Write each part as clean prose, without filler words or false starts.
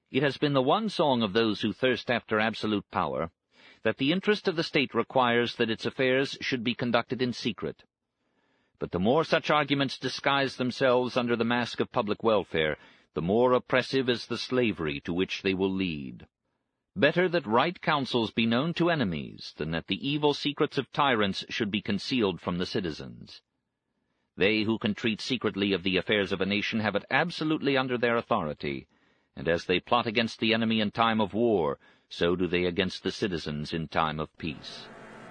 It has been the one song of those who thirst after absolute power that the interest of the state requires that its affairs should be conducted in secret. But the more such arguments disguise themselves under the mask of public welfare, the more oppressive is the slavery to which they will lead. Better that right counsels be known to enemies than that the evil secrets of tyrants should be concealed from the citizens. They who can treat secretly of the affairs of a nation have it absolutely under their authority, and as they plot against the enemy in time of war, so do they against the citizens in time of peace.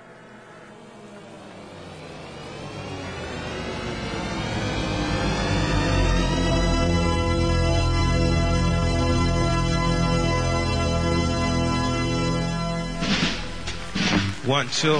One, two.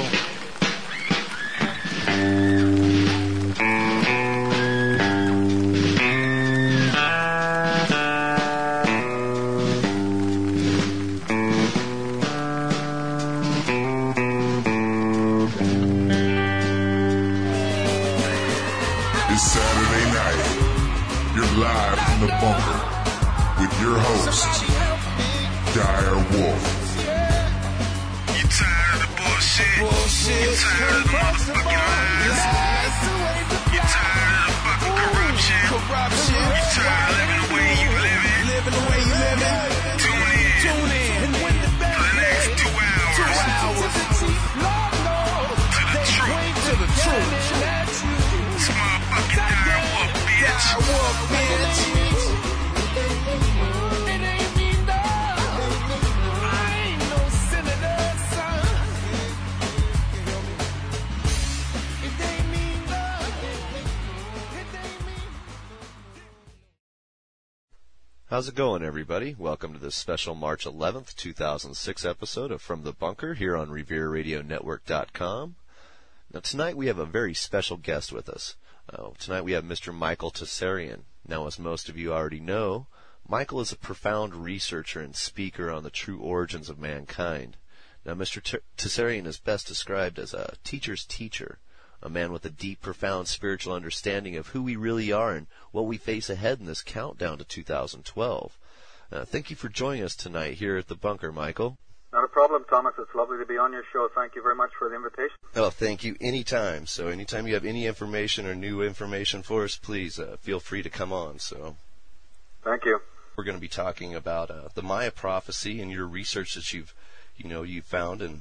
It's Saturday night. You're live from the bunker with your host, Dire Wolf. You tired of the bullshit? You tired of the motherfucking lies? You tired of the fucking corruption? You tired of living the way you living? Tune in for the next 2 hours to the truth. It's motherfucking Dire Wolf, bitch. How's it going, everybody? Welcome to this special March 11th, 2006 episode of From the Bunker here on RevereRadioNetwork.com. Now, tonight we have a very special guest with us. Tonight we have Mr. Michael Tessarian. Now, as most of you already know, Michael is a profound researcher and speaker on the true origins of mankind. Now, Mr. Tessarian is best described as a teacher's teacher, a man with a deep, profound spiritual understanding of who we really are and what we face ahead in this countdown to 2012. Thank you for joining us tonight here at the Bunker, Michael. Not a problem, Thomas. It's lovely to be on your show. Thank you very much for the invitation. Oh, thank you. Anytime. So anytime you have any information or new information for us, please feel free to come on. So, thank you. We're going to be talking about the Maya prophecy and your research that you've found, and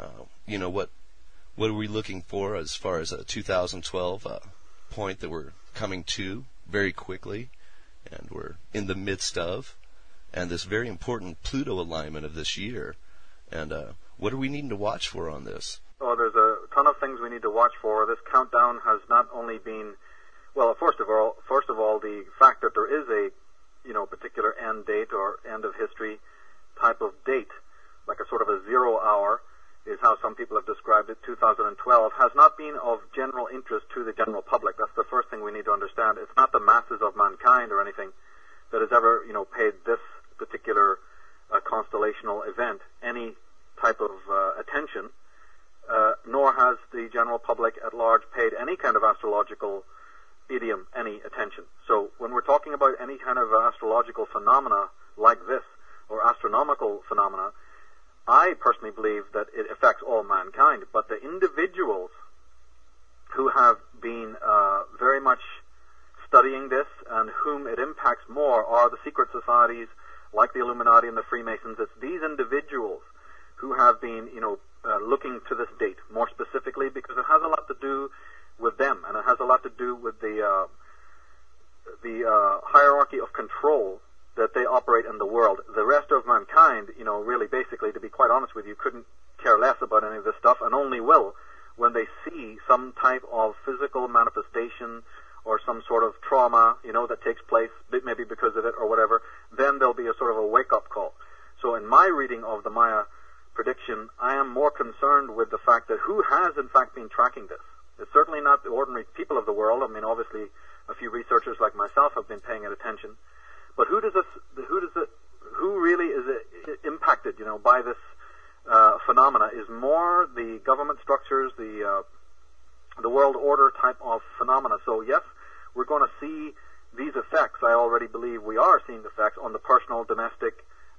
what are we looking for as far as a 2012 point that we're coming to very quickly, and we're in the midst of, and this very important Pluto alignment of this year. And what are we needing to watch for on this? Oh, there's a ton of things we need to watch for. This countdown has not only been, well, first of all, the fact that there is a, particular end date or end of history type of date, like a sort of a 0 hour, is how some people have described it. 2012 has not been of general interest to the general public. That's the first thing we need to understand. It's not the masses of mankind or anything that has ever, paid this particular constellational event any type of attention, nor has the general public at large paid any kind of astrological idiom any attention. So when we're talking about any kind of astrological phenomena like this, or astronomical phenomena, I personally believe that it affects all mankind, but the individuals who have been very much studying this and whom it impacts more are the secret societies like the Illuminati and the Freemasons. It's these individuals who have been, looking to this date more specifically, because it has a lot to do with them, and it has a lot to do with the hierarchy of control that they operate in the world. The rest of mankind, really basically, to be quite honest with you, couldn't care less about any of this stuff, and only will when they see some type of physical manifestation or some sort of trauma, that takes place, maybe because of it or whatever. Then there'll be a sort of a wake-up call. So in my reading of the Maya prediction, I am more concerned with the fact that who has in fact been tracking this. It's certainly not the ordinary people of the world. I mean, obviously, a few researchers like myself have been paying it attention. But who really is impacted, by this phenomena is more the government structures, the world order type of phenomena. So yes, we're going to see these effects. I already believe we are seeing the effects on the personal, domestic,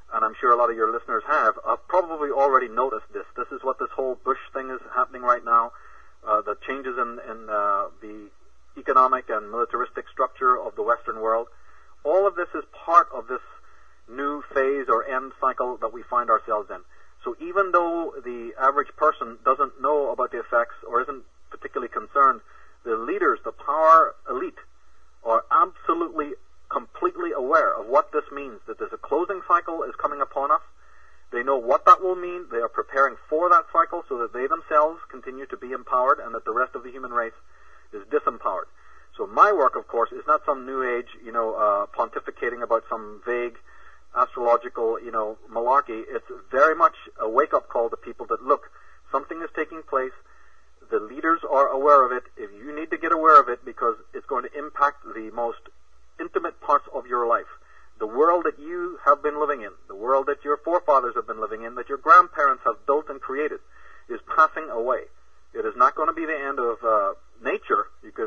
and I'm sure a lot of your listeners have probably already noticed this. This is what this whole Bush thing is happening right now. The changes in the economic and militaristic structure of the Western world. All of this is part of this new phase or end cycle that we find ourselves in. So even though the average person doesn't know about the effects or isn't particularly concerned, the leaders, the power elite, are absolutely, completely aware of what this means, that there's a closing cycle is coming upon us. They know what that will mean. They are preparing for that cycle so that they themselves continue to be empowered and that the rest of the human race is disempowered. So my work, of course, is not some new age, pontificating about some vague astrological, malarkey. It's very much a wake-up call to people that, look, something is taking place. The leaders are aware of it. If you need to get aware of it because it's going to impact the most intimate parts of your life. The world that you have been living in, the world that your forefathers have been living in, that your grandparents have built and created, is passing away. It is not going to be the end of nature.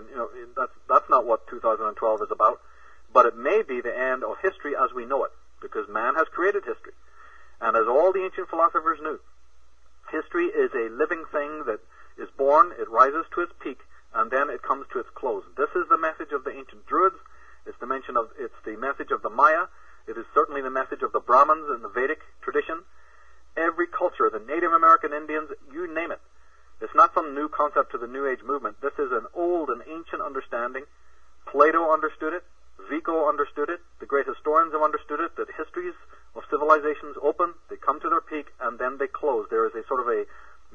That's not what 2012 is about. But it may be the end of history as we know it, because man has created history. And as all the ancient philosophers knew, history is a living thing that is born, it rises to its peak, and then it comes to its close. This is the message of the ancient Druids. It's the message of the Maya. It is certainly the message of the Brahmins in the Vedic tradition. Every culture, the Native American Indians, you name it. It's not some new concept to the New Age movement. This is an old and ancient understanding. Plato understood it. Vico understood it. The great historians have understood it, that histories of civilizations open, they come to their peak, and then they close. There is a sort of a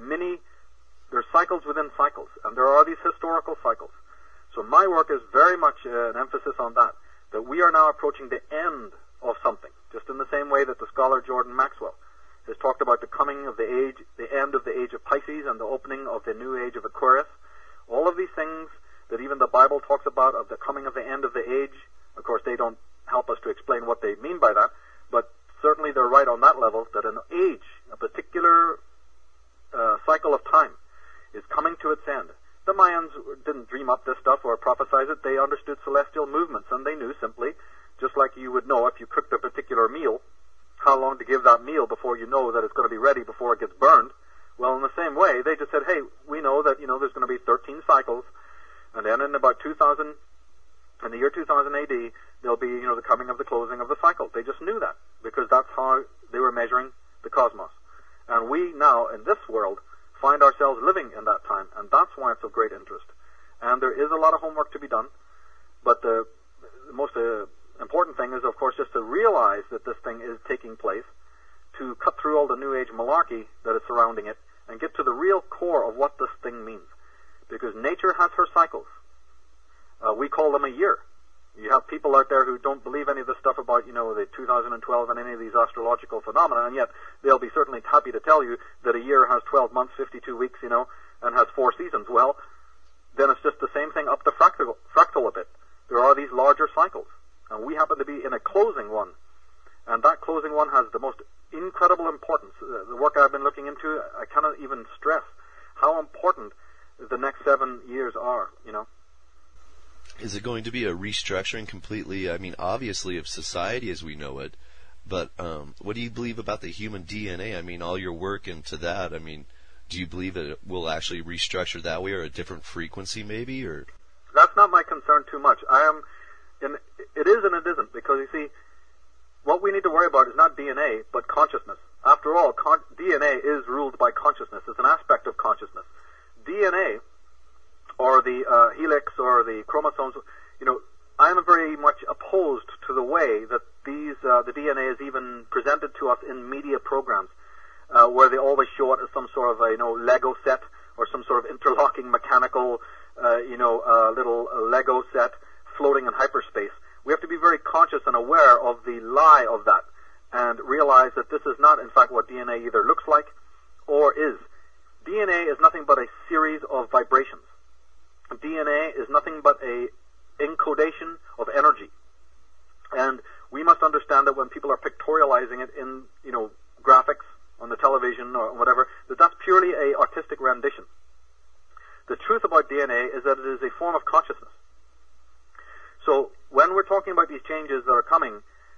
there's cycles within cycles, and there are these historical cycles. So my work is very much an emphasis on that we are now approaching the end of something, just in the same way that the scholar Jordan Maxwell has talked about the coming of the age, the end of the age of Pisces and the opening of the new age of Aquarius. All of these things that even the Bible talks about of the coming of the end of the age, of course they don't help us to explain what they mean by that, but certainly they're right on that level, that an age, a particular cycle of time, is coming to its end. The Mayans didn't dream up this stuff or prophesize it. They understood celestial movements, and they knew simply, just like you would know if you cooked a particular meal, how long to give that meal before you know that it's going to be ready before it gets burned. Well, in the same way, they just said, hey, we know that, there's going to be 13 cycles, and then in about 2000, in the year 2000 AD, there'll be, the coming of the closing of the cycle. They just knew that, because that's how they were measuring the cosmos. And we now, in this world, find ourselves living in that time, and that's why it's of great interest. And there is a lot of homework to be done, but the most important thing is, of course, just to realize that this thing is taking place, to cut through all the New Age malarkey that is surrounding it, and get to the real core of what this thing means. Because nature has her cycles. We call them a year. You have people out there who don't believe any of this stuff about, the 2012 and any of these astrological phenomena, and yet they'll be certainly happy to tell you that a year has 12 months, 52 weeks, and has 4 seasons. Well, then it's just the same thing up the fractal a bit. There are these larger cycles, and we happen to be in a closing one. And that closing one has the most incredible importance. The work I've been looking into, I cannot even stress how important the next 7 years are, Is it going to be a restructuring completely, obviously of society as we know it, but what do you believe about the human DNA? All your work into that, do you believe that it will actually restructure that way or a different frequency maybe? Or that's not my concern too much. It is and it isn't, because you see, what we need to worry about is not DNA, but consciousness. After all, DNA is ruled by consciousness. It's an aspect of consciousness. DNA, or the helix, or the chromosomes, I am very much opposed to the way that the DNA is even presented to us in media programs, where they always show it as some sort of a Lego set or some sort of interlocking mechanical, little Lego set floating in hyperspace. We have to be very conscious and aware of the lie of that, and realize that this is not, in fact, what DNA either looks like or is. DNA is nothing but a series of vibrations. DNA is nothing but a encodation of energy. And we must understand that when people are pictorializing it in, graphics on the television or whatever, that's purely a artistic rendition. The truth about DNA is that it is a form of consciousness. So when we're talking about these changes that are coming,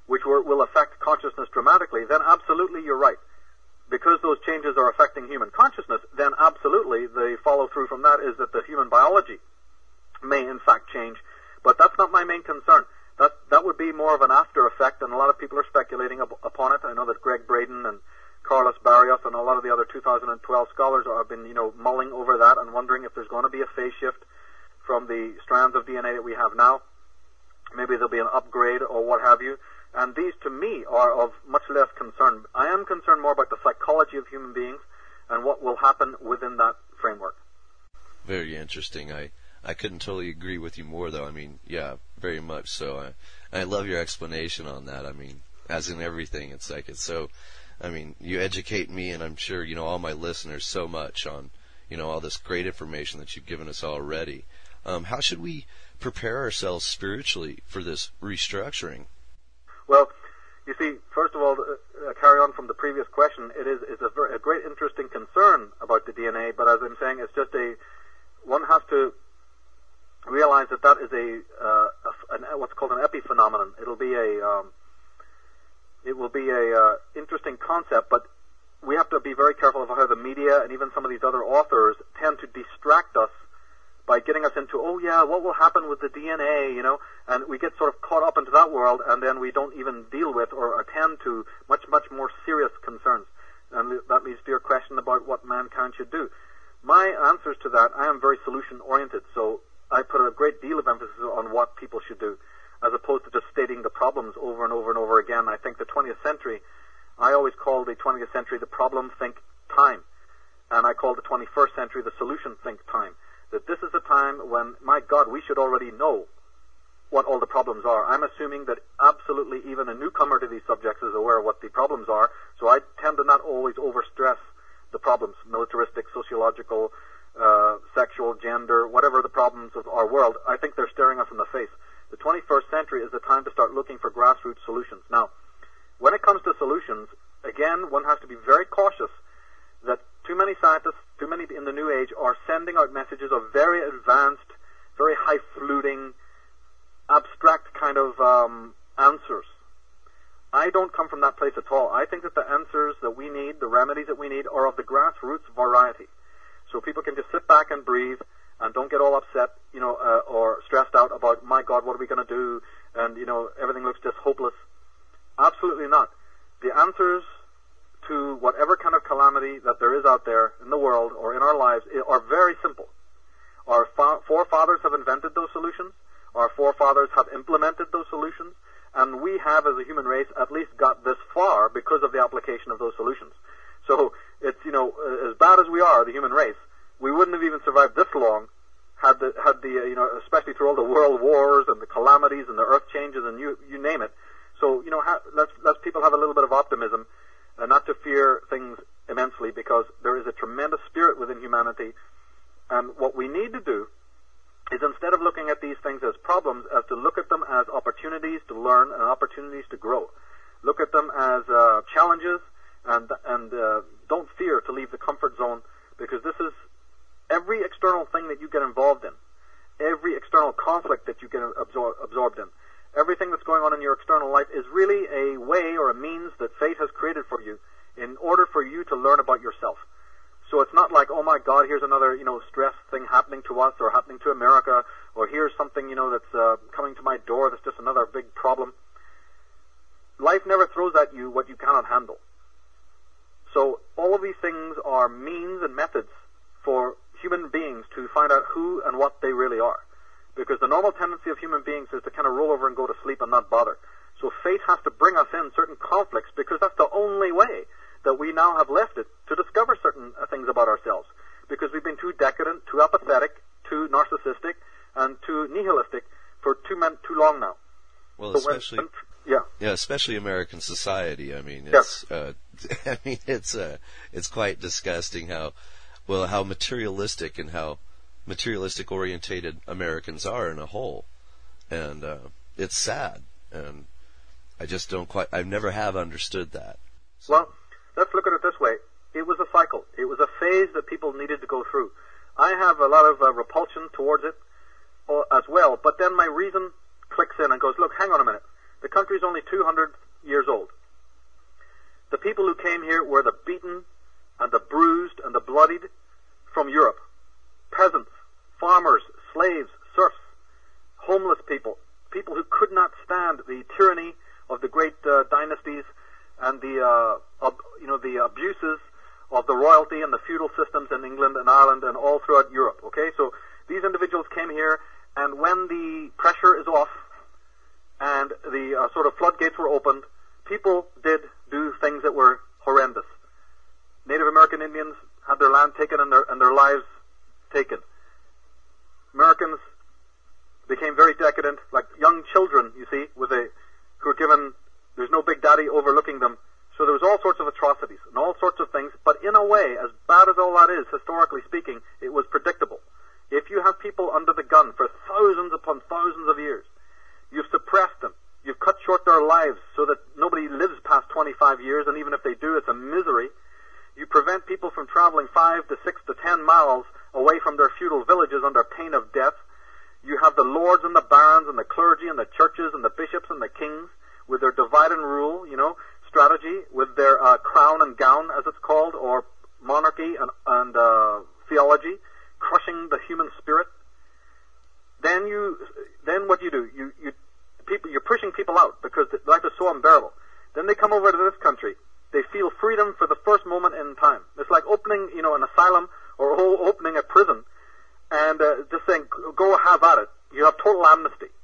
which will affect consciousness dramatically, then absolutely you're right. Because those changes are affecting human consciousness, then absolutely the follow-through from that is that the human biology may in fact change. But that's not my main concern. That would be more of an after effect, and a lot of people are speculating upon it. I know that Greg Braden and Carlos Barrios and a lot of the other 2012 scholars have been, mulling over that and wondering if there's going to be a phase shift from the strands of DNA that we have now. Maybe there'll be an upgrade or what have you. And these, to me, are of much less concern. I am concerned more about the psychology of human beings and what will happen within that framework. Very interesting. I couldn't totally agree with you more, though. I mean, yeah, very much so. I love your explanation on that. I mean, as in everything, it's so, I mean, you educate me, and I'm sure, all my listeners so much on, all this great information that you've given us already. How should we prepare ourselves spiritually for this restructuring? Well, you see, first of all, carry on from the previous question, it's a great interesting concern about the DNA, but as I'm saying, it's just one has to realize that is what's called an epiphenomenon. It will be a interesting concept, but we have to be very careful of how the media and even some of these other authors tend to distract us by getting us into, what will happen with the DNA, and we get sort of caught up into that world, and then we don't even deal with or attend to much, much more serious concerns. And that leads to your question about what mankind should do. My answers to that, I am very solution-oriented, so I put a great deal of emphasis on what people should do, as opposed to just stating the problems over and over and over again. I think the 20th century, I always call the 20th century the problem think time, and I call the 21st century the solution think time. That this is a time when, my God, we should already know what all the problems are. I'm assuming that absolutely even a newcomer to these subjects is aware of what the problems are, so I tend to not always overstress the problems, militaristic, sociological, sexual, gender, whatever the problems of our world. I think they're staring us in the face. The 21st century is the time to start looking for grassroots solutions. Now, when it comes to solutions, again, one has to be very cautious that too many scientists, too many in the new age, are sending out messages of very advanced, very high-fluting, abstract kind of answers. I don't come from that place at all. I think that the answers that we need, the remedies that we need, are of the grassroots variety. So people can just sit back and breathe and don't get all upset, or stressed out about, my God, what are we going to do? And, everything looks just hopeless. Absolutely not. The answers to whatever kind of calamity that there is out there in the world or in our lives are very simple. Our forefathers have invented those solutions. Our forefathers have implemented those solutions. And we have, as a human race, at least got this far because of the application of those solutions. So it's, as bad as we are, the human race, we wouldn't have even survived this long had the especially through all the world wars and the calamities and the earth changes and you name it. So, let's people have a little bit of optimism and not to fear things immensely, because there is a tremendous spirit within humanity. And what we need to do is, instead of looking at these things as problems, as to look at them as opportunities to learn and opportunities to grow. Look at them as challenges, and don't fear to leave the comfort zone, because this is every external thing that you get involved in, every external conflict that you get absorbed in. Everything that's going on in your external life is really a way or a means that fate has created for you in order for you to learn about yourself. So it's not like, oh my God, here's another, stress thing happening to us or happening to America, or here's something, that's coming to my door that's just another big problem. Life never throws at you what you cannot handle. So all of these things are means and methods for human beings to find out who and what they really are. Because the normal tendency of human beings is to kind of roll over and go to sleep and not bother. So fate has to bring us in certain conflicts, because that's the only way that we now have left it to discover certain things about ourselves. Because we've been too decadent, too apathetic, too narcissistic, and too nihilistic for too long now. Well, so especially American society. I mean, it's it's quite disgusting how materialistic and how materialistic orientated Americans are in a whole, and it's sad, and I've never have understood that. So. Well, let's look at it this way. It was a cycle. It was a phase that people needed to go through. I have a lot of repulsion towards it as well, but then my reason clicks in and goes, look, hang on a minute. The country is only 200 years old. The people who came here were the beaten and the bruised and the bloodied from Europe. Peasants, farmers, slaves, serfs, homeless people, people who could not stand the tyranny of the great dynasties and the abuses of the royalty and the feudal systems in England and Ireland and all throughout Europe. Okay, so these individuals came here, and when the pressure is off and the sort of floodgates were opened, people did do things that were horrendous. Native American Indians had their land taken and their lives taken. Americans became very decadent, like young children, you see, who were given, there's no big daddy overlooking them. So there was all sorts of atrocities and all sorts of things, but in a way, as bad as all that is, historically speaking, it was predictable. If you have people under the gun for thousands upon thousands of years, you've suppressed them, you've cut short their lives so that nobody lives past 25 years, and even if they do, it's a misery. You prevent people from traveling 5 to 6 to 10 miles away from their feudal villages under pain of death. You have the lords and the barons and the clergy and the churches and the bishops and the kings with their divide and rule, strategy, with their crown and gown, as it's called, or monarchy and theology, crushing the human spirit. Then what you do? You're pushing people out because life is so unbearable. Then they come over to this country. They feel freedom for the first moment in time. It's like opening, an asylum or opening a prison and just saying, go have at it. You have total amnesty.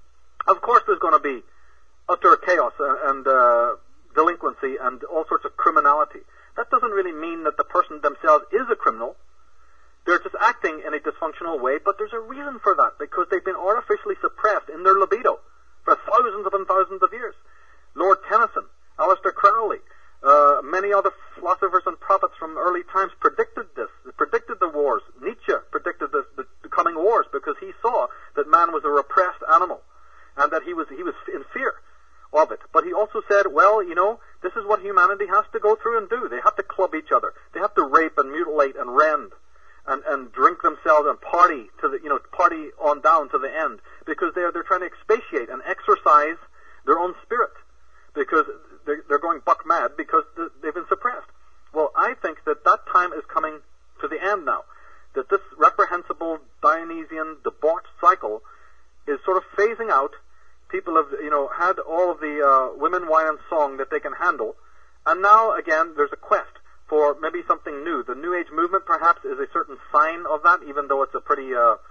Of course there's going to be utter chaos and delinquency and all sorts of criminality. That doesn't really mean that the person themselves is a criminal. They're just acting in a dysfunctional way, but there's a reason for that, because they've been artificially suppressed in their libido for thousands upon thousands of years. Lord Tennyson, Aleister Crowley, many other philosophers and prophets from early times predicted this. They predicted the wars. Nietzsche predicted the coming wars because he saw that man was a repressed animal and that he was in fear of it. But he also said, well, this is what humanity has to go through and do. They have to club each other. They have to rape and mutilate and rend and drink themselves and party party on down to the end, because they're trying to expatiate and exercise their own spirit, because they're going buck mad because they've been suppressed. Well, I think that time is coming to the end now, that this reprehensible Dionysian debauched cycle is sort of phasing out. People have, had all of the women, wine, and song that they can handle, and now, again, there's a quest for maybe something new. The New Age movement, perhaps, is a certain sign of that, even though it's a pretty,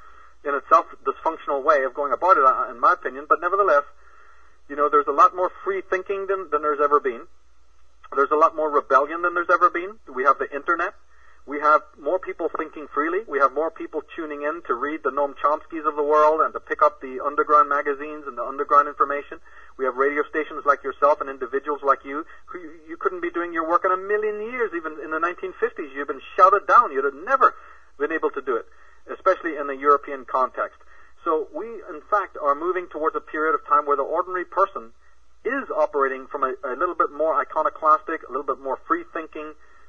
in itself, dysfunctional way of going about it, in my opinion. But nevertheless, there's a lot more free thinking than there's ever been. There's a lot more rebellion than there's ever been. We have the internet. We have more people thinking freely. We have more people tuning in to read the Noam Chomskys of the world and to pick up the underground magazines and the underground information. We have radio stations like yourself and individuals like you who you couldn't be doing your work in a million years. Even in the 1950s, you've been shouted down. You'd have never been able to do it, especially in the European context. So we, in fact, are moving towards a period of time where the ordinary person is operating from a little bit more iconoclastic, a little bit more free-thinking,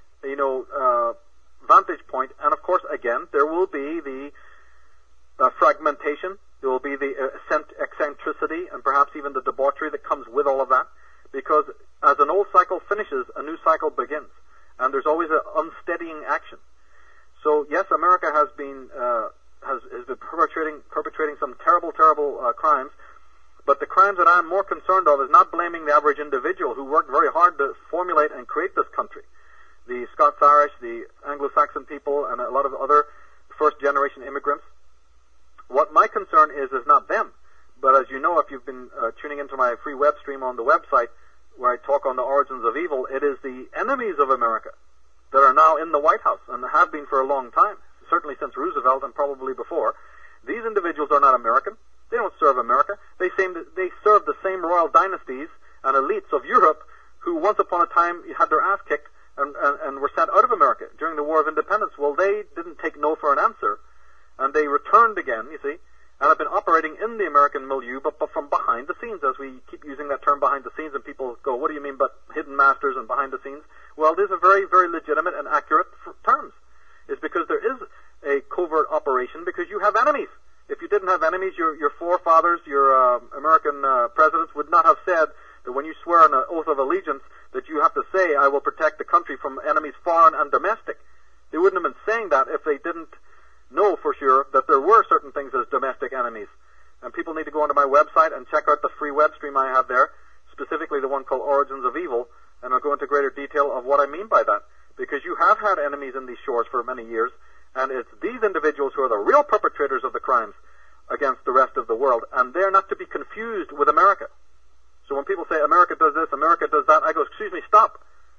vantage point. And, of course, again, there will be the fragmentation. There will be the eccentricity and perhaps even the debauchery that comes with all of that, because as an old cycle finishes, a new cycle begins, and there's always an unsteadying action. So, yes, America has been perpetrating some terrible crimes, but the crimes that I'm more concerned of is not blaming the average individual who worked very hard to formulate and create this country. The Scots-Irish, the Anglo-Saxon people, and a lot of other first-generation immigrants. What my concern is not them, but as you know, if you've been tuning into my free web stream on the website where I talk on the origins of evil, it is the enemies of America that are now in the White House and have been for a long time, certainly since Roosevelt and probably before. These individuals are not American. They don't serve America. They serve the same royal dynasties and elites of Europe who once upon a time had their ass kicked and were sent out of America during the War of Independence. Well, they didn't take no for an answer, and they returned again, you see, and have been operating in the American milieu, but from behind the scenes, as we keep using that term behind the scenes, and people go, what do you mean but hidden masters and behind the scenes? Well, these are very, very legitimate and accurate terms. It's because there is a covert operation, because you have enemies. If you didn't have enemies, your forefathers, your American presidents would not have said that when you swear an oath of allegiance that you have to say, I will protect the country from enemies foreign and domestic. They wouldn't have been saying that if they didn't know for sure that there were certain things as domestic enemies. And people need to go onto my website and check out the free web stream I have there, specifically the one called Origins of Evil, and I'll go into greater detail of what I mean by that. Because you have had enemies in these shores for many years, and it's these individuals who are the real perpetrators of the crimes against the rest of the world, and they're not to be confused with America. So when people say America does this, America does that, I go, excuse me, stop.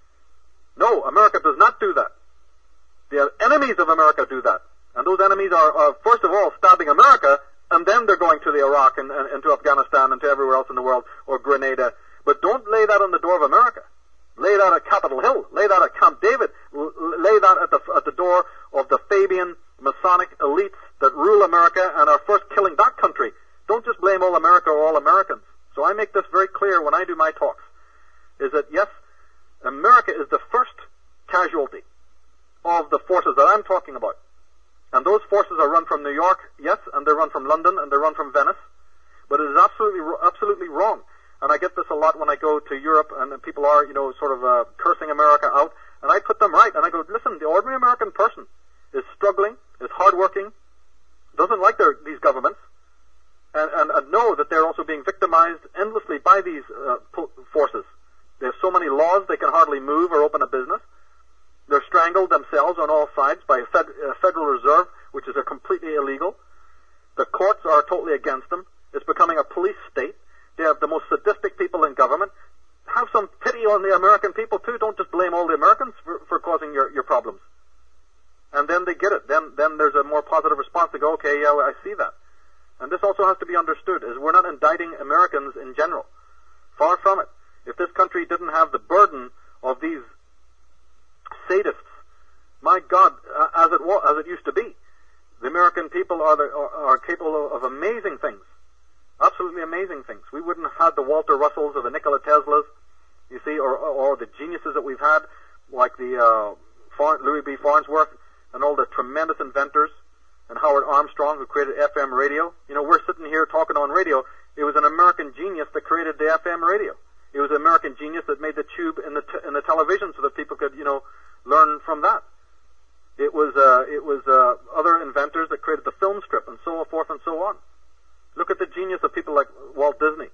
No, America does not do that. The enemies of America do that. And those enemies are first of all, stabbing America, and then they're going to the Iraq and to Afghanistan and to everywhere else in the world, or Grenada. But don't lay that on the door of America. Lay that at Capitol Hill. Lay that at Camp David. Lay that at the door of the Fabian Masonic elites that rule America and are first killing that country. Don't just blame all America or all Americans. So I make this very clear when I do my talks, is that yes, America is the first casualty of the forces that I'm talking about. And those forces are run from New York, yes, and they're run from London, and they're run from Venice. But it is absolutely wrong. And I get this a lot when I go to Europe, and people are, sort of cursing America out. And I put them right, and I go, listen, the ordinary American person is struggling, is hardworking, doesn't like these governments, and know that they're also being victimized endlessly by these forces. They have so many laws they can hardly move or open a business. They're strangled themselves on all sides by a Federal Reserve, which is completely illegal. The courts are totally against them. It's becoming a police state. They have the most sadistic people in government. Have some pity on the American people too. Don't just blame all the Americans for causing your problems. And then they get it. Then there's a more positive response to go, okay, yeah, well, I see that. And this also has to be understood, is we're not indicting Americans in general. Far from it. If this country didn't have the burden of these sadists, my God, as it used to be, the American people are capable of amazing things. Absolutely amazing things. We wouldn't have had the Walter Russells or the Nikola Teslas, you see, or the geniuses that we've had, like the Louis B. Farnsworth, and all the tremendous inventors, and Howard Armstrong, who created FM radio. We're sitting here talking on radio. It was an American genius that created the FM radio. It was an American genius that made the tube in the television so that people could, learn from that. It was other inventors that created the film strip, and so forth and so on. Look at the genius of people like Walt Disney.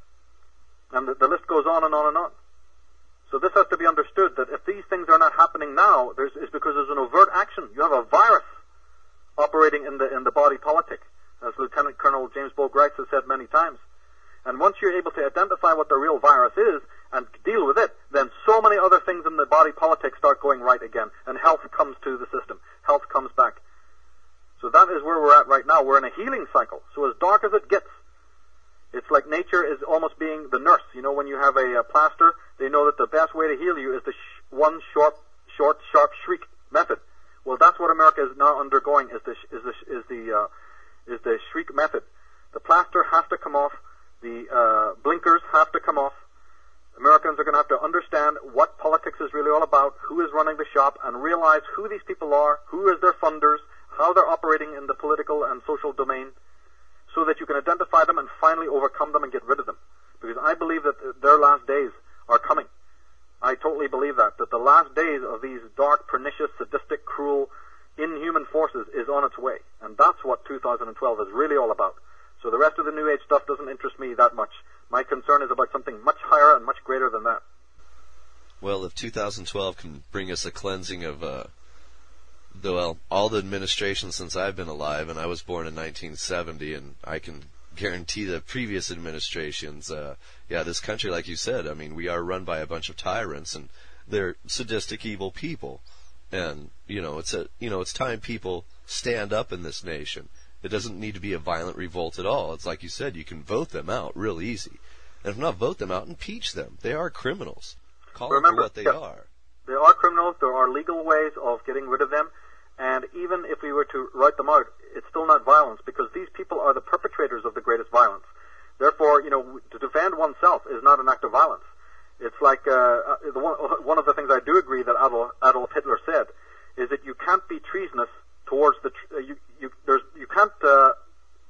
And the list goes on and on and on. So this has to be understood, that if these things are not happening now, it's because there's an overt action. You have a virus operating in the body politic, as Lieutenant Colonel James Bogrates has said many times. And once you're able to identify what the real virus is and deal with it, then so many other things in the body politic start going right again, and health comes to the system. Health comes back. So that is where we're at right now. We're in a healing cycle. So as dark as it gets, it's like nature is almost being the nurse. When you have a plaster, they know that the best way to heal you is the one short, sharp shriek method. Well, that's what America is now undergoing, is the shriek method. The plaster has to come off. The blinkers have to come off. Americans are going to have to understand what politics is really all about, who is running the shop, and realize who these people are, who is their funders, how they're operating in the political and social domain, so that you can identify them and finally overcome them and get rid of them. Because I believe that their last days are coming. I totally believe that the last days of these dark, pernicious, sadistic, cruel, inhuman forces is on its way. And that's what 2012 is really all about. So the rest of the New Age stuff doesn't interest me that much. My concern is about something much higher and much greater than that. Well, if 2012 can bring us a cleansing of all the administrations since I've been alive, and I was born in 1970, and I can guarantee the previous administrations, this country, like you said, I mean, we are run by a bunch of tyrants, and they're sadistic, evil people. And, it's time people stand up in this nation. It doesn't need to be a violent revolt at all. It's like you said, you can vote them out real easy. And if not vote them out, impeach them. They are criminals. Call them for what they are. They are criminals. There are legal ways of getting rid of them. And even if we were to write them out, it's still not violence, because these people are the perpetrators of the greatest violence. Therefore, to defend oneself is not an act of violence. It's like one of the things I do agree that Adolf Hitler said is that you can't be treasonous towards you can't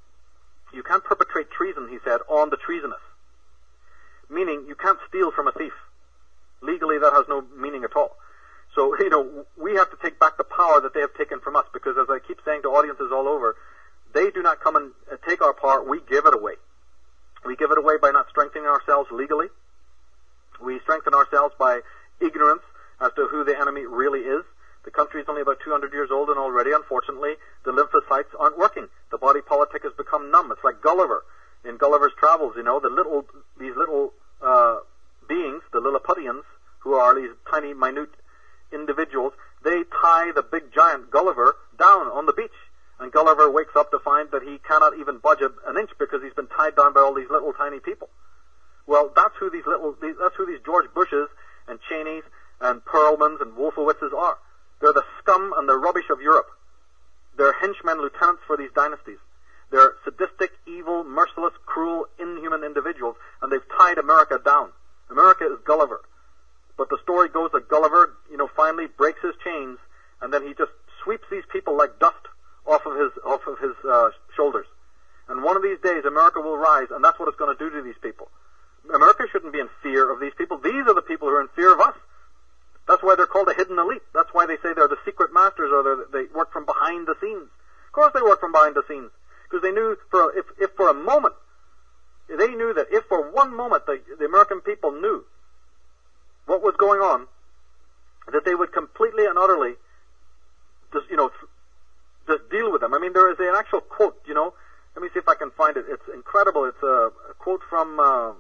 no meaning at all. So, we have to take back the power that they have taken from us, because as I keep saying to audiences all over, they do not come and take our power, we give it away. We give it away by not strengthening ourselves legally. We strengthen ourselves by ignorance as to who the enemy really is. The country is only about 200 years old, and already, unfortunately, the lymphocytes aren't working. The body politic has become numb. It's like Gulliver in Gulliver's Travels, these little beings, the Lilliputians, who are these tiny, minute individuals, they tie the big giant Gulliver down on the beach. And Gulliver wakes up to find that he cannot even budge an inch because he's been tied down by all these little tiny people. Well, that's who these George Bushes and Cheneys and Perlmans and Wolfowitzes are. They're the scum and the rubbish of Europe. They're henchmen, lieutenants for these dynasties. They're sadistic, evil, merciless, cruel, inhuman individuals, and they've tied America down. America is Gulliver. But the story goes that Gulliver, finally breaks his chains, and then he just sweeps these people like dust off of his shoulders. And one of these days, America will rise, and that's what it's going to do to these people. America shouldn't be in fear of these people. These are the people who are in fear of us. That's why they're called a hidden elite. That's why they say they're the secret masters, or they work from behind the scenes. Of course they work from behind the scenes, because they knew if for a moment, they knew that if for one moment the American people knew what was going on, that they would completely and utterly just deal with them. I mean, there is an actual quote, let me see if I can find it. It's incredible. It's a quote from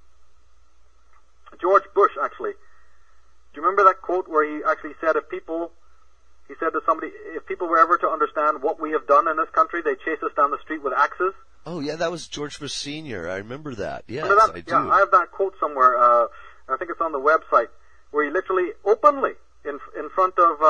George Bush, actually. Do you remember that quote where he actually said if people were ever to understand what we have done in this country, they'd chase us down the street with axes? Oh, yeah, that was George Bush Sr. I remember that. Yes, that? I do. Yeah, I have that quote somewhere. I think it's on the website, where he literally, openly, in front of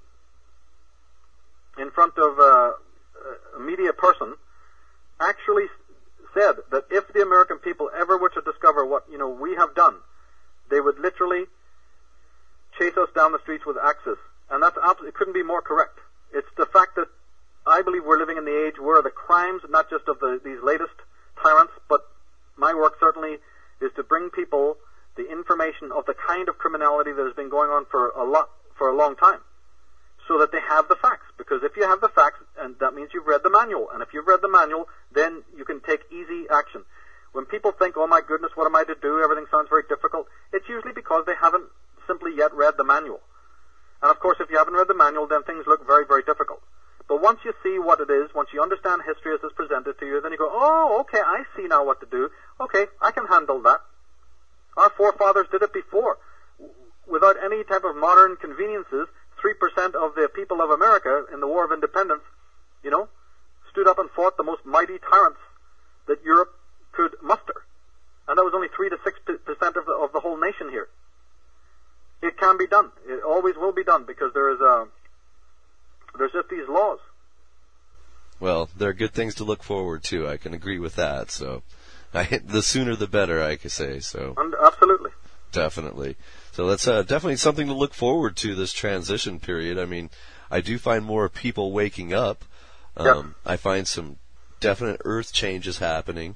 a media person, actually said that if the American people ever were to discover what we have done, they would literally chase us down the streets with axes. And that's it couldn't be more correct. It's the fact that I believe we're living in the age where the crimes, not just of these latest tyrants, but my work certainly is to bring people the information of the kind of criminality that has been going on for a long time, so that they have the facts. Because if you have the facts, and that means you've read the manual, and if you've read the manual, then you can take easy action. When people think, oh my goodness, what am I to do? Everything sounds very difficult. It's usually because they haven't simply yet read the manual. And of course, if you haven't read the manual, then things look very, very difficult. But once you see what it is, once you understand history as it's presented to you, then you go, oh, okay, I see now what to do. Okay, I can handle that. Our forefathers did it before. Without any type of modern conveniences, 3% of the people of America in the War of Independence, stood up and fought the most mighty tyrants that Europe could muster. And that was only 3 to 6% of the whole nation here. It can be done. It always will be done, because there's just these laws. Well, there are good things to look forward to. I can agree with that. So, the sooner the better, I could say. So, absolutely, definitely. So that's definitely something to look forward to, this transition period. I mean, I do find more people waking up. Yeah. I find some definite earth changes happening.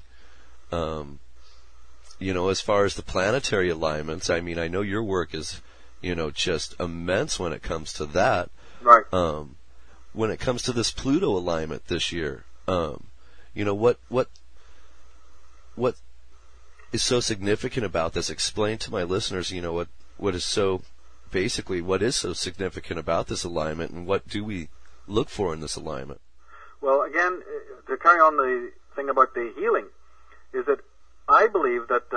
As far as the planetary alignments, I mean, I know your work is, just immense when it comes to that. Right. When it comes to this Pluto alignment this year, what is so significant about this? Explain to my listeners, what is so significant about this alignment, and what do we look for in this alignment? Well, again, to carry on the thing about the healing, is that I believe that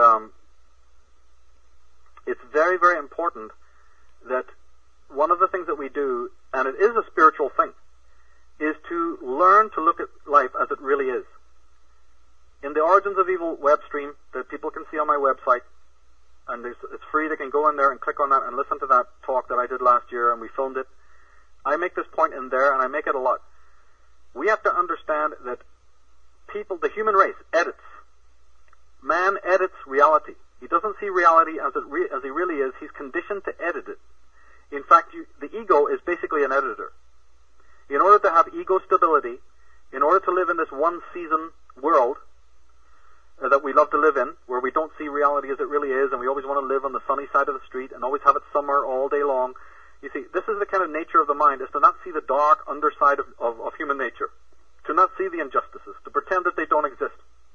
it's very, very important that one of the things that we do, and it is a spiritual thing, is to learn to look at life as it really is. In the Origins of Evil web stream that people can see on my website, and it's free, they can go in there and click on that and listen to that talk that I did last year, and we filmed it. I make this point in there, and I make it a lot. We have to understand that the human race, edits. Man edits reality. He doesn't see reality as he really is. He's conditioned to edit it. In fact, the ego is basically an editor. In order to have ego stability, in order to live in this one-season world, that we love to live in, where we don't see reality as it really is, and we always want to live on the sunny side of the street and always have it summer all day long. You see, this is the kind of nature of the mind, is to not see the dark underside of human nature, to not see the injustices, to pretend that they don't exist.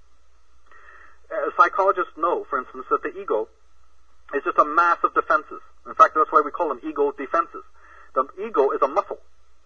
Psychologists know, for instance, that the ego is just a mass of defenses. In fact, that's why we call them ego defenses. The ego is a muscle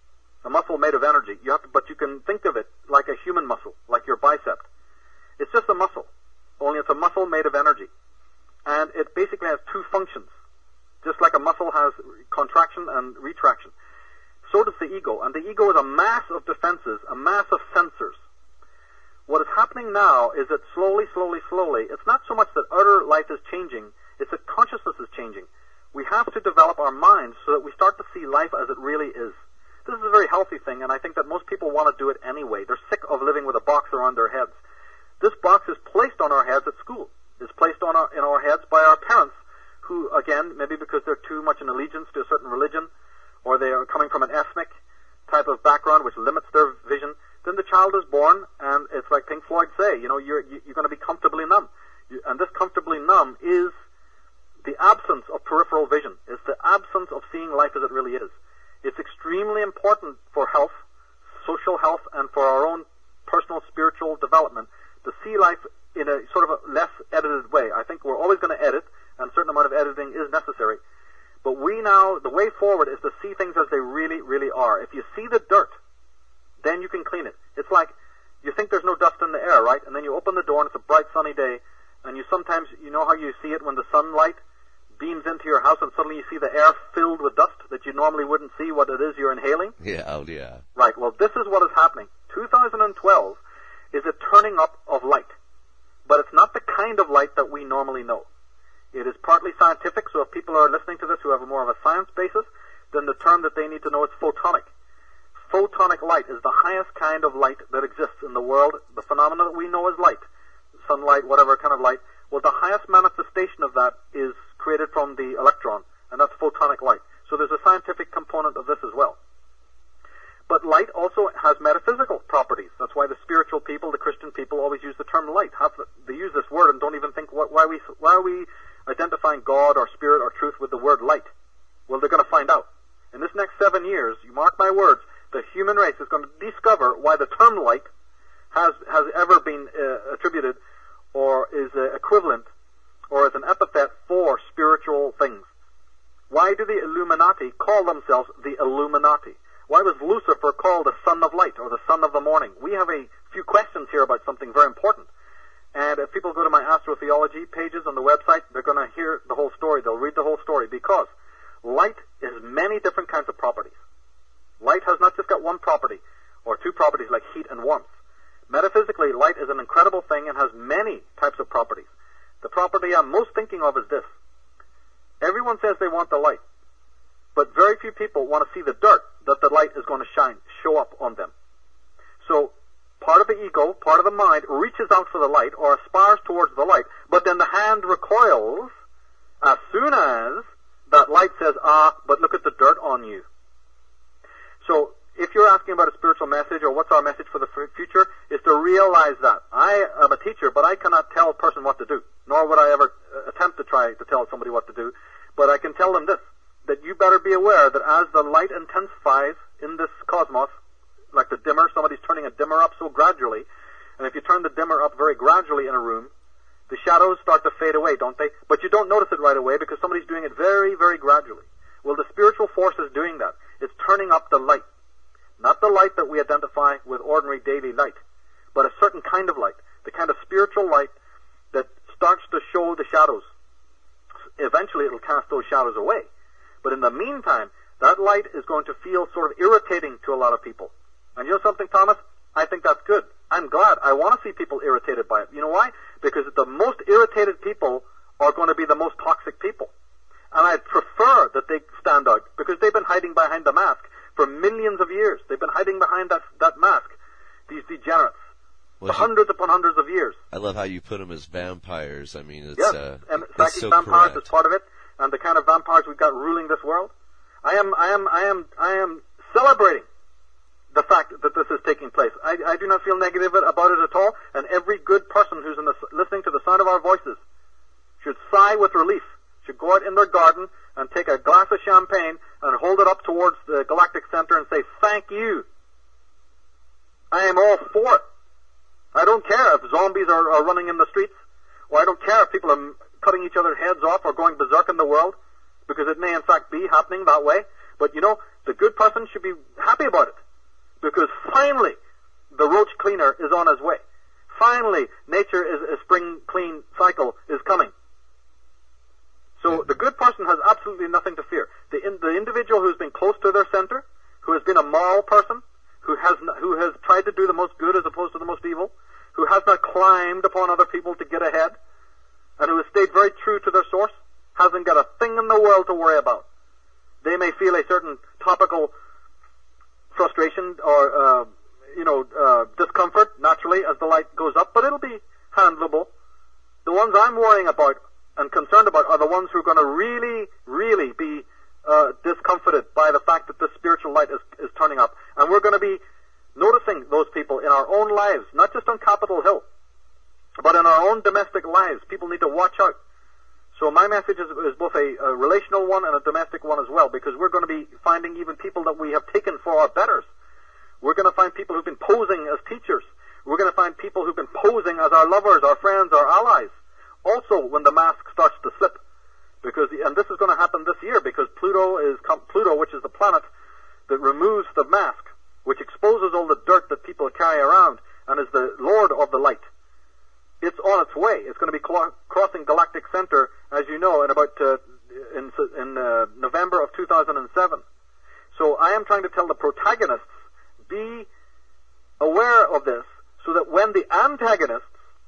made of energy. But you can think of it like a human muscle, like your bicep. It's just a muscle, only it's a muscle made of energy. And it basically has two functions. Just like a muscle has contraction and retraction, so does the ego. And the ego is a mass of defenses, a mass of sensors. What is happening now is that slowly, it's not so much that outer life is changing, it's that consciousness is changing. We have to develop our minds so that we start to see life as it really is. This is a very healthy thing, and I think that most people want to do it anyway. They're sick of living with a box around their heads. This box is placed on our heads at school. It's placed in our heads by our parents, who, again, maybe because they're too much in allegiance to a certain religion, or they are coming from an ethnic type of background which limits their vision, then the child is born, and it's like Pink Floyd say, you're going to be comfortably numb. And this comfortably numb is the absence of peripheral vision. It's the absence of seeing life as it really is. It's extremely important for health, social health, and for our own personal spiritual development to see life in a sort of a less edited way. I think we're always going to edit, and a certain amount of editing is necessary. But the way forward is to see things as they really, really are. If you see the dirt, then you can clean it. It's like you think there's no dust in the air, right? And then you open the door and it's a bright sunny day, and sometimes, you know how you see it when the sunlight beams into your house and suddenly you see the air filled with dust that you normally wouldn't see what it is you're inhaling? Yeah. Right, well, this is what is happening. 2012 is a turning up of light. But it's not the kind of light that we normally know. It is partly scientific, so if people are listening to this who have more of a science basis, then the term that they need to know is photonic. Photonic light is the highest kind of light that exists in the world. The phenomena that we know as light, sunlight, whatever kind of light, well, the highest manifestation of that is created from the electron, and that's photonic light. So there's a scientific component of this as well. But light also has metaphysical properties. That's why the spiritual people, the Christian people, always use the term light. They use this word and don't even think, why are we identifying God or spirit or truth with the word light? Well, they're going to find out. In this next 7 years, you mark my words, the human race is going to discover why the term light has ever been attributed or is equivalent or is an epithet for spiritual things. Why do the Illuminati call themselves the Illuminati? Why was Lucifer called the son of light or the son of the morning? We have a few questions here about something very important. And if people go to my astrotheology pages on the website, they're going to hear the whole story. They'll read the whole story because light has many different kinds of properties. Light has not just got one property or two properties like heat and warmth. Metaphysically, light is an incredible thing and has many types of properties. The property I'm most thinking of is this. Everyone says they want the light, but very few people want to see the dirt that the light is going to show up on them. So part of the ego, part of the mind, reaches out for the light or aspires towards the light, but then the hand recoils as soon as that light says, but look at the dirt on you. So if you're asking about a spiritual message or what's our message for the future, is to realize that. I am a teacher, but I cannot tell a person what to do, nor would I ever attempt to try to tell somebody what to do. But I can tell them this, that you better be aware that as the light intensifies in this cosmos, like the dimmer, somebody's turning a dimmer up so gradually, and if you turn the dimmer up very gradually in a room, the shadows start to fade away, don't they? But you don't notice it right away because somebody's doing it very, very gradually. Well, the spiritual force is doing that. It's turning up the light. Not the light that we identify with ordinary daily light, but a certain kind of light, the kind of spiritual light that starts to show the shadows. Eventually it'll cast those shadows away. But in the meantime, that light is going to feel sort of irritating to a lot of people. And you know something, Thomas? I think that's good. I'm glad. I want to see people irritated by it. You know why? Because the most irritated people are going to be the most toxic people. And I prefer that they stand out because they've been hiding behind the mask for millions of years. They've been hiding behind that mask, these degenerates, for hundreds upon hundreds of years. I love how you put them as vampires. I mean, it's, yes, and psychic so vampires correct. is part of it, and the kind of vampires we've got ruling this world. I am celebrating the fact that this is taking place. I do not feel negative about it at all, and every good person who's listening to the sound of our voices should sigh with relief, should go out in their garden and take a glass of champagne and hold it up towards the Galactic Center and say, thank you. I am all for it. I don't care if zombies are running in the streets, or I don't care if people are cutting each other's heads off or going berserk in the world, because it may in fact be happening that way. But you know, the good person should be happy about it, because finally the roach cleaner is on his way. Finally, a spring clean cycle is coming. So the good person has absolutely nothing to fear. The individual who's been close to their center, who has been a moral person, who has tried to do the most good as opposed to the most evil, who has not climbed upon other people to get ahead, and who has stayed very true to their source, hasn't got a thing in the world to worry about. They may feel a certain topical frustration or discomfort naturally as the light goes up, but it'll be handleable. The ones I'm worrying about and concerned about are the ones who are going to really, really be discomforted by the fact that the spiritual light is turning up. And we're going to be noticing those people in our own lives, not just on Capitol Hill, but in our own domestic lives. People need to watch out. So my message is both a relational one and a domestic one as well, because we're going to be finding even people that we have taken for our betters. We're going to find people who've been posing as teachers. We're going to find people who've been posing as our lovers, our friends, our allies. Also, when the mask starts to slip, and this is going to happen this year, because Pluto, which is the planet that removes the mask, which exposes all the dirt that people carry around, and is the Lord of the light. It's on its way. It's going to be crossing Galactic Center, as you know, in about in November of 2007. So I am trying to tell the protagonists, be aware of this, so that when the antagonists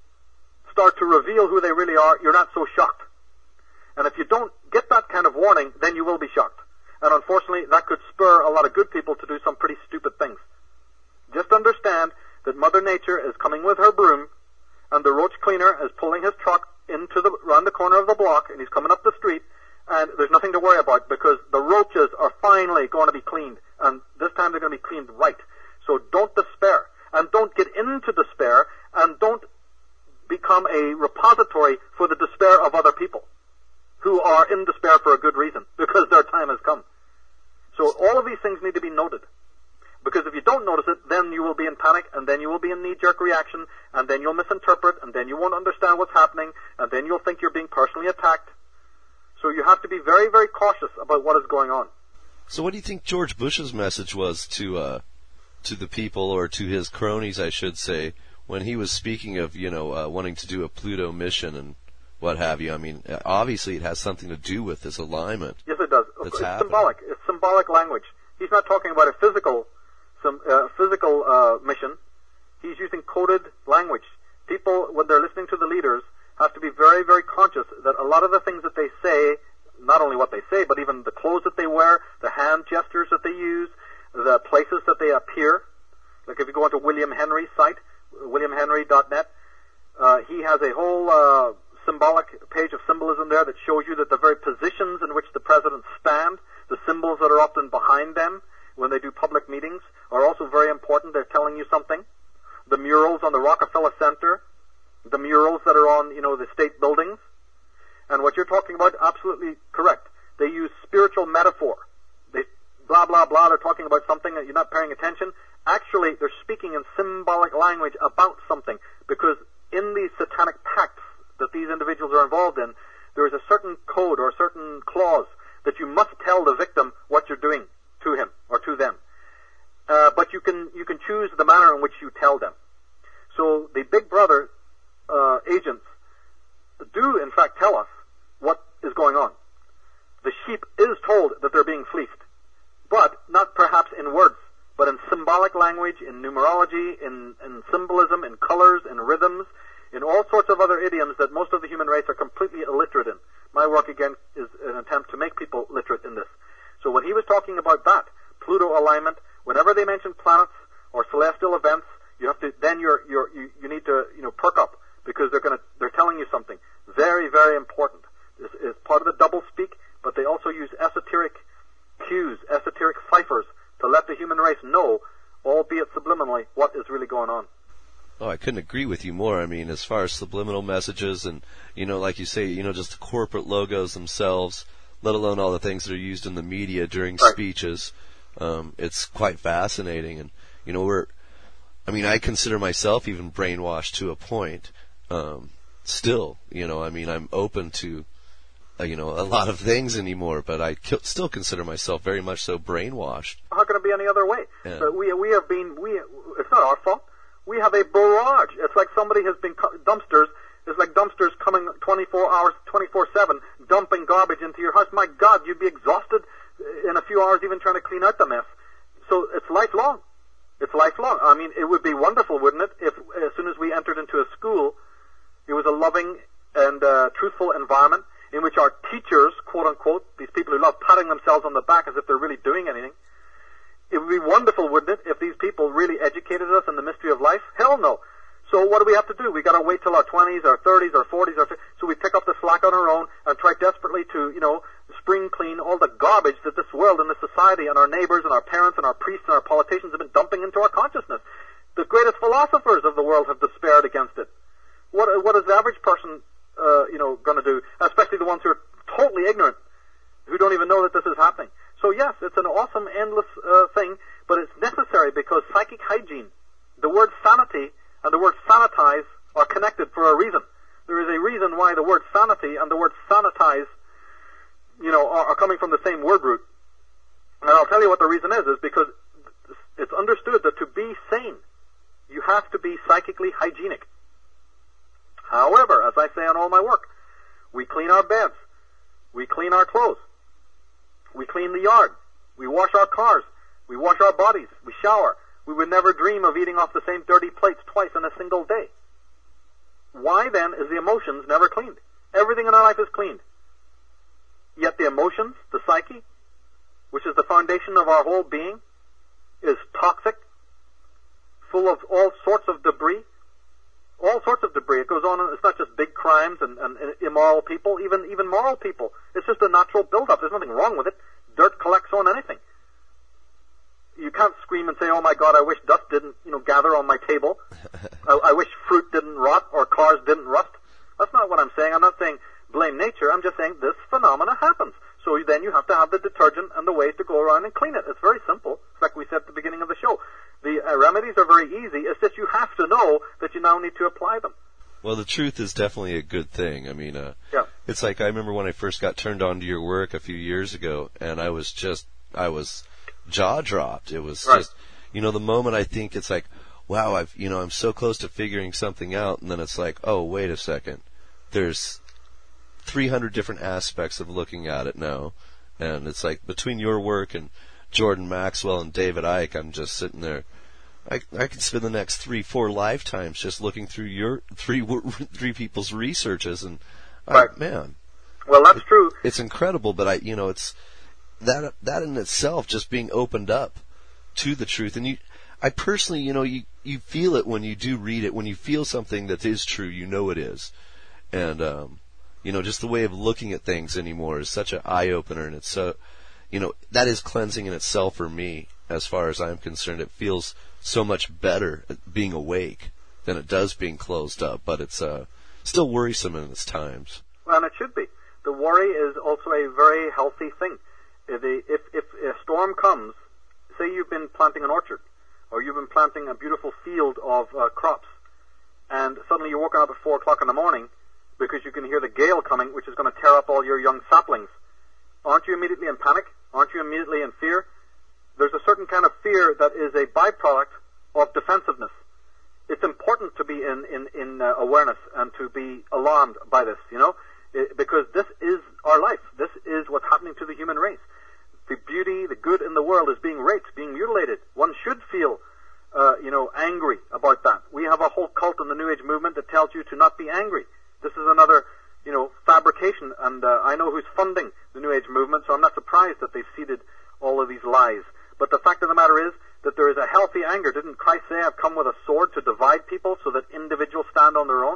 start to reveal who they really are, you're not so shocked. And if you don't get that kind of warning, then you will be shocked. And unfortunately, that could spur a lot of good people to do some pretty stupid things. Just understand that Mother Nature is coming with her broom, and the roach cleaner is pulling his truck around the corner of the block, and he's coming up the street, and there's nothing to worry about, because the roaches are finally going to be cleaned, and this time they're going to be cleaned right. So don't despair, and don't get into despair, and don't become a repository for the despair of other people who are in despair for a good reason, because their time has come. So all of these things need to be noted. Because if you don't notice it, then you will be in panic, and then you will be in knee-jerk reaction, and then you'll misinterpret, and then you won't understand what's happening, and then you'll think you're being personally attacked. So you have to be very, very cautious about what is going on. So what do you think George Bush's message was to the people, or to his cronies, I should say, when he was speaking of, wanting to do a Pluto mission and what have you? I mean, obviously it has something to do with this alignment. Yes, it does. It's symbolic. It's symbolic language. He's not talking about a physical mission. He's using coded language. People, when they're listening to the leaders, have to be very, very conscious that a lot of the things that they say, not only what they say, but even the clothes that they wear, the hand gestures that they use, the places that they appear. Like if you go onto William Henry's site, williamhenry.net, he has a whole symbolic page of symbolism there that shows you that the very positions in which the presidents stand, the symbols that are often behind them when they do public meetings, are also very important. They're telling you something. The murals on the Rockefeller Center, the murals that are on, the state buildings, and what you're talking about, absolutely correct. They use spiritual metaphor. They blah, blah, blah, they're talking about something that you're not paying attention. Actually, they're speaking in symbolic language about something, because in these satanic pacts that these individuals are involved in, there is a certain code or a certain clause that you must tell the victim what you're doing to him or to them. But you can choose the manner in which you tell them. So the Big Brother agents do in fact tell us what is going on. The sheep is told that they're being fleeced, but not perhaps in words, but in symbolic language, in numerology, in symbolism, in colors, in rhythms, in all sorts of other idioms that most of the human race are completely illiterate in. My work, again, is an attempt to make people literate in this. So when he was talking about that, Pluto alignment, whenever they mention planets or celestial events, you have to, then you need to, perk up, because they're telling you something very, very important. This is part of the double speak, but they also use esoteric cues, esoteric ciphers, to let the human race know albeit subliminally, what is really going on. Oh, I couldn't agree with you more. I mean, as far as subliminal messages and, like you say, just the corporate logos themselves, let alone all the things that are used in the media during speeches, it's quite fascinating. And, I consider myself even brainwashed to a point, still, I'm open to, a lot of things anymore, but I still consider myself very much so brainwashed. How can it be any other way? Yeah. So it's not our fault. We have a barrage. It's like somebody has been dumpsters. It's like dumpsters coming 24 hours, 24/7, dumping garbage into your house. My God, you'd be exhausted in a few hours even trying to clean out the mess. So it's lifelong. It's lifelong. I mean, it would be wonderful, wouldn't it, if as soon as we entered into a school, it was a loving and truthful environment in which our teachers, quote unquote, these people who love patting themselves on the back as if they're really doing anything, it would be wonderful, wouldn't it, if these people really educated us in the mystery of life? Hell no. So what do we have to do? We got to wait till our 20s, our 30s, our 40s, so we pick up the slack on our own and try desperately to, spring clean all the garbage that this world and this society and our neighbors and our parents and our priests and our politicians have been dumping into our consciousness. The greatest philosophers of the world have despaired against it. What is the average person, going to do? Especially the ones who are totally ignorant, who don't even know that this is happening. So yes, it's an awesome, endless thing, but it's necessary because psychic hygiene, the word sanity and the word sanitize are connected for a reason. There is a reason why the word sanity and the word sanitize, are coming from the same word root. And I'll tell you what the reason is because it's understood that to be sane, you have to be psychically hygienic. However, as I say on all my work, we clean our beds, we clean our clothes, we clean the yard, we wash our cars, we wash our bodies, we shower. We would never dream of eating off the same dirty plates twice in a single day. Why then is the emotions never cleaned? Everything in our life is cleaned. Yet the emotions, the psyche, which is the foundation of our whole being, is toxic, full of all sorts of debris. All sorts of debris. It goes on, it's not just big crimes and immoral people, even moral people. It's just a natural build-up. There's nothing wrong with it. Dirt collects on anything. You can't scream and say, oh my God, I wish dust didn't, gather on my table. I wish fruit didn't rot or cars didn't rust. That's not what I'm saying. I'm not saying blame nature. I'm just saying this phenomena happens. So then you have to have the detergent and the ways to go around and clean it. It's very simple. It's like we said at the beginning of the show. The remedies are very easy. It's just you have to know that you now need to apply them. Well, the truth is definitely a good thing. I mean, yeah. It's like I remember when I first got turned on to your work a few years ago, and I was jaw dropped. It was right. Just, the moment I think it's like, wow, I'm so close to figuring something out, and then it's like, oh, wait a second. There's 300 different aspects of looking at it now, and it's like between your work and Jordan Maxwell and David Icke, I'm just sitting there. I could spend the next 3-4 lifetimes just looking through your three people's researches, and right. Man, well, that's true. It's incredible, but it's that in itself just being opened up to the truth, and I personally, you feel it when you do read it. When you feel something that is true, it is, and just the way of looking at things anymore is such an eye opener, and it's so, that is cleansing in itself for me. As far as I'm concerned, it feels so much better being awake than it does being closed up, but it's still worrisome in its times. Well, and it should be. The worry is also a very healthy thing. If a storm comes, say you've been planting an orchard, or you've been planting a beautiful field of crops, and suddenly you're woken up at 4 o'clock in the morning because you can hear the gale coming, which is going to tear up all your young saplings. Aren't you immediately in panic? Aren't you immediately in fear? There's a certain kind of fear that is a byproduct of defensiveness. It's important to be in awareness and to be alarmed by this, because this is our life. This is what's happening to the human race. The beauty, the good in the world is being raped, being mutilated. One should feel, angry about that. We have a whole cult in the New Age movement that tells you to not be angry. This is another, fabrication, and I know who's funding the New Age movement, so I'm not surprised that they've seeded all of these lies. But the fact of the matter is that there is a healthy anger. Didn't Christ say, I've come with a sword to divide people so that individuals stand on their own?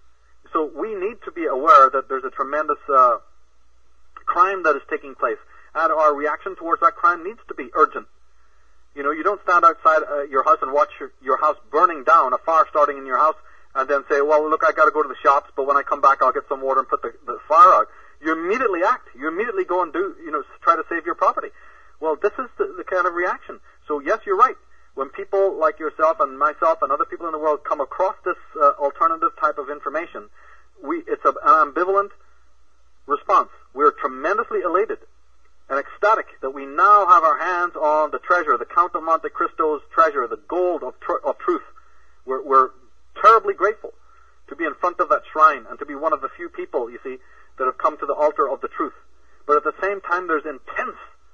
So we need to be aware that there's a tremendous crime that is taking place, and our reaction towards that crime needs to be urgent. You know, you don't stand outside your house and watch your house burning down, a fire starting in your house, and then say, well, look, I got to go to the shops, but when I come back, I'll get some water and put the fire out. You immediately act. You immediately go and try to save your property. Well, this is the kind of reaction. So, yes, you're right. When people like yourself and myself and other people in the world come across this alternative type of information, it's an ambivalent response. We're tremendously elated and ecstatic that we now have our hands on the treasure, the Count of Monte Cristo's treasure, the gold of truth. We're terribly grateful to be in front of that shrine and to be one of the few people, you see, that have come to the altar of the truth. But at the same time, there's intense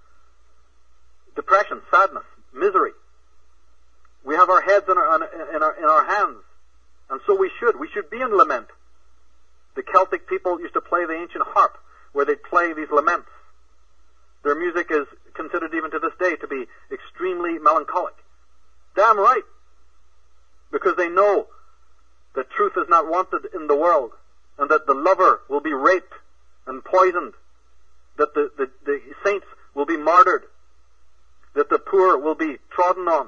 depression, sadness, misery. We have our heads in our hands, and so we should. We should be in lament. The Celtic people used to play the ancient harp, where they play these laments. Their music is considered even to this day to be extremely melancholic. Damn right. Because they know that truth is not wanted in the world, and that the lover will be raped and poisoned, that the saints will be martyred, that the poor will be trodden on.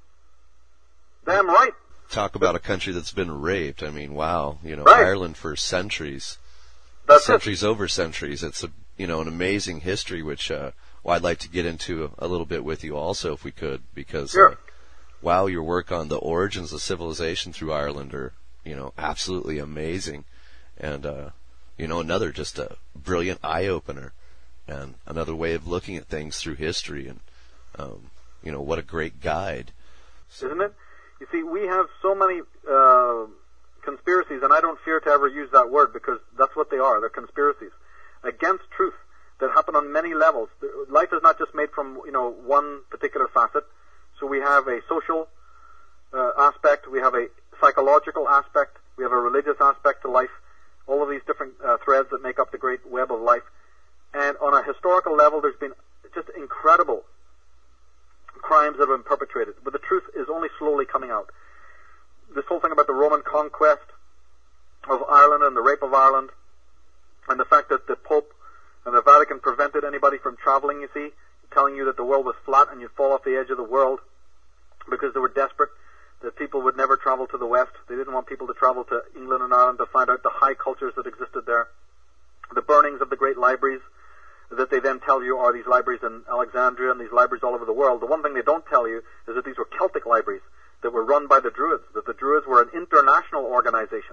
Damn right. Talk about a country that's been raped. I mean, wow. Right. Ireland for centuries. That's centuries over centuries. It's an amazing history, which I'd like to get into a little bit with you also, if we could, because sure. Wow, your work on the origins of civilization through Ireland are, absolutely amazing, and another just a brilliant eye opener, and another way of looking at things through history, and what a great guide. Isn't it? You see, we have so many conspiracies, and I don't fear to ever use that word because that's what they are. They're conspiracies against truth that happen on many levels. Life is not just made from, one particular facet. So we have a social aspect, we have a psychological aspect, we have a religious aspect to life, all of these different threads that make up the great web of life. And on a historical level, there's been just incredible crimes that have been perpetrated, but the truth is only slowly coming out. This whole thing about the Roman conquest of Ireland and the rape of Ireland, and the fact that the Pope and the Vatican prevented anybody from traveling, you see, telling you that the world was flat and you'd fall off the edge of the world because they were desperate, that people would never travel to the West. They didn't want people to travel to England and Ireland to find out the high cultures that existed there. The burnings of the great libraries that they then tell you are these libraries in Alexandria and these libraries all over the world. The one thing they don't tell you is that these were Celtic libraries that were run by the Druids, that the Druids were an international organization.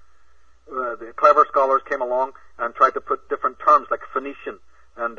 The clever scholars came along and tried to put different terms like Phoenician and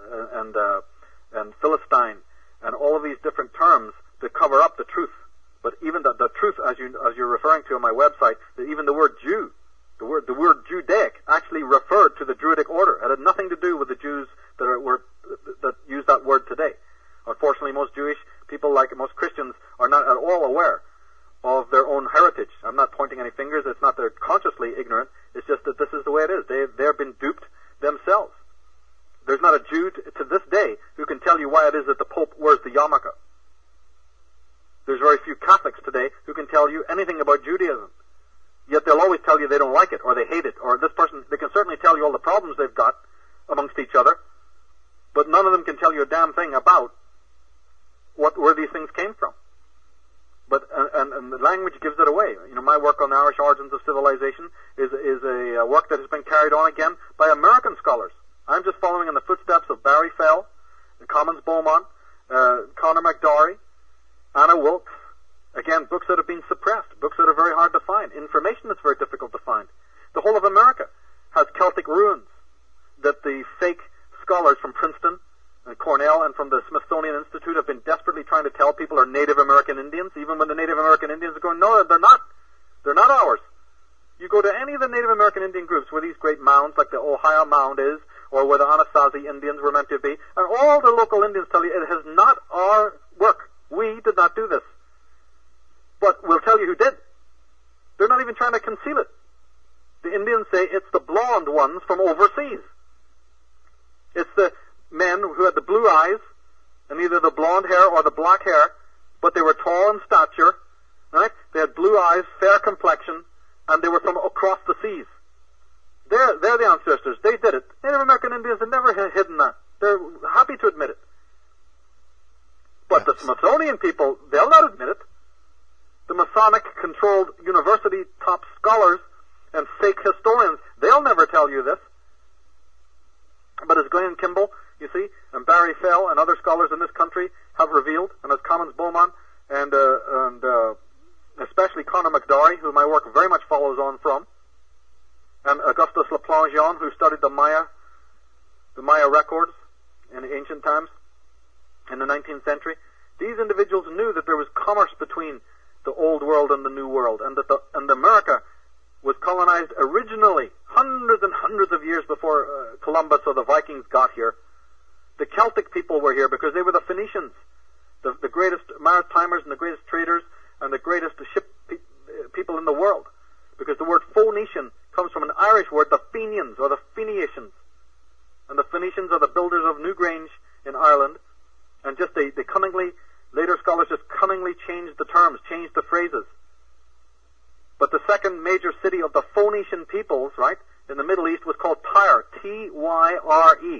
Philistine and all of these different terms to cover up the truth. But even the truth, as you're referring to on my website, that even the word Jew, the word Judaic actually referred to the Druidic order. It had nothing to do with the Jews that use that word today. Unfortunately, most Jewish people, like most Christians, are not at all aware of their own heritage. I'm not pointing any fingers. It's not they're consciously ignorant. It's just that this is the way it is. They've been duped themselves. There's not a Jew to this day who can tell you why it is that the Pope wears the yarmulke. There's very few Catholics today who can tell you anything about Judaism. Yet they'll always tell you they don't like it, or they hate it, or this person, they can certainly tell you all the problems they've got amongst each other, but none of them can tell you a damn thing about where these things came from. But, and the language gives it away. My work on the Irish origins of civilization is a work that has been carried on again by American scholars. I'm just following in the footsteps of Barry Fell, Commons Beaumont, Conor McDowry, Anna Wilkes. Again, books that have been suppressed, books that are very hard to find, information that's very difficult to find. The whole of America has Celtic ruins that the fake scholars from Princeton and Cornell and from the Smithsonian Institute have been desperately trying to tell people are Native American Indians, even when the Native American Indians are going, no, they're not. They're not ours. You go to any of the Native American Indian groups where these great mounds, like the Ohio Mound is, or where the Anasazi Indians were meant to be, and all the local Indians tell you it is not our work. We did not do this. But we'll tell you who did. They're not even trying to conceal it. The Indians say it's the blonde ones from overseas. It's the men who had the blue eyes and either the blonde hair or the black hair, but they were tall in stature, right? They had blue eyes, fair complexion, and they were from across the seas. They're the ancestors. They did it. Native American Indians have never hidden that. They're happy to admit it. But the the Smithsonian people, they'll not admit it. The Masonic-controlled university top scholars and fake historians, they'll never tell you this. But as Glenn Kimball, you see, and Barry Fell and other scholars in this country have revealed, and as Commons Bowman and especially Conor McDowry, who my work very much follows on from, and Augustus Laplangion, who studied the Maya records in ancient times in the 19th century, these individuals knew that there was commerce between the old world and the new world, and that America was colonized originally hundreds and hundreds of years before Columbus or the Vikings got here. The Celtic people were here because they were the Phoenicians, the greatest maritimers and the greatest traders and the greatest ship people in the world. Because the word Phoenician comes from an Irish word, the Fenians or the Phoenicians. And the Phoenicians are the builders of Newgrange in Ireland. And just they cunningly, later scholars just cunningly changed the terms, changed the phrases. But the second major city of the Phoenician peoples, right, in the Middle East was called Tyre, T-Y-R-E.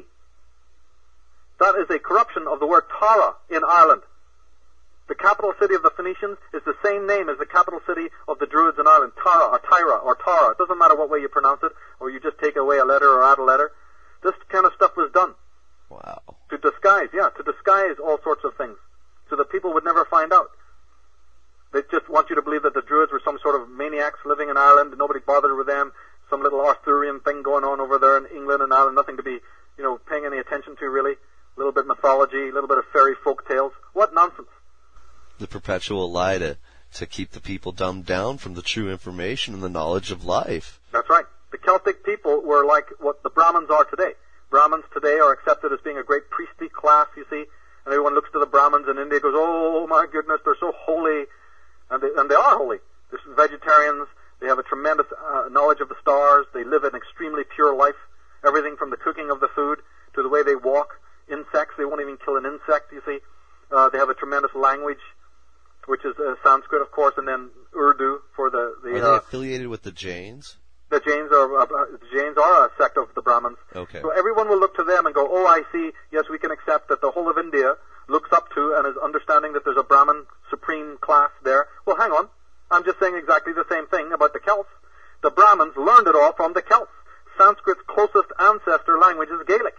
That is a corruption of the word Tara in Ireland. The capital city of the Phoenicians is the same name as the capital city of the Druids in Ireland, Tara or Tyra or Tara. It doesn't matter what way you pronounce it, or you just take away a letter or add a letter. This kind of stuff was done. Wow. To disguise all sorts of things, so that people would never find out. They just want you to believe that the Druids were some sort of maniacs living in Ireland and nobody bothered with them, some little Arthurian thing going on over there in England and Ireland, nothing to be, paying any attention to really. A little bit mythology, a little bit of fairy folk tales. What nonsense. The perpetual lie to keep the people dumbed down from the true information and the knowledge of life. That's right. The Celtic people were like what the Brahmins are today. Brahmins today are accepted as being a great priestly class, you see, and everyone looks to the Brahmins in India and goes, oh my goodness, they're so holy, and they are holy. They're vegetarians, they have a tremendous knowledge of the stars, they live an extremely pure life, everything from the cooking of the food to the way they walk, insects, they won't even kill an insect, you see. They have a tremendous language, which is Sanskrit, of course, and then Urdu for the Are they affiliated with the Jains? The Jains are a sect of the Brahmins. Okay. So everyone will look to them and go, oh, I see, yes, we can accept that the whole of India looks up to and is understanding that there's a Brahmin supreme class there. Well, hang on. I'm just saying exactly the same thing about the Celts. The Brahmins learned it all from the Celts. Sanskrit's closest ancestor language is Gaelic.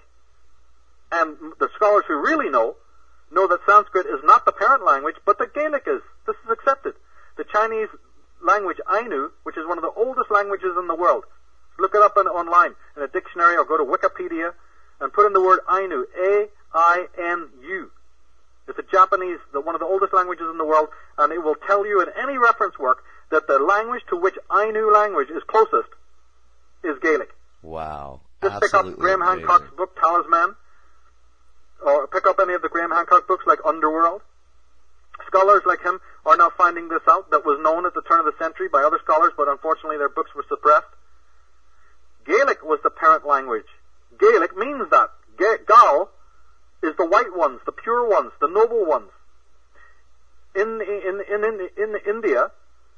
And the scholars who really know that Sanskrit is not the parent language, but the Gaelic is. This is accepted. The Chinese language Ainu, which is one of the oldest languages in the world. Look it up online in a dictionary or go to Wikipedia and put in the word Ainu, A-I-N-U. It's a Japanese, one of the oldest languages in the world, and it will tell you in any reference work that the language to which Ainu language is closest is Gaelic. Wow. Just pick up Graham Hancock's book, Talisman, or pick up any of the Graham Hancock books like Underworld. Scholars like him are now finding this out that was known at the turn of the century by other scholars, but unfortunately their books were suppressed. Gaelic was the parent language. Gaelic means that. Gal is the white ones, the pure ones, the noble ones. In India,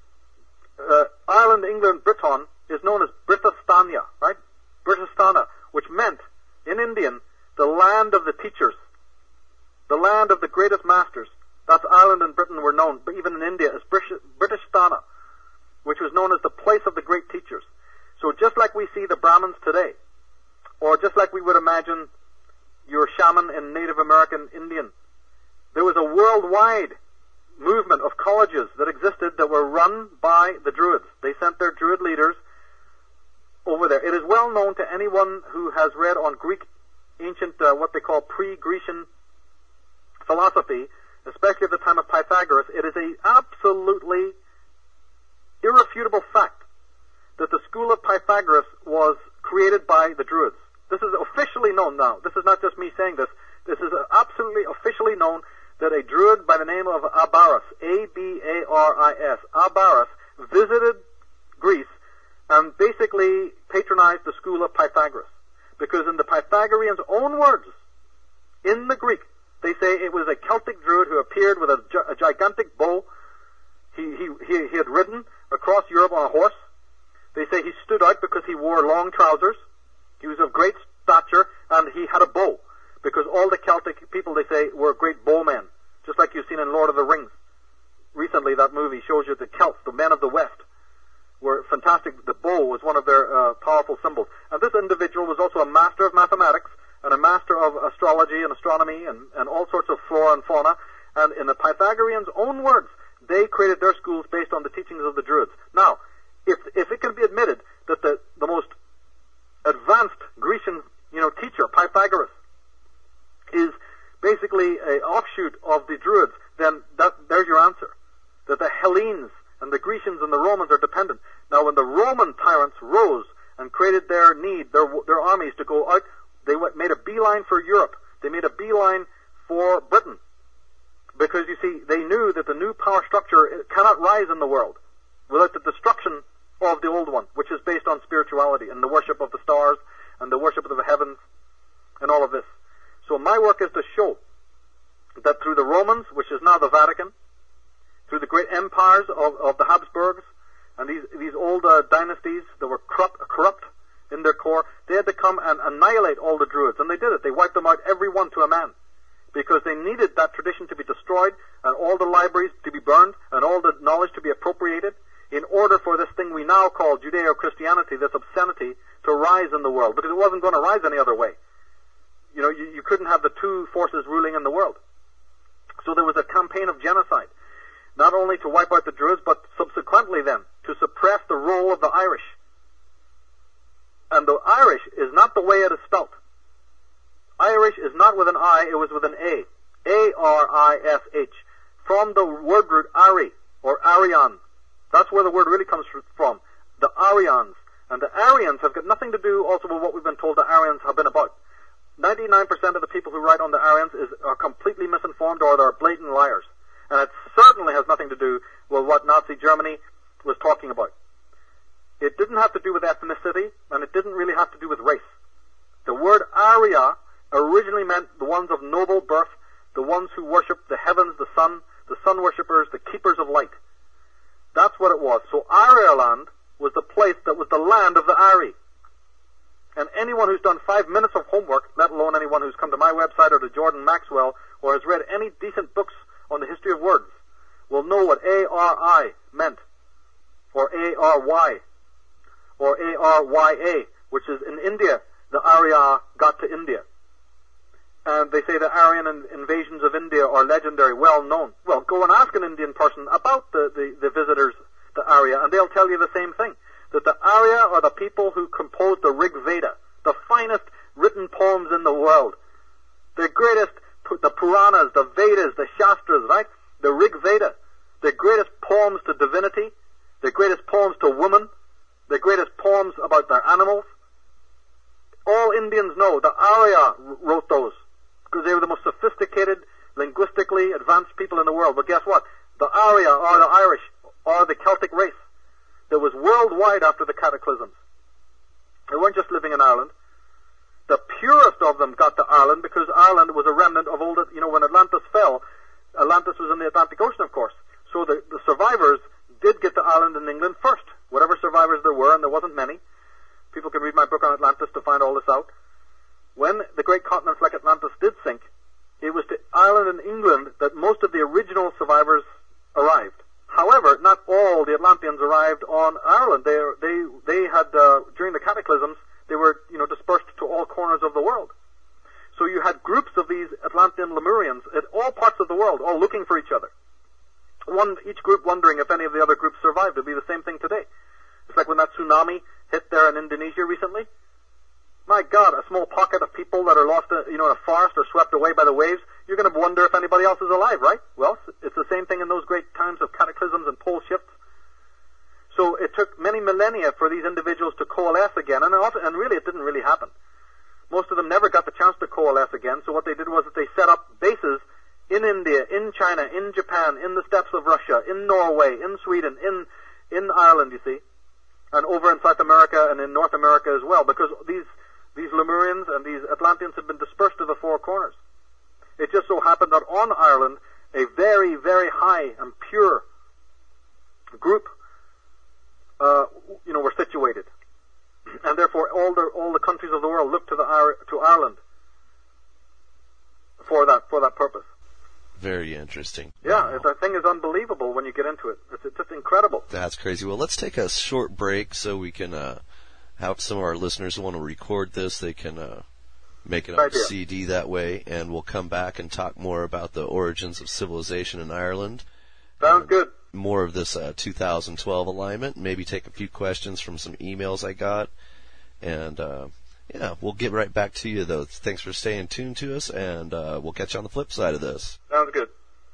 Ireland, England, Britain is known as Britistania, right? Britistana, which meant, in Indian, the land of the teachers, the land of the greatest masters. That's Ireland and Britain were known, but even in India, as Britistana, which was known as the place of the great teachers. So just like we see the Brahmins today, or just like we would imagine your shaman in Native American Indian, there was a worldwide movement of colleges that existed that were run by the Druids. They sent their Druid leaders over there. It is well known to anyone who has read on Greek, ancient, what they call pre-Grecian philosophy, especially at the time of Pythagoras. It is a absolutely irrefutable fact that the school of Pythagoras was created by the Druids. This is officially known now. This is not just me saying this. This is absolutely officially known that a Druid by the name of Abaris, A-B-A-R-I-S, Abaris, visited Greece and basically patronized the school of Pythagoras. Because in the Pythagoreans' own words, in the Greek, they say it was a Celtic Druid who appeared with a gigantic bow. He had ridden across Europe on a horse. They say he stood out because he wore long trousers. He was of great stature, and he had a bow. Because all the Celtic people, they say, were great bowmen. Just like you've seen Lord of the Rings. Recently, that movie shows you the Celts, the men of the West, were fantastic. The bow was one of their powerful symbols. And this individual was also a master of mathematics and a master of astrology and astronomy and all sorts of flora and fauna. And in the Pythagoreans' own words, they created their schools based on the teachings of the Druids. Now, if it can be admitted that the most advanced Grecian, teacher, Pythagoras, is basically an offshoot of the Druids, then there's your answer. That the Hellenes and the Grecians and the Romans are dependent. Now, when the Roman tyrants rose and created their armies to go out, they made a beeline for Europe. They made a beeline for Britain. Because, you see, they knew that the new power structure cannot rise in the world without the destruction of the old one, which is based on spirituality and the worship of the stars and the worship of the heavens and all of this. So my work is to show that through the Romans, which is now the Vatican, through the great empires of the Habsburgs and these old dynasties that were corrupt in their core, they had to come and annihilate all the Druids. And they did it. They wiped them out, every one to a man. Because they needed that tradition to be destroyed and all the libraries to be burned and all the knowledge to be appropriated in order for this thing we now call Judeo-Christianity, this obscenity, to rise in the world. Because it wasn't going to rise any other way. You couldn't have the two forces ruling in the world. So there was a campaign of genocide, not only to wipe out the Druids, but subsequently then to suppress the role of the Irish. And the Irish is not the way it is spelt. Irish is not with an I, it was with an A. A-R-I-S-H. From the word root Ari, or Arian. That's where the word really comes from. The Aryans. And the Aryans have got nothing to do also with what we've been told the Aryans have been about. 99% of the people who write on the Aryans are completely misinformed or they're blatant liars. And it certainly has nothing to do with what Nazi Germany was talking about. It didn't have to do with ethnicity, and it didn't really have to do with race. The word Arya originally meant the ones of noble birth, the ones who worship the heavens, the sun worshippers, the keepers of light. That's what it was. So Ireland was the place that was the land of the Ari. And anyone who's done 5 minutes of homework, let alone anyone who's come to my website or to Jordan Maxwell or has read any decent books on the history of words, will know what A-R-I meant, or A-R-Y, or A-R-Y-A, which is in India, the Arya got to India. And they say the Aryan invasions of India are legendary, well known. Well, go and ask an Indian person about the visitors, the Arya, and they'll tell you the same thing. That the Arya are the people who composed the Rig Veda, the finest written poems in the world. The greatest, the Puranas, the Vedas, the Shastras, right? The Rig Veda, the greatest poems to divinity, the greatest poems to woman, the greatest poems about their animals. All Indians know the Arya wrote those because they were the most sophisticated, linguistically advanced people in the world. But guess what? The Arya are the Irish, are the Celtic race that was worldwide after the cataclysms. They weren't just living in Ireland. The purest of them got to Ireland because Ireland was a remnant of old, when Atlantis fell, Atlantis was in the Atlantic Ocean, of course. So the survivors did get to Ireland and England first, whatever survivors there were, and there wasn't many. People can read my book on Atlantis to find all this out. When the great continents like Atlantis did sink, it was to Ireland and England that most of the original survivors arrived. However, not all the Atlanteans arrived on Ireland. They had, during the cataclysms, they were, dispersed to all corners of the world. So you had groups of these Atlantean Lemurians at all parts of the world, all looking for each other. Each group wondering if any of the other groups survived. It'd be the same thing today. It's like when that tsunami hit there in Indonesia recently. My God, a small pocket of people that are lost, in a forest or swept away by the waves. You're going to wonder if anybody else is alive, right? Well, it's the same thing in those great times of cataclysms and pole shifts. So it took many millennia for these individuals to coalesce again, and really it didn't really happen. Most of them never got the chance to coalesce again, so what they did was that they set up bases in India, in China, in Japan, in the steppes of Russia, in Norway, in Sweden, in Ireland, you see, and over in South America and in North America as well, because these Lemurians and these Atlanteans had been dispersed to the four corners. It just so happened that on Ireland, a very, very high and pure group, were situated, and therefore all the countries of the world looked to Ireland for that purpose. Very interesting. Yeah, the thing is unbelievable when you get into it. It's just incredible. That's crazy. Well, let's take a short break so we can have some of our listeners who want to record this. They can make it on CD that way, and we'll come back and talk more about the origins of civilization in Ireland. Sounds good. More of this 2012 alignment, maybe take a few questions from some emails I got, and yeah, we'll get right back to you, though. Thanks for staying tuned to us, and we'll catch you on the flip side of this. Sounds good.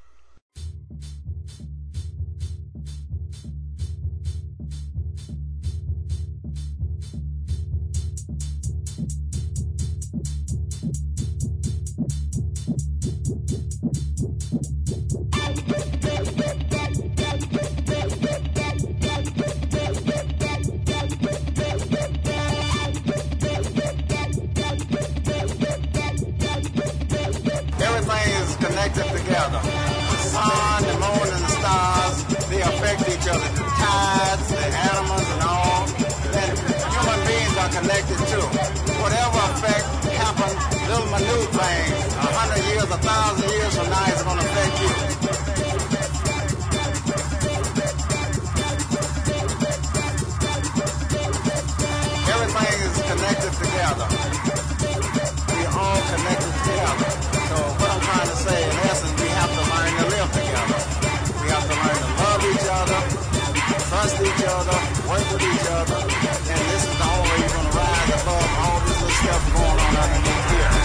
Together. The sun, the moon, and the stars, they affect each other. The tides, the animals, and all. And human beings are connected too. Whatever effect happens, little minute things, 100 years, 1,000 years from now, it's going to affect you. Everything is connected together. We all connected together. So what I'm trying to say, in essence, we have to learn to live together. We have to learn to love each other, trust each other, work with each other, and this is the only way you're going to rise above all this little stuff going on underneath here.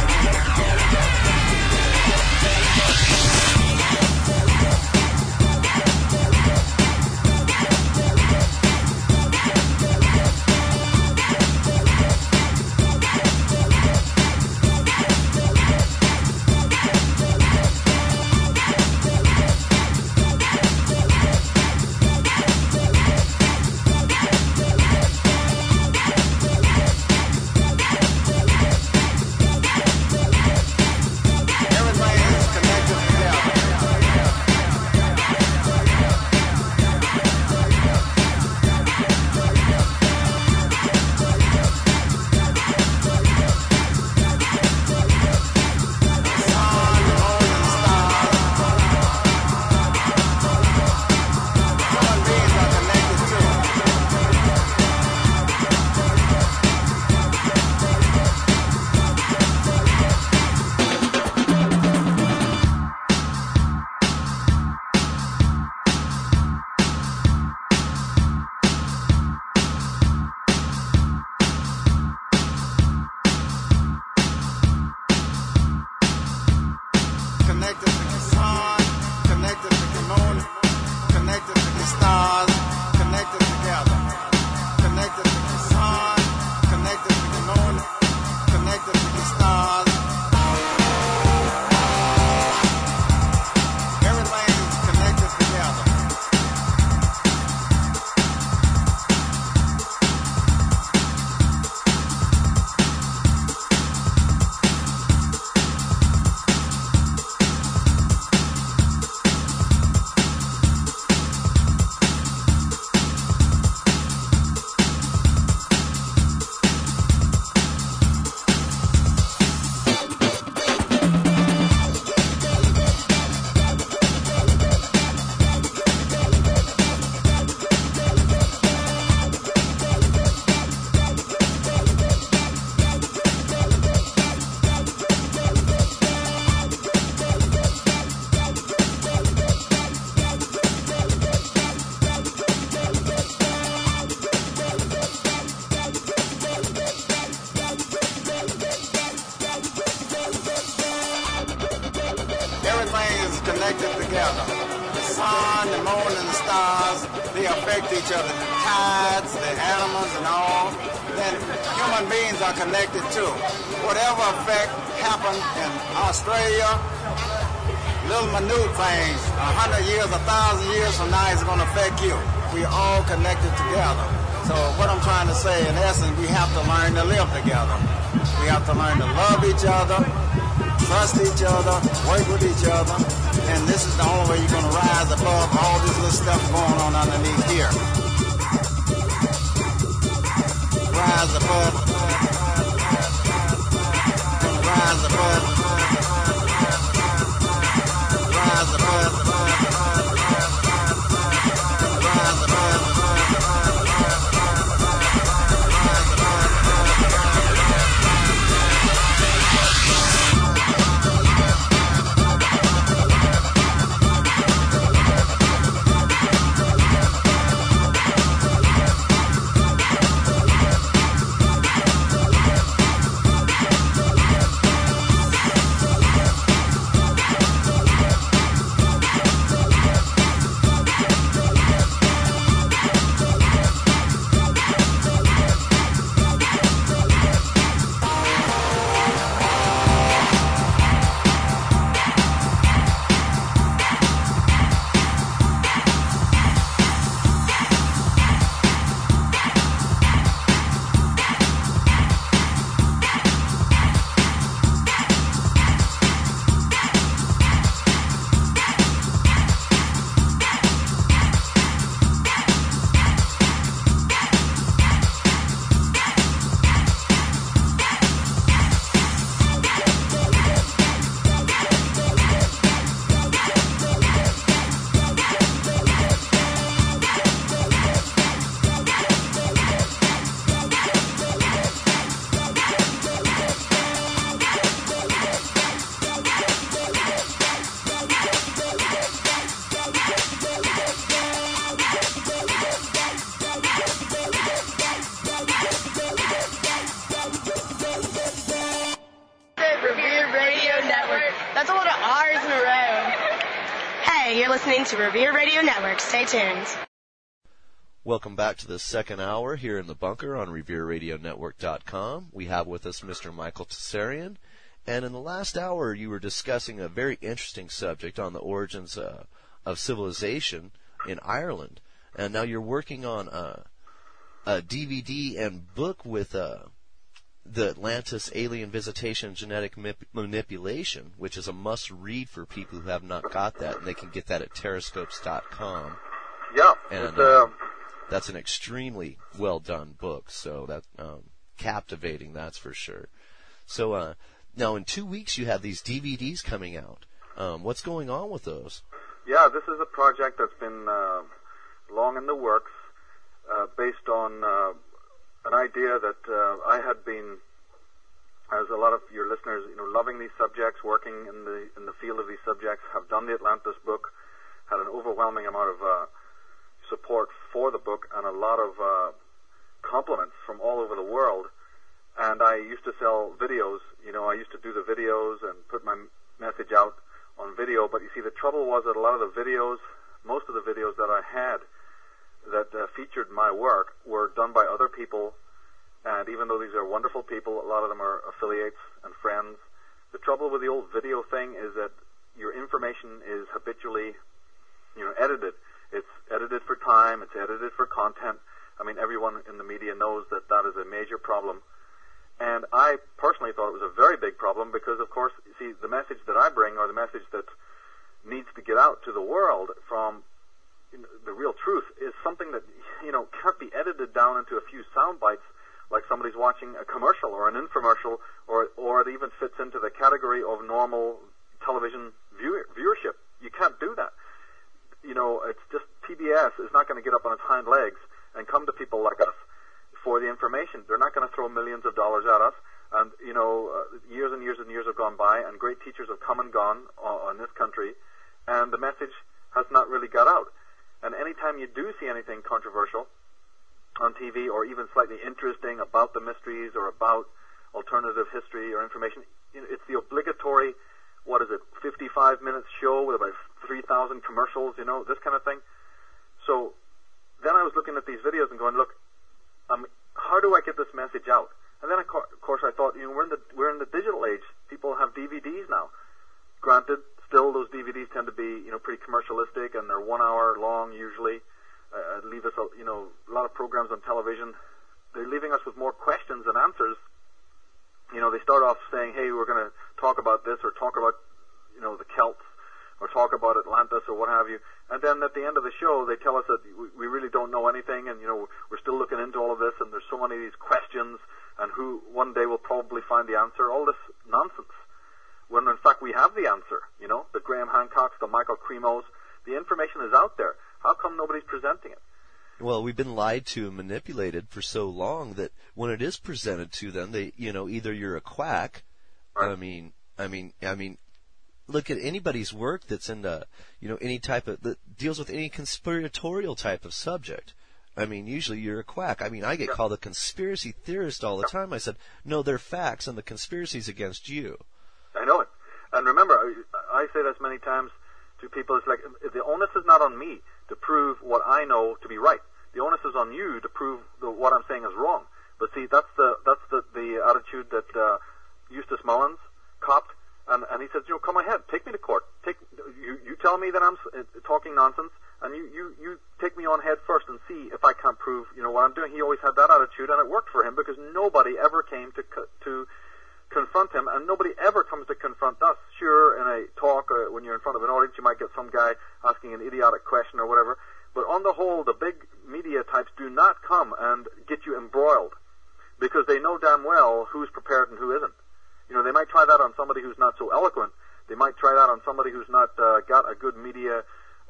Each other, the tides, the animals, and all. Then human beings are connected too. Whatever effect happened in Australia, little minute things, 100 years, 1,000 years from now, is going to affect you. We all connected together. So what I'm trying to say, in essence, we have to learn to live together. We have to learn to love each other, trust each other, work with each other, and this is the only way you're going to rise above all this little stuff going on underneath here. Rise above. Rise above. Rise Hey, you're listening to Revere Radio Network. Stay tuned. Welcome back to the second hour here in the bunker on RevereRadioNetwork.com. We have with us Mr. Michael Tsarian. And in the last hour, you were discussing a very interesting subject on the origins of civilization in Ireland. And now you're working on a DVD and book with the Atlantis Alien Visitation and Genetic Manipulation, which is a must-read for people who have not got that, and they can get that at Terrascopes.com. Yeah, and that's an extremely well-done book, so that's captivating, that's for sure. So now in 2 weeks you have these DVDs coming out. What's going on with those? Yeah, this is a project that's been long in the works, based on an idea that I had been, as a lot of your listeners, loving these subjects, working in the field of these subjects, have done the Atlantis book, had an overwhelming amount of support for the book and a lot of compliments from all over the world. And I used to sell videos. I used to do the videos and put my message out on video. But you see, the trouble was that a lot of the videos, most of the videos that I had that featured my work were done by other people. And even though these are wonderful people, a lot of them are affiliates and friends. The trouble with the old video thing is that your information is habitually, edited. It's edited for time. It's edited for content. I mean, everyone in the media knows that that is a major problem. And I personally thought it was a very big problem because, of course, you see, the message that I bring, or the message that needs to get out to the world from the real truth, is something that, can't be edited down into a few sound bites like somebody's watching a commercial or an infomercial, or it even fits into the category of normal television viewership. You can't do that. It's just PBS is not going to get up on its hind legs and come to people like us for the information. They're not going to throw millions of dollars at us. And, years and years and years have gone by, and great teachers have come and gone in this country, and the message has not really got out. And anytime you do see anything controversial on TV, or even slightly interesting about the mysteries or about alternative history or information, it's the obligatory, 55 minutes show with about 3,000 commercials, this kind of thing. So then I was looking at these videos and going, look, how do I get this message out? And then, of course, I thought, we're in the digital age. People have DVDs now. Granted, still those DVDs tend to be, pretty commercialistic, and they're 1 hour long usually. Leave us, a lot of programs on television. They're leaving us with more questions than answers. They start off saying, hey, we're going to talk about this, or talk about, the Celts, or talk about Atlantis, or what have you. And then at the end of the show, they tell us that we really don't know anything, and, we're still looking into all of this, and there's so many of these questions, and who one day will probably find the answer. All this nonsense. When, in fact, we have the answer, the Graham Hancocks, the Michael Cremos. The information is out there. How come nobody's presenting it? Well, we've been lied to and manipulated for so long that when it is presented to them, they, either you're a quack. Right. I mean, look at anybody's work that's in the, any type of, that deals with any conspiratorial type of subject. I mean, usually you're a quack. I mean, I get called a conspiracy theorist all the time. I said, no, they're facts, and the conspiracy's against you. I know it. And remember, I say this many times to people, it's like, the onus is not on me to prove what I know to be right. The onus is on you to prove what I'm saying is wrong. But see, that's the attitude that Eustace Mullins copped, and he said, come ahead, take me to court. You tell me that I'm talking nonsense, and you take me on head first and see if I can't prove what I'm doing. He always had that attitude, and it worked for him because nobody ever came to confront him, and nobody ever comes to confront us. Sure, in a talk, when you're in front of an audience, you might get some guy asking an idiotic question or whatever, but on the whole, the big media types do not come and get you embroiled, because they know damn well who's prepared and who isn't. They might try that on somebody who's not so eloquent. They might try that on somebody who's not got a good media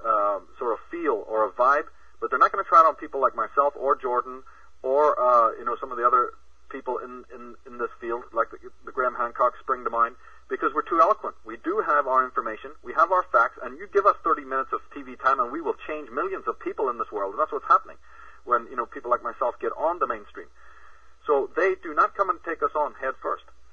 sort of feel or a vibe, but they're not going to try it on people like myself or Jordan or some of the other people in this field, like the Graham Hancock spring to mind, because we're too eloquent. We do have our information, we have our facts, and you give us 30 minutes of TV time and we will change millions of people in this world, and that's what's happening when, people like myself get on the mainstream. So they do not come and take us on head first. A quick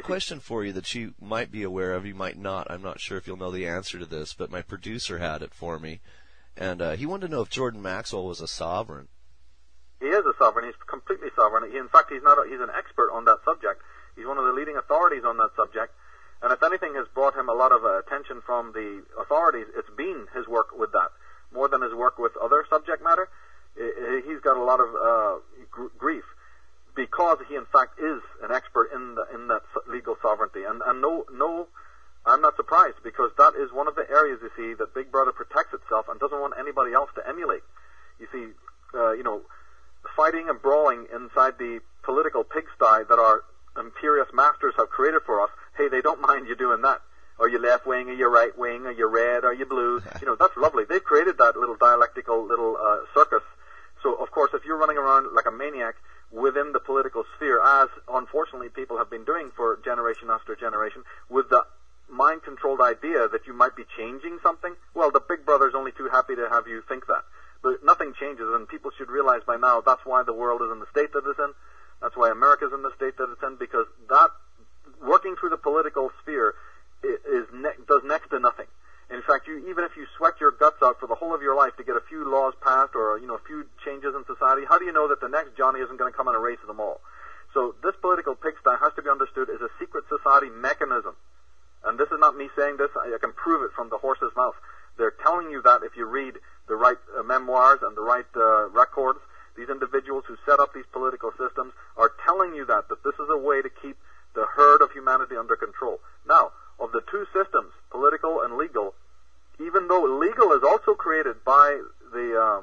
question for you that you might be aware of, you might not. I'm not sure if you'll know the answer to this, but my producer had it for me. And he wanted to know if Jordan Maxwell was a sovereign. He is a sovereign. He's completely sovereign. In fact, he's an expert on that subject. He's one of the leading authorities on that subject. And if anything has brought him a lot of attention from the authorities, it's been his work with that. More than his work with other subject matter, he's got a lot of grief because he, in fact, is an expert in that legal sovereignty. And no, I'm not surprised, because that is one of the areas, you see, that Big Brother protects itself and doesn't want anybody else to emulate. You see, fighting and brawling inside the political pigsty that our imperious masters have created for us, hey, they don't mind you doing that. Are you left wing, are you right wing, are you red, are you blue? That's lovely. They've created that little dialectical little circus. So, of course, if you're running around like a maniac within the political sphere, as unfortunately people have been doing for generation after generation, with the mind-controlled idea that you might be changing something, well, the Big Brother's only too happy to have you think that. But nothing changes, and people should realize by now that's why the world is in the state that it's in. That's why America's in the state that it's in, because that, working through the political sphere, does next to nothing. In fact, even if you sweat your guts out for the whole of your life to get a few laws passed or a few changes in society, how do you know that the next Johnny isn't going to come and erase them all? So this political pigsty has to be understood as a secret society mechanism. And this is not me saying this. I can prove it from the horse's mouth. They're telling you that if you read the right memoirs and the right records. These individuals who set up these political systems are telling you that this is a way to keep the herd of humanity under control. Now, of the two systems, political and legal, even though legal is also created by the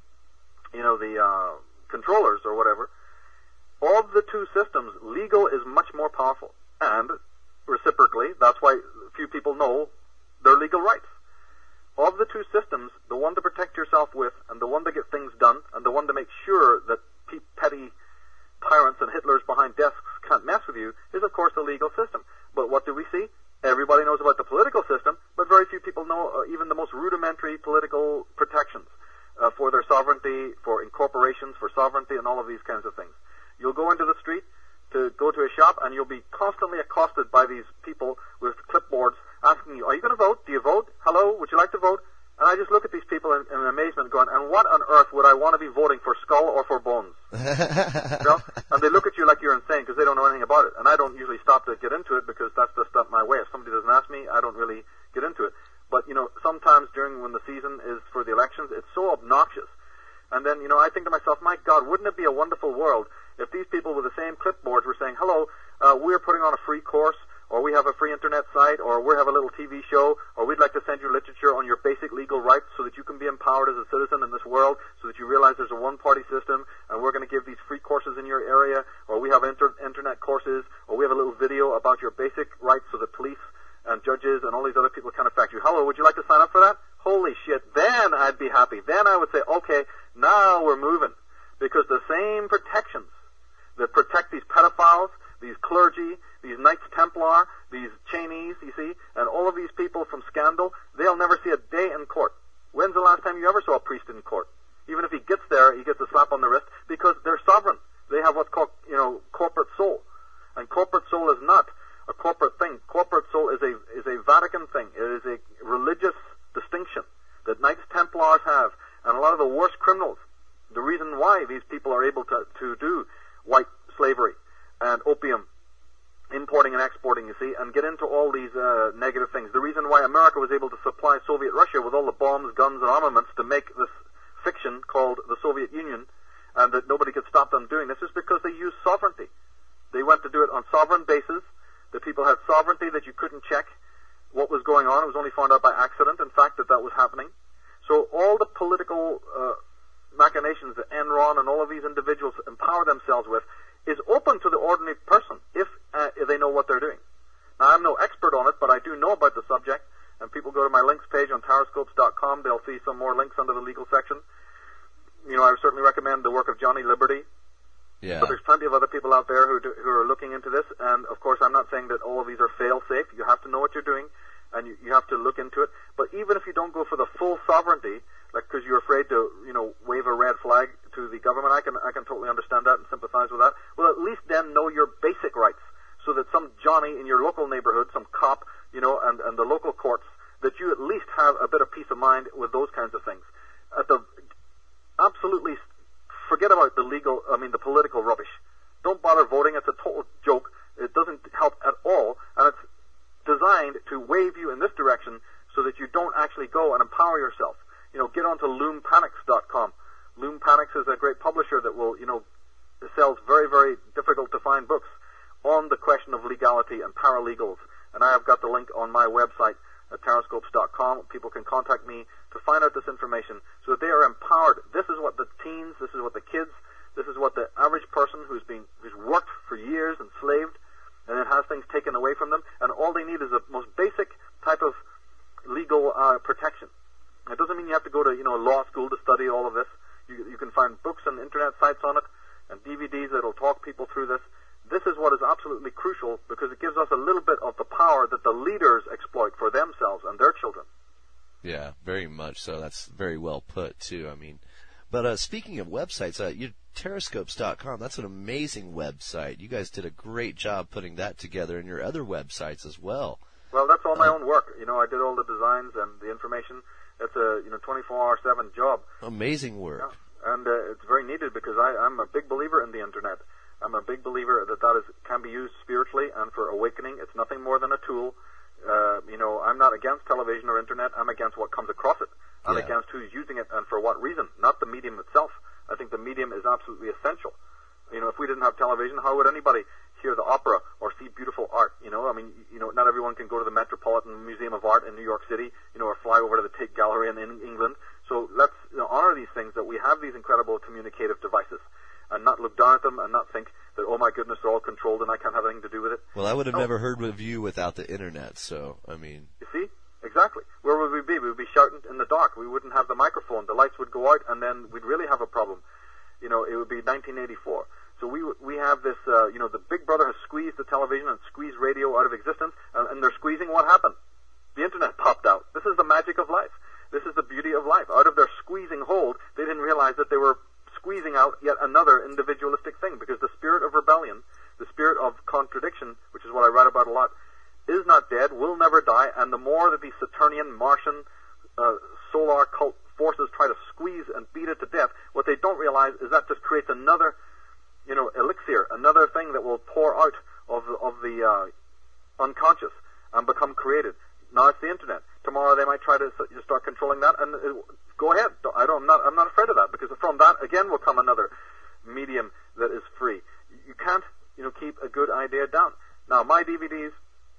controllers or whatever, of the two systems, legal is much more powerful. And reciprocally, that's why few people know their legal rights. Of the two systems, the one to protect yourself with, and the one to get things done, and the one to make sure that petty tyrants and Hitlers behind desks can't mess with you, is of course the legal system. But what do we see? Everybody knows about the political system, but very few people know even the most rudimentary political protections for their sovereignty, for incorporations, for sovereignty, and all of these kinds of things. You'll go into the street to go to a shop, and you'll be constantly accosted by these people with clipboards asking you, are you going to vote? Do you vote? Hello? Would you like to vote? And I just look at these people in amazement going, and what on earth would I want to be voting for, skull or for bones? And they look at you like you're insane because they don't know anything about it. And I don't usually stop to get into it because that's just not my way. If somebody doesn't ask me, I don't really get into it. But, sometimes when the season is for the elections, it's so obnoxious. And then, I think to myself, my God, wouldn't it be a wonderful world if these people with the same clipboards were saying, hello, we're putting on a free course, or we have a free internet site, or we have a little TV show, or we'd like to send you literature on your basic legal rights so that you can be empowered as a citizen in this world, so that you realize there's a one-party system, and we're going to give these free courses in your area, or we have internet courses, or we have a little video about your basic rights so that police and judges and all these other people can affect you. Hello, would you like to sign up for that? Holy shit, then I'd be happy. Then I would say, okay, now we're moving. Because the same protections that protect these pedophiles, these clergy, these Knights Templar, these Cheney's, you see, and all of these people from scandal, they'll never see a day in court. When's the last time you ever saw a priest in court? Even if he gets there, he gets a slap on the wrist because they're sovereign. They have what's called, corporate soul. And corporate soul is not a corporate thing. Corporate soul is a Vatican thing. It is a religious distinction that Knights Templars have, and a lot of the worst criminals. The reason why these people are able to do white slavery and opium importing and exporting, you see, and get into all these negative things. The reason why America was able to supply Soviet Russia with all the bombs, guns, and armaments to make this fiction called the Soviet Union, and that nobody could stop them doing this, is because they used sovereignty. They went to do it on sovereign basis. The people had sovereignty that you couldn't check what was going on. It was only found out by accident, in fact, that was happening. So all the political machinations that Enron and all of these individuals empower themselves with is open to the ordinary person if they know what they're doing. Now, I'm no expert on it, but I do know about the subject, and people go to my links page on Taroscopes.com. They'll see some more links under the legal section. I would certainly recommend the work of Johnny Liberty. Yeah. But there's plenty of other people out there who are looking into this, and of course I'm not saying that all of these are fail-safe. You have to know what you're doing, and you have to look into it. But even if you don't go for the full sovereignty, like because you're afraid to, wave a red flag to the government, I can totally understand that and sympathize with that. Well, at least then know your basic rights, so that some Johnny peace of mind with those kinds of things. Absolutely forget about the political rubbish. Don't bother voting. It's a total joke. It doesn't help at all, and it's designed to wave you in this direction so that you don't actually go and empower yourself. Get onto LoomPanics.com. LoomPanics is a great publisher that will, sells very, very difficult to find books on the question of legality and paralegals. And I have got the link on my website at Terrascopes.com. People can contact me to find out this information so that they are empowered. This is what the teens, this is what the kids, this is what the average person who's worked for years, enslaved, and then has things taken away from them, and all they need is the most basic type of legal protection. It doesn't mean you have to go to law school to study all of this. You can find books and internet sites on it and DVDs that'll talk people through this. This is what is absolutely crucial because it gives us a little bit of the power that the leaders exploit for themselves and their children. Yeah, very much so. That's very well put, too. But speaking of websites, Terrascopes.com, that's an amazing website. You guys did a great job putting that together and your other websites as well. Well, that's all my own work. I did all the designs and the information. It's a 24/7 job. Amazing work. Yeah. And it's very needed because I'm a big believer in the Internet. I'm a big believer that can be used spiritually and for awakening. It's nothing more than a tool. I'm not against television or Internet. I'm against what comes across it. I'm against who's using it and for what reason, not the medium itself. I think the medium is absolutely essential. If we didn't have television, how would anybody hear the opera or see beautiful art? Not everyone can go to the Metropolitan Museum of Art in New York City, or fly over to the Tate Gallery in England. So let's honor these things, that we have these incredible communicative devices, and not look down at them and not think that, oh my goodness, they're all controlled and I can't have anything to do with it. Well, I would have never heard of you without the Internet, so, You see? Exactly. Where would we be? We would be shouting in the dark. We wouldn't have the microphone. The lights would go out, and then we'd really have a problem. It would be 1984. So we have this, the Big Brother has squeezed the television and squeezed radio out of existence, and they're squeezing what happened? The Internet popped out. This is the magic of life. This is the beauty of life. Out of their squeezing hold, they didn't realize that they were squeezing out yet another individualistic thing, because the spirit of rebellion, the spirit of contradiction, which is what I write about a lot, is not dead, will never die, and the more that these Saturnian, Martian, solar cult forces try to squeeze and beat it to death, what they don't realize is that just creates another, elixir, another thing that will pour out of the unconscious and become created. Now it's the Internet. Tomorrow they might try to start controlling that, and go ahead. I'm not afraid of that, because from that again will come another medium that is free. You can't, keep a good idea down. Now my DVDs,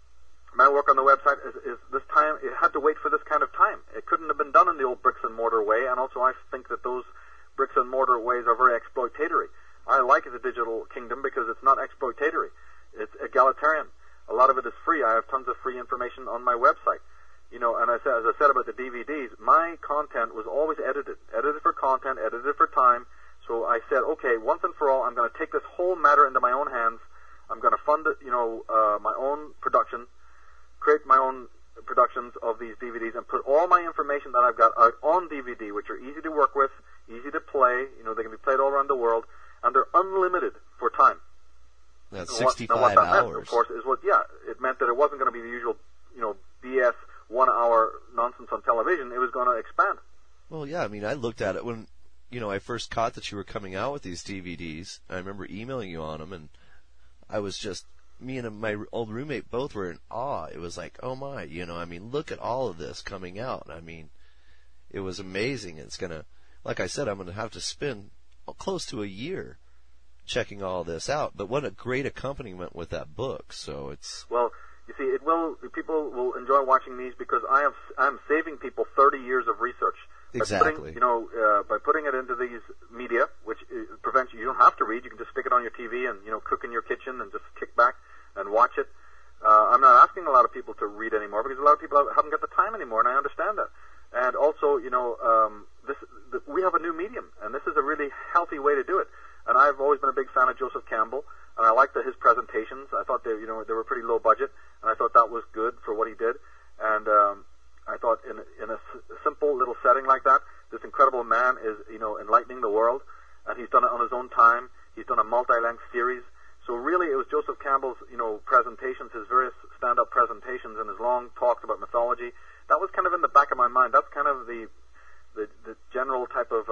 my work on the website is this time, it had to wait for this kind of time. It couldn't have been done in the old bricks and mortar way, and also I think that those bricks and mortar ways are very exploitatory. I like the digital kingdom because it's not exploitatory. It's egalitarian. A lot of it is free. I have tons of free information on my website. And as I said about the DVDs, my content was always edited for content, edited for time. So I said, okay, once and for all, I'm going to take this whole matter into my own hands. I'm going to fund it, my own production, create my own productions of these DVDs, and put all my information that I've got out on DVD, which are easy to work with, easy to play. They can be played all around the world, and they're unlimited for time. That's 65 what that hours. meant, of course, is it meant that it wasn't going to be the usual, BS 1 hour nonsense on television. It was going to expand. Well, yeah, I looked at it when, I first caught that you were coming out with these DVDs. I remember emailing you on them, and I was just, me and my old roommate both were in awe. It was like, oh my, look at all of this coming out. It was amazing. It's going to, like I said, I'm going to have to spend close to a year checking all this out. But what a great accompaniment with that book. So it's... Well, you see, people will enjoy watching these because I'm saving people 30 years of research. Exactly. By putting it into these media, which prevents you don't have to read. You can just stick it on your TV and, cook in your kitchen and just kick back and watch it. I'm not asking a lot of people to read anymore because a lot of people haven't got the time anymore, and I understand that. And also, we have a new medium, and this is a really healthy way to do it. And I've always been a big fan of Joseph Campbell, and I liked his presentations. I thought they were pretty low budget, and I thought that was good for what he did. And I thought in a simple little setting like that, this incredible man is, enlightening the world, and he's done it on his own time. He's done a multi-length series. So really, it was Joseph Campbell's, presentations, his various stand-up presentations, and his long talks about mythology that was kind of in the back of my mind. That's kind of the general type of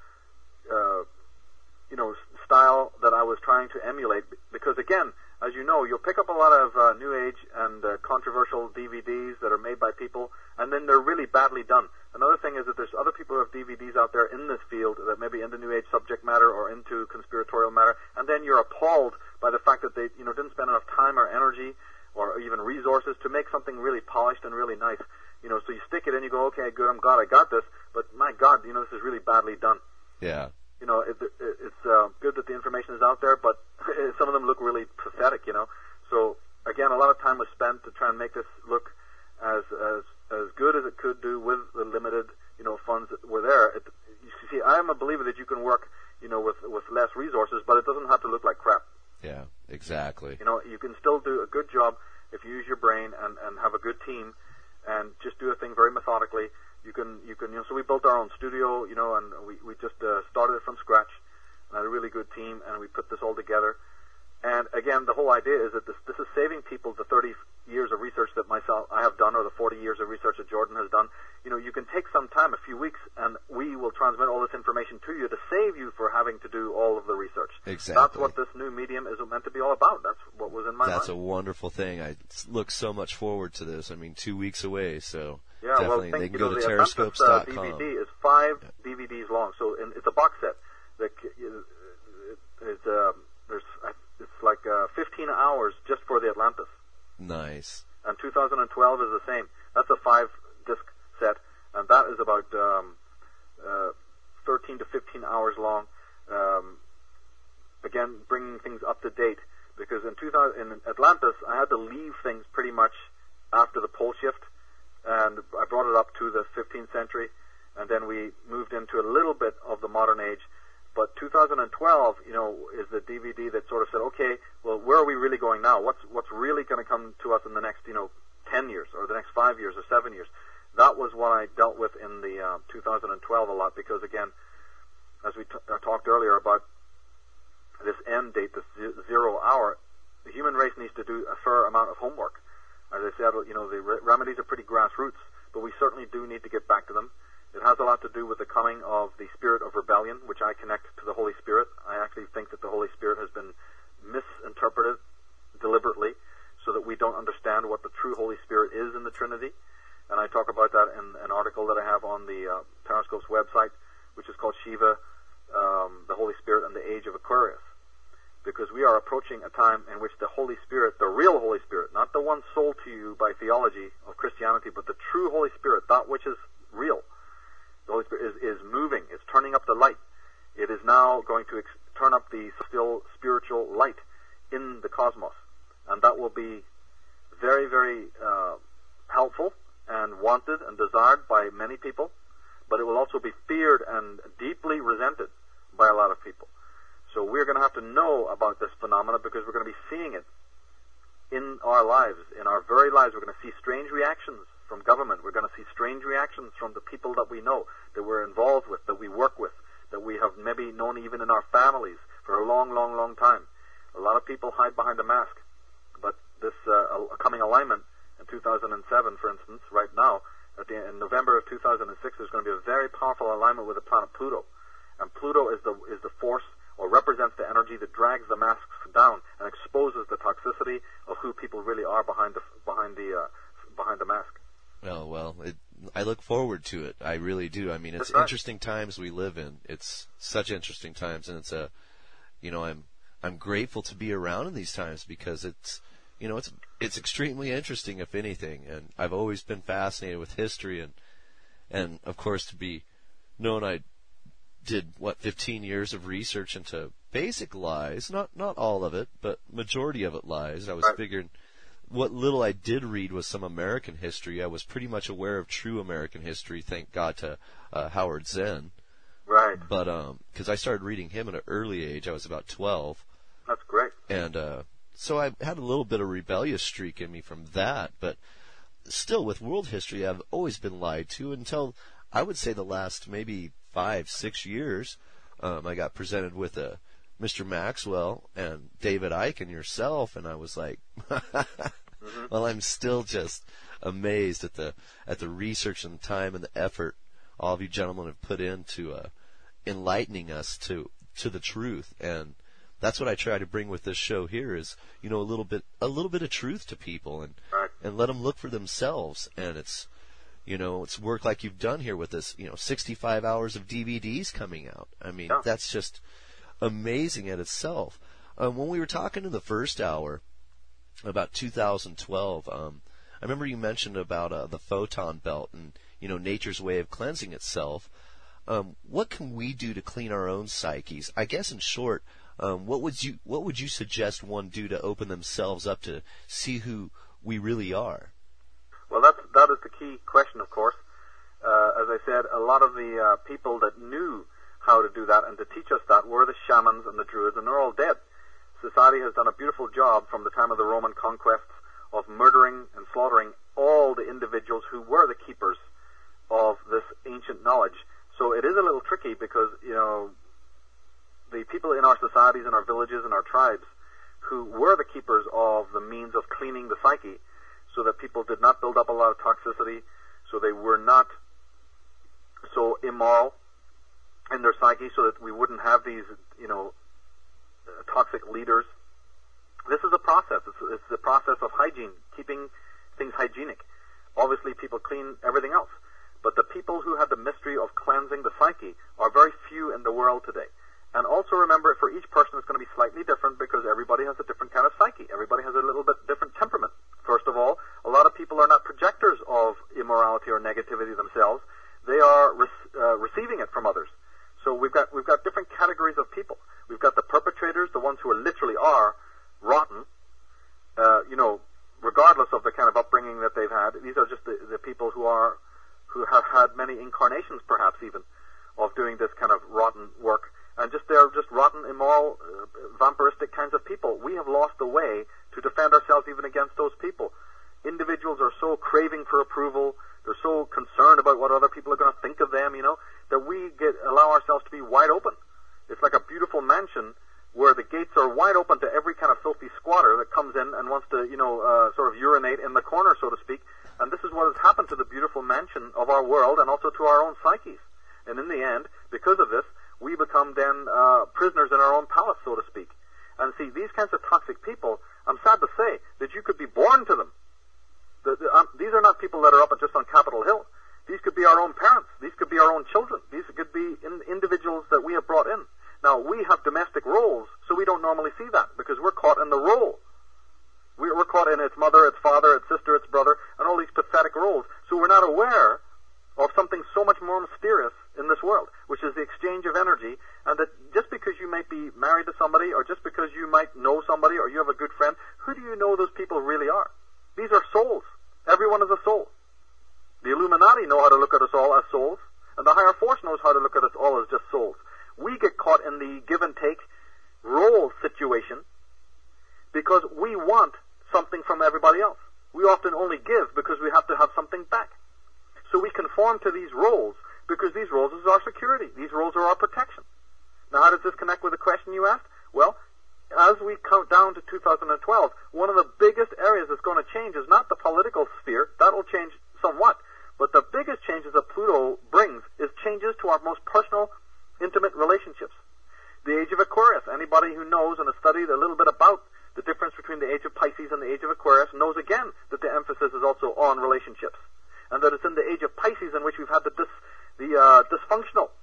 style that I was trying to emulate. Because again, as you know, you'll pick up a lot of New Age and controversial DVDs that are made by people, and then they're really badly done. Another thing is that there's other people who have DVDs out there in this field that may be into New Age subject matter or into conspiratorial matter, and then you're appalled by the fact that they didn't spend enough time or energy or even resources to make something really polished and really nice. So you stick it in, you go, okay, good, I'm glad I got this, but my God, this is really badly done. Yeah. It's good that the information is out there, but some of them look really pathetic, So, again, a lot of time was spent to try and make this look as good as it could do with the limited, funds that were there. You see, I am a believer that you can work, with less resources, but it doesn't have to look like crap. Yeah, exactly. You can still do a good job if you use your brain and have a good team and just do a thing very methodically. You can, so we built our own studio, and we just started it from scratch, and had a really good team, and we put this all together. And again, the whole idea is that this is saving people the 30 years of research that I have done, or the 40 years of research that Jordan has done. You can take some time, a few weeks, and we will transmit all this information to you to save you for having to do all of the research. Exactly. That's what this new medium is meant to be all about. That's what was in my mind. That's a wonderful thing. I look so much forward to this. 2 weeks away, so yeah, definitely well, they can go to the Terrascopes.com. DVD is 5 DVDs long, so it's a box set. It's like 15 hours just for the Atlantis. Nice. And 2012 is the same. That's a 5-disc set, and that is about 13 to 15 hours long. Again, bringing things up to date, because in Atlantis, I had to leave things pretty much after the pole shift, and I brought it up to the 15th century, and then we moved into a little bit of the modern age. But 2012, is the DVD that sort of said, okay, well, where are we really going now? What's really going to come to us in the next, 10 years, or the next 5 years, or 7 years? That was what I dealt with in the 2012 a lot, because again, as we talked earlier about this end date, this 0 hour, the human race needs to do a fair amount of homework. As I said, the remedies are pretty grassroots, but we certainly do need to get back to them. It has a lot to do with the coming of the spirit of rebellion, which I connect to the Holy Spirit. I actually think that the Holy Spirit has been misinterpreted deliberately so that we don't understand what the true Holy Spirit is in the Trinity. And I talk about that in an article that I have on the Terrascopes website, which is called Shiva, the Holy Spirit and the Age of Aquarius. Because we are approaching a time in which the Holy Spirit, the real Holy Spirit, not the one sold to you by theology of Christianity, but the true Holy Spirit, that which is real. The Holy Spirit is moving. It's turning up the light. It is now going to turn up the still spiritual light in the cosmos. And that will be very, very helpful and wanted and desired by many people. But it will also be feared and deeply resented by a lot of people. So we're going to have to know about this phenomena, because we're going to be seeing it in our lives. In our very lives, we're going to see strange reactions from government. We're going to see strange reactions from the people that we know, that we're involved with, that we work with, that we have maybe known even in our families for a long, long, long time. A lot of people hide behind a mask. But this coming alignment in 2007, for instance, right now, in November of 2006, there's going to be a very powerful alignment with the planet Pluto. And Pluto is the force, or represents the energy that drags the masks down and exposes the toxicity of who people really are behind the mask. Oh, well, I look forward to it. I really do. It's interesting times we live in. It's such interesting times, and it's I'm grateful to be around in these times, because it's extremely interesting, if anything. And I've always been fascinated with history, and of course, to be known, I did 15 years of research into basic lies, not all of it, but majority of it lies. I was figuring, what little I did read was some American history. I was pretty much aware of true American history, thank God to Howard Zinn. Right. But because I started reading him at an early age, I was about 12. That's great. And so I had a little bit of rebellious streak in me from that. But still, with world history, I've always been lied to until, I would say, the last maybe 5-6 years. I got presented with Mr. Maxwell and David Icke and yourself, and I was like, well, I'm still just amazed at the research and the time and the effort all of you gentlemen have put into enlightening us to the truth. And that's what I try to bring with this show here is, a little bit of truth to people and let them look for themselves. And it's work like you've done here with this, 65 hours of DVDs coming out. I mean, that's just amazing in itself. When we were talking in the first hour about 2012, I remember you mentioned about the photon belt and, nature's way of cleansing itself. What can we do to clean our own psyches? I guess in short, what would you suggest one do to open themselves up to see who we really are? Well, that is the key question, of course. As I said, a lot of the people that knew how to do that and to teach us that were the shamans and the druids, and they're all dead. Society has done a beautiful job from the time of the Roman conquests of murdering and slaughtering all the individuals who were the keepers of this ancient knowledge. So it is a little tricky because, the people in our societies, in our villages, in our tribes, who were the keepers of the means of cleaning the psyche, so that people did not build up a lot of toxicity, so they were not so immoral in their psyche, so that we wouldn't have these, toxic leaders. This is a process. It's the process of hygiene, keeping things hygienic. Obviously, people clean everything else. But the people who had the mystery of cleansing the psyche are very few in the world today. And also remember, for each person it's going to be slightly different because everybody has a different kind of psyche. Everybody has a little bit different temperament. First of all, a lot of people are not projectors of immorality or negativity themselves. They are receiving it from others. So we've got different categories of people. We've got the perpetrators, the ones who literally are rotten, regardless of the kind of upbringing that they've had. These are just the people who have had many incarnations, perhaps even, of doing this kind of rotten work. And they're just rotten, immoral, vampiristic kinds of people. We have lost the way to defend ourselves even against those people. Individuals are so craving for approval, they're so concerned about what other people are going to think of them, that we allow ourselves to be wide open. It's like a beautiful mansion where the gates are wide open to every kind of filthy squatter that comes in and wants to, sort of urinate in the corner, so to speak. And this is what has happened to the beautiful mansion of our world and also to our own psyches. And in the end, because of this, we become then prisoners in our own palace, so to speak. And see, these kinds of toxic people, I'm sad to say that you could be born to them. These are not people that are up just on Capitol Hill. These could be our own parents. These could be our own children. These could be individuals that we have brought in. Now, we have domestic roles, so we don't normally see that because we're caught in the role. We're caught in its mother, its father, its sister, its brother, and all these pathetic roles. So we're not aware of something so much more mysterious in this world, which is the exchange of energy, and that just because you might be married to somebody, or just because you might know somebody, or you have a good friend, who do you know those people really are? These are souls. Everyone is a soul. The Illuminati know how to look at us all as souls, and the higher force knows how to look at us all as just souls. We get caught in the give and take role situation because we want something from everybody else. We often only give because we have to have something back. So we conform to these roles because these roles is our security. These roles are our protection. Now, how does this connect with the question you asked? Well, as we count down to 2012, one of the biggest areas that's going to change is not the political sphere. That'll change somewhat. But the biggest changes that Pluto brings is changes to our most personal, intimate relationships. The age of Aquarius. Anybody who knows and has studied a little bit about the difference between the age of Pisces and the age of Aquarius knows again that the emphasis is also on relationships. And that it's in the age of Pisces in which we've had the dysfunctional,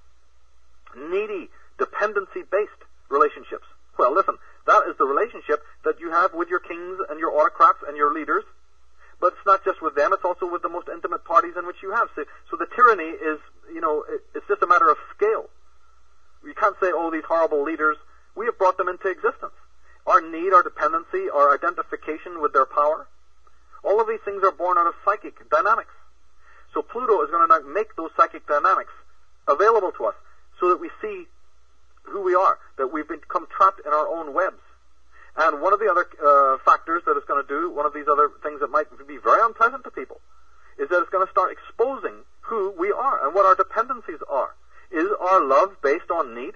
needy, dependency-based relationships. Well, listen, that is the relationship that you have with your kings and your autocrats and your leaders. But it's not just with them, it's also with the most intimate parties in which you have. So the tyranny is, it's just a matter of scale. You can't say, oh, these horrible leaders, we have brought them into existence. Our need, our dependency, our identification with their power, all of these things are born out of psychic dynamics. So Pluto is going to make those psychic dynamics available to us so that we see who we are, that we've become trapped in our own webs. And one of the other factors that it's going to do, one of these other things that might be very unpleasant to people, is that it's going to start exposing who we are and what our dependencies are. Is our love based on need?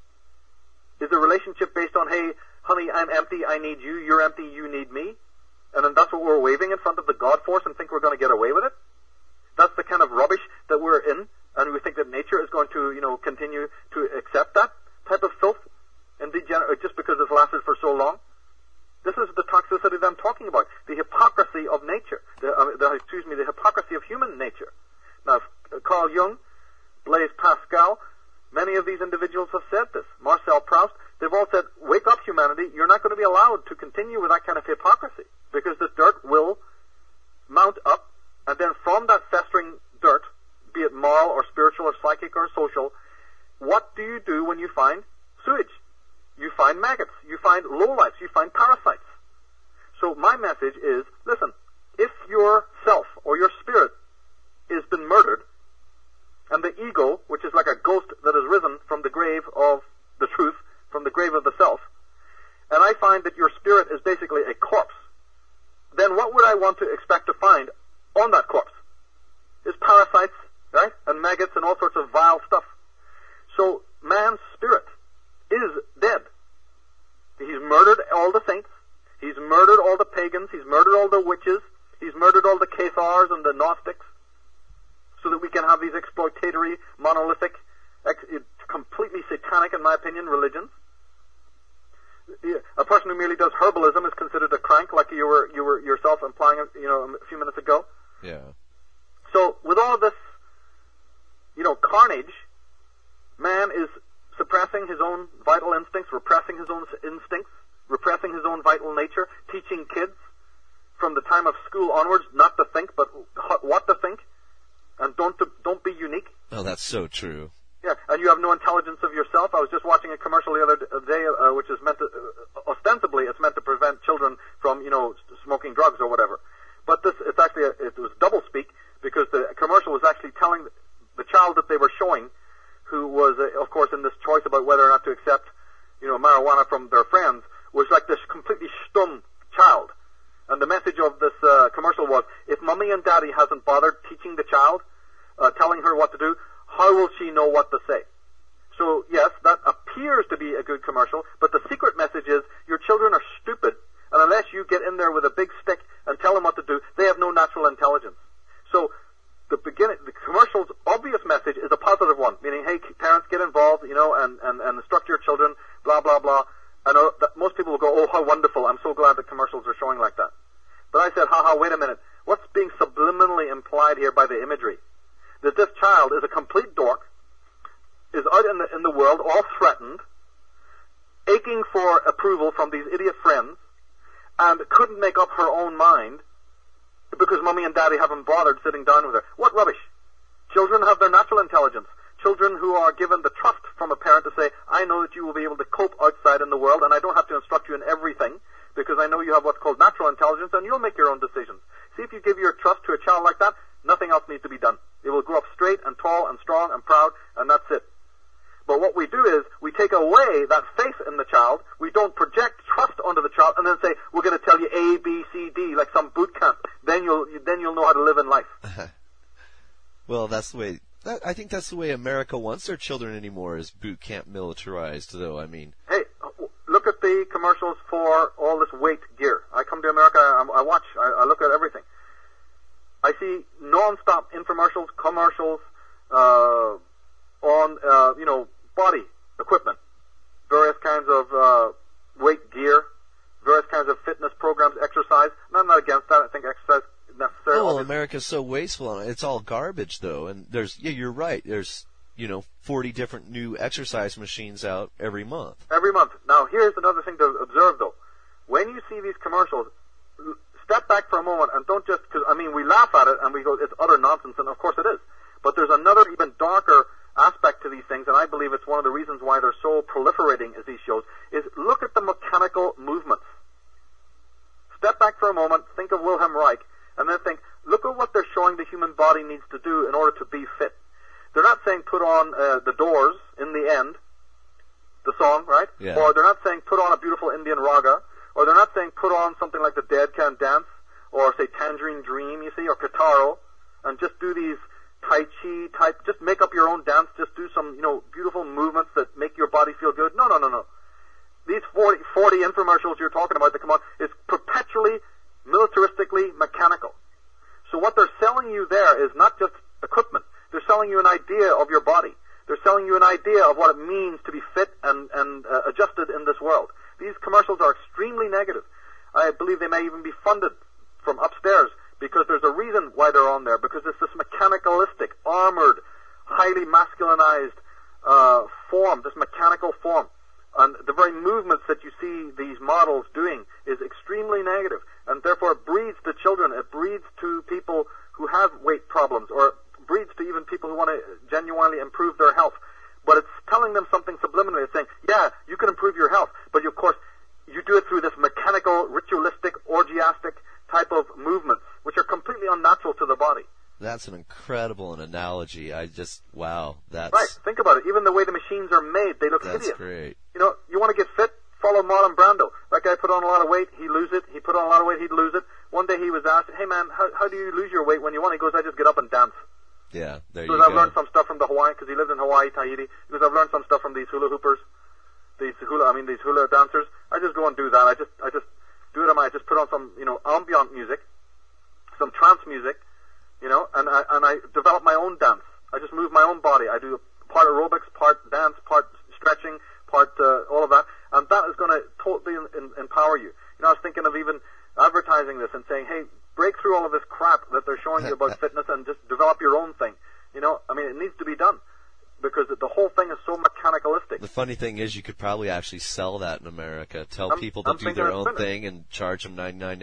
Is the relationship based on, hey, honey, I'm empty, I need you, you're empty, you need me? And then that's what we're waving in front of the God force and think we're going to get away with it? That's the kind of rubbish that we're in, and we think that nature is going to, continue to accept that type of filth and degenerate just because it's lasted for so long. This is the toxicity that I'm talking about, the hypocrisy of nature, the hypocrisy of human nature. Now, Carl Jung, Blaise Pascal, many of these individuals have said this. Marcel Proust, they've all said, wake up, humanity, you're not going to be allowed to continue with that kind of hypocrisy, because this dirt will mount up, and then from that festering dirt, be it moral or spiritual or psychic or social, what do you do when you find sewage? You find maggots, you find lowlifes, you find parasites. So my message is, listen, if your self or your spirit has been murdered, and the ego, which is like a ghost that has risen from the grave of the truth, from the grave of the self, and I find that your spirit is basically a corpse, then what would I want to expect to find on that corpse? Is parasites, right? And maggots and all sorts of vile stuff. So man's spirit is dead. He's murdered all the saints. He's murdered all the pagans. He's murdered all the witches. He's murdered all the Cathars and the Gnostics, so that we can have these exploitatory, monolithic, completely satanic, in my opinion, religions. A person who merely does herbalism is considered a crank, like you were yourself implying, a few minutes ago. Yeah. So with all this, carnage, man is suppressing his own vital instincts, repressing his own instincts, repressing his own vital nature, teaching kids from the time of school onwards not to think, but what to think, and don't be unique. Oh, that's so true. Yeah, and you have no intelligence of yourself. I was just watching a commercial the other day, which is meant to, ostensibly, it's meant to prevent children from, smoking drugs or whatever. But it was double speak, because the commercial was actually telling the child that they were showing, who was, of course, in this choice about whether or not to accept, marijuana from their friends, was like this completely stum child. And the message of this commercial was, if mommy and daddy hasn't bothered teaching the child, telling her what to do, how will she know what to say? So, yes, that appears to be a good commercial, but the secret message is, your children are stupid, and unless you get in there with a big stick and tell them what to do, they have no natural intelligence. So, the commercial's obvious message is a positive one, meaning, hey, parents, get involved, and instruct your children, blah, blah, blah. I know that most people will go, oh, how wonderful, I'm so glad that commercials are showing like that. But I said, wait a minute, what's being subliminally implied here by the imagery? That this child is a complete dork, is out in the world, all threatened, aching for approval from these idiot friends, and couldn't make up her own mind because mommy and daddy haven't bothered sitting down with her. What rubbish! Children have their natural intelligence. Children who are given the trust from a parent to say, I know that you will be able to cope outside in the world, and I don't have to instruct you in everything, because I know you have what's called natural intelligence, and you'll make your own decisions. See, if you give your trust to a child like that, nothing else needs to be done. It will grow up straight and tall and strong and proud, and that's it. But what we do is, we take away that faith in the child, we don't project trust onto the child, and then say, we're going to tell you A, B, C, D, like some boot camp. Then you'll know how to live in life. Well, that's the way, I think that's the way America wants their children anymore, is boot camp militarized, though, I mean. Hey, look at the commercials for all this weight gear. I come to America, I watch, I look at everything. I see non-stop infomercials, commercials, on, body equipment, various kinds of weight gear, various kinds of fitness programs, exercise. And I'm not against that. I think exercise is necessary. Well, America's so wasteful. It's all garbage, though. And you're right. There's, 40 different new exercise machines out every month. Every month. Now, here's another thing to observe, though. When you see these commercials, step back for a moment and don't just, we laugh at it and we go, it's utter nonsense, and of course it is. But there's another even darker aspect to these things, and I believe it's one of the reasons why they're so proliferating as these shows, is look at the mechanical movements. Step back for a moment, think of Wilhelm Reich, and then think, look at what they're showing the human body needs to do in order to be fit. They're not saying put on the Doors in the end, the song, right? Yeah. Or they're not saying put on a beautiful Indian raga, or they're not saying put on something like the Dead Can Dance, or say Tangerine Dream, you see, or Kitaro, and just do these Tai Chi type, just make up your own dance, just do some, beautiful movements that make your body feel good. No. These 40 infomercials you're talking about that come on, it's perpetually body. They're selling you an idea of what it means to be fit and adjusted in this world. These commercials are extremely negative. I believe they may even be funded from upstairs because there's a reason why they're on there, because it's this mechanicalistic, armored, highly masculinized form, this mechanical form. And the very movements that you see these models doing is extremely negative, and therefore it breeds to children, it breeds to people who have weight problems, or breeds to even people who want to genuinely improve their health. But it's telling them something subliminally. It's saying, yeah, you can improve your health, but of course, you do it through this mechanical, ritualistic, orgiastic type of movements, which are completely unnatural to the body. That's an incredible analogy. Wow, that's... Right, think about it. Even the way the machines are made, they look hideous. That's great. You know, you want to get fit? Follow Marlon Brando. That guy put on a lot of weight, he'd lose it. He put on a lot of weight, he'd lose it. One day he was asked, hey man, how do you lose your weight when you want? He goes, I just get up and dance. Yeah, there you go. I've go. learned some stuff from the Hawaiian, because he lived in Hawaii, Tahiti. Because I've learned some stuff from these hula hoopers, these hula dancers. I just go and do that. I just do it. I just put on some, ambient music, some trance music, and I develop my own dance. I just move my own body. I do part aerobics, part dance, part stretching, part all of that, and that is going to totally empower you. I was thinking of even advertising this and saying, hey, break through all of this crap that they're showing you about fitness and just develop your own thing. It needs to be done because the whole thing is so mechanicalistic. The funny thing is you could probably actually sell that in America. Tell people to do their own thing and charge them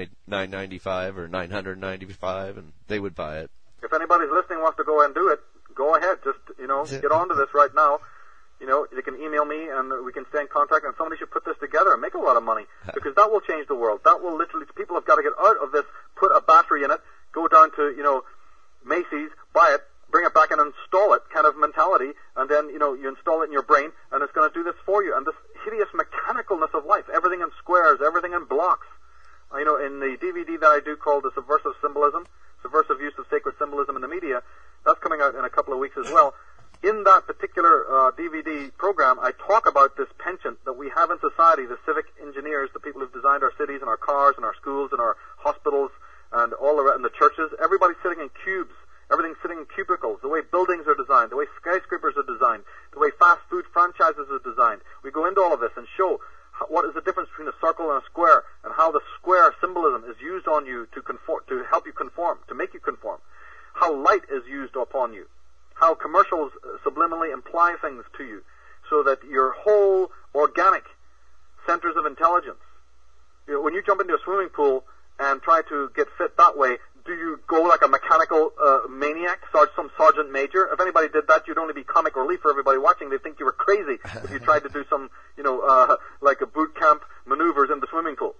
$9.95 or $995, and they would buy it. If anybody's listening wants to go and do it, go ahead. Just, get onto this right now. You can email me and we can stay in contact, and somebody should put this together and make a lot of money, because that will change the world. That will literally, people have got to get out of this, put a battery in it, go down to, Macy's, buy it, bring it back and install it kind of mentality, and then, you install it in your brain, and it's going to do this for you. And this hideous mechanicalness of life, everything in squares, everything in blocks. In the DVD that I do called The Subversive Symbolism, Subversive Use of Sacred Symbolism in the Media, that's coming out in a couple of weeks as well. In that particular DVD program, I talk about this penchant that we have in society, the civic engineers, the people who've designed our cities and our cars and our schools and our hospitals and all around the churches. Everybody's sitting in cubes. Everything's sitting in cubicles. The way buildings are designed, the way skyscrapers are designed, the way fast food franchises are designed. We go into all of this and show what is the difference between a circle and a square, and how the square symbolism is used on you to help you conform, to make you conform. How light is used upon you. How commercials subliminally imply things to you, so that your whole organic centers of intelligence, when you jump into a swimming pool and try to get fit that way, do you go like a mechanical maniac, some sergeant major? If anybody did that, you'd only be comic relief for everybody watching. They'd think you were crazy if you tried to do some, like a boot camp maneuvers in the swimming pool.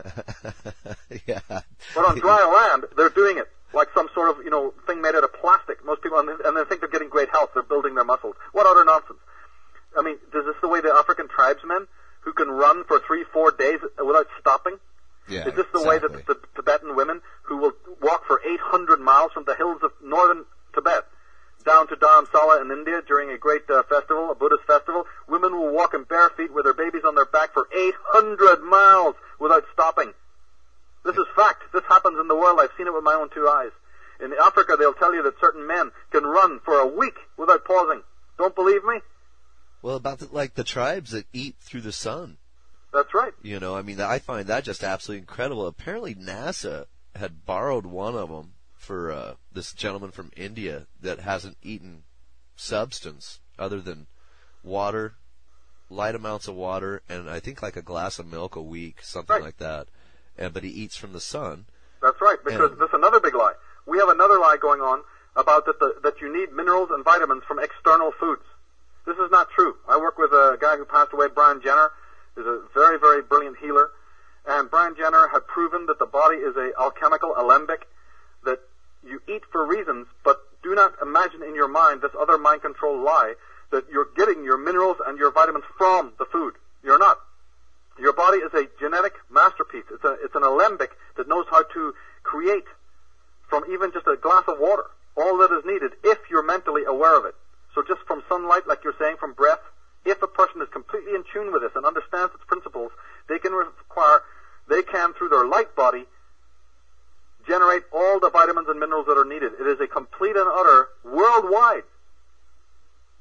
Yeah. But on dry land, they're doing it like some sort of, thing made out of plastic. Most people, and they think they're getting great health. They're building their muscles. What utter nonsense. I mean, is this the way the African tribesmen who can run for 3-4 days without stopping? Yeah, is this the way that the Tibetan women who will walk for 800 miles from the hills of northern Tibet down to Dharamsala in India during a great festival, a Buddhist festival? Women will walk in bare feet with their babies on their back for 800 miles without stopping. This is fact. This happens in the world. I've seen it with my own 2 eyes. In Africa, they'll tell you that certain men can run for a week without pausing. Don't believe me? Well, about the tribes that eat through the sun. That's right. I find that just absolutely incredible. Apparently NASA had borrowed one of them for this gentleman from India that hasn't eaten substance other than water, light amounts of water, and I think like a glass of milk a week, something like that. But he eats from the sun. That's right, because that's another big lie. We have another lie going on about that you need minerals and vitamins from external foods. This is not true. I work with a guy who passed away, Brian Jenner, who's a very, very brilliant healer. And Brian Jenner had proven that the body is an alchemical alembic, that you eat for reasons, but do not imagine in your mind this other mind control lie that you're getting your minerals and your vitamins from the food. You're not. Your body is a genetic masterpiece. It's an alembic that knows how to create from even just a glass of water all that is needed if you're mentally aware of it. So just from sunlight, like you're saying, from breath, if a person is completely in tune with this and understands its principles, they can through their light body, generate all the vitamins and minerals that are needed. It is a complete and utter, worldwide,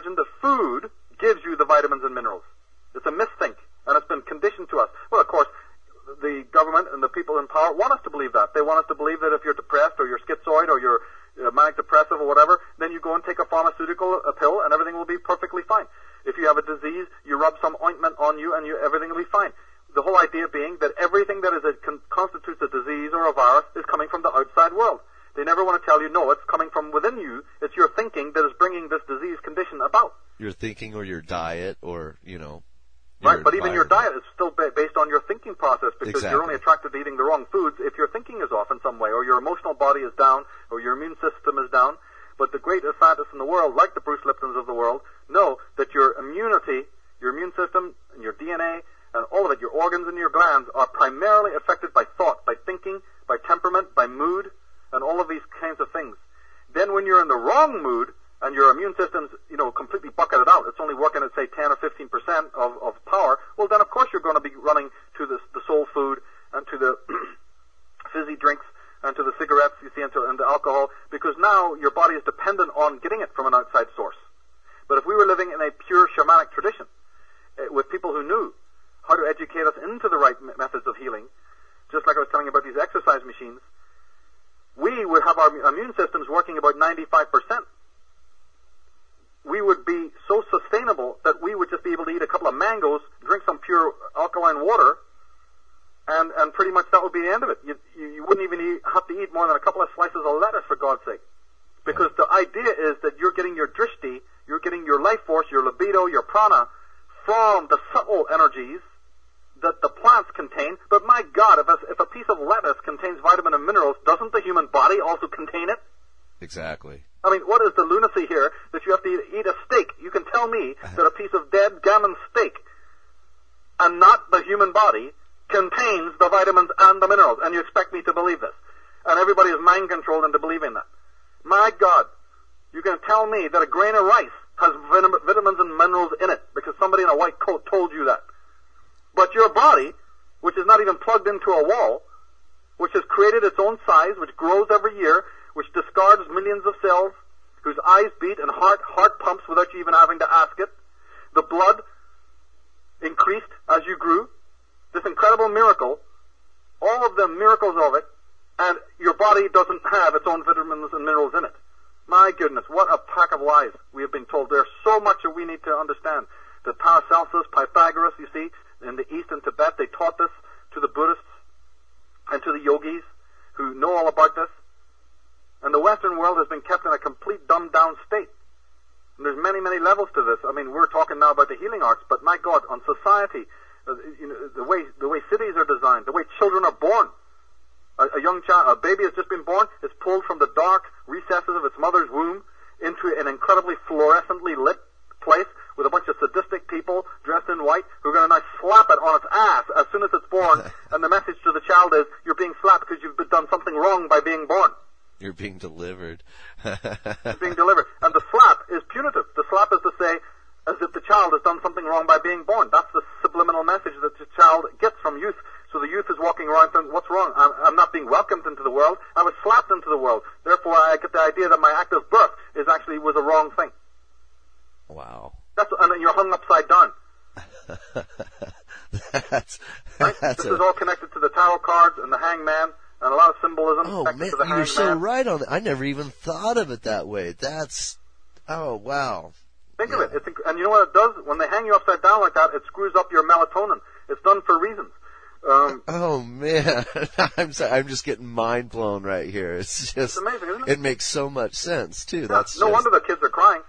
imagine that food gives you the vitamins and minerals. It's a misthink, and it's been conditioned to us. Well, of course, the government and the people in power want us to believe that. They want us to believe that if you're depressed or you're schizoid or you're manic depressive or whatever, then you go and take a pharmaceutical pill and everything will be perfectly fine. If you have a disease, you rub some ointment on you and everything will be fine. The whole idea being that everything that constitutes a disease or a virus is coming from the outside world. They never want to tell you, no, it's coming from within you. It's your thinking that is bringing this disease condition about. Your thinking or your diet or, Right, but even your diet is still based on your thinking process because you're only attracted to eating the wrong foods if your thinking is off in some way or your emotional body is down or your immune system is down. But the greatest scientists in the world, like the Bruce Liptons of the world, know that your immunity, your immune system, and your DNA, and all of it, your organs and your glands, are primarily affected by thought, by thinking, by temperament, by mood, and all of these kinds of things. Then when you're in the wrong mood, and your immune system's, completely bucketed out, it's only working at, say, 10 or 15% of power, well, then, of course, you're going to be running to the soul food and to the fizzy drinks and to the cigarettes, you see, and the alcohol, because now your body is dependent on getting it from an outside source. But if we were living in a pure shamanic tradition, with people who knew how to educate us into the right methods of healing, just like I was telling you about these exercise machines, we would have our immune systems working about 95%. We would be so sustainable that we would just be able to eat a couple of mangoes, drink some pure alkaline water, and pretty much that would be the end of it. You wouldn't even have to eat more than a couple of slices of lettuce, for God's sake. Because the idea is that you're getting your drishti, you're getting your life force, your libido, your prana, from the subtle energies that the plants contain. But my God, if a piece of lettuce contains vitamin and minerals, doesn't the human body also contain it? Exactly. I mean, what is the lunacy here that you have to eat a steak? You can tell me that a piece of dead gammon steak and not the human body contains the vitamins and the minerals, and you expect me to believe this. And everybody is mind-controlled into believing that. My God, you can tell me that a grain of rice has vitamins and minerals in it because somebody in a white coat told you that. But your body, which is not even plugged into a wall, which has created its own size, which grows every year, which discards millions of cells, whose eyes beat and heart pumps without you even having to ask it. The blood increased as you grew. This incredible miracle, all of the miracles of it, and your body doesn't have its own vitamins and minerals in it. My goodness, what a pack of lies we have been told. There's so much that we need to understand. The Paracelsus, Pythagoras, you see, in the East and Tibet, they taught this to the Buddhists and to the yogis who know all about this. And the Western world has been kept in a complete dumbed-down state. And there's many, many levels to this. I mean, we're talking now about the healing arts, but my God, on society, the way cities are designed, the way children are born. A baby has just been born, is pulled from the dark recesses of its mother's womb into an incredibly fluorescently lit place with a bunch of sadistic people dressed in white who are going to now slap it on its ass as soon as it's born. And the message to the child is, you're being slapped because you've done something wrong by being born. You're being delivered. You're being delivered. And the slap is punitive. The slap is to say, as if the child has done something wrong by being born. That's the subliminal message that the child gets from youth. So the youth is walking around saying, what's wrong? I'm not being welcomed into the world. I was slapped into the world. Therefore, I get the idea that my act of birth was a wrong thing. Wow. And then you're hung upside down. This is all connected to the tarot cards and the hangman and a lot of symbolism. Oh, man, you're so right on that. I never even thought of it that way. Oh, wow. Think of it. And you know what it does? When they hang you upside down like that, it screws up your melatonin. It's done for reasons. Oh, man. I'm sorry. I'm just getting mind blown right here. It's amazing, isn't it? It makes so much sense, too. Yeah, no wonder the kids are crying.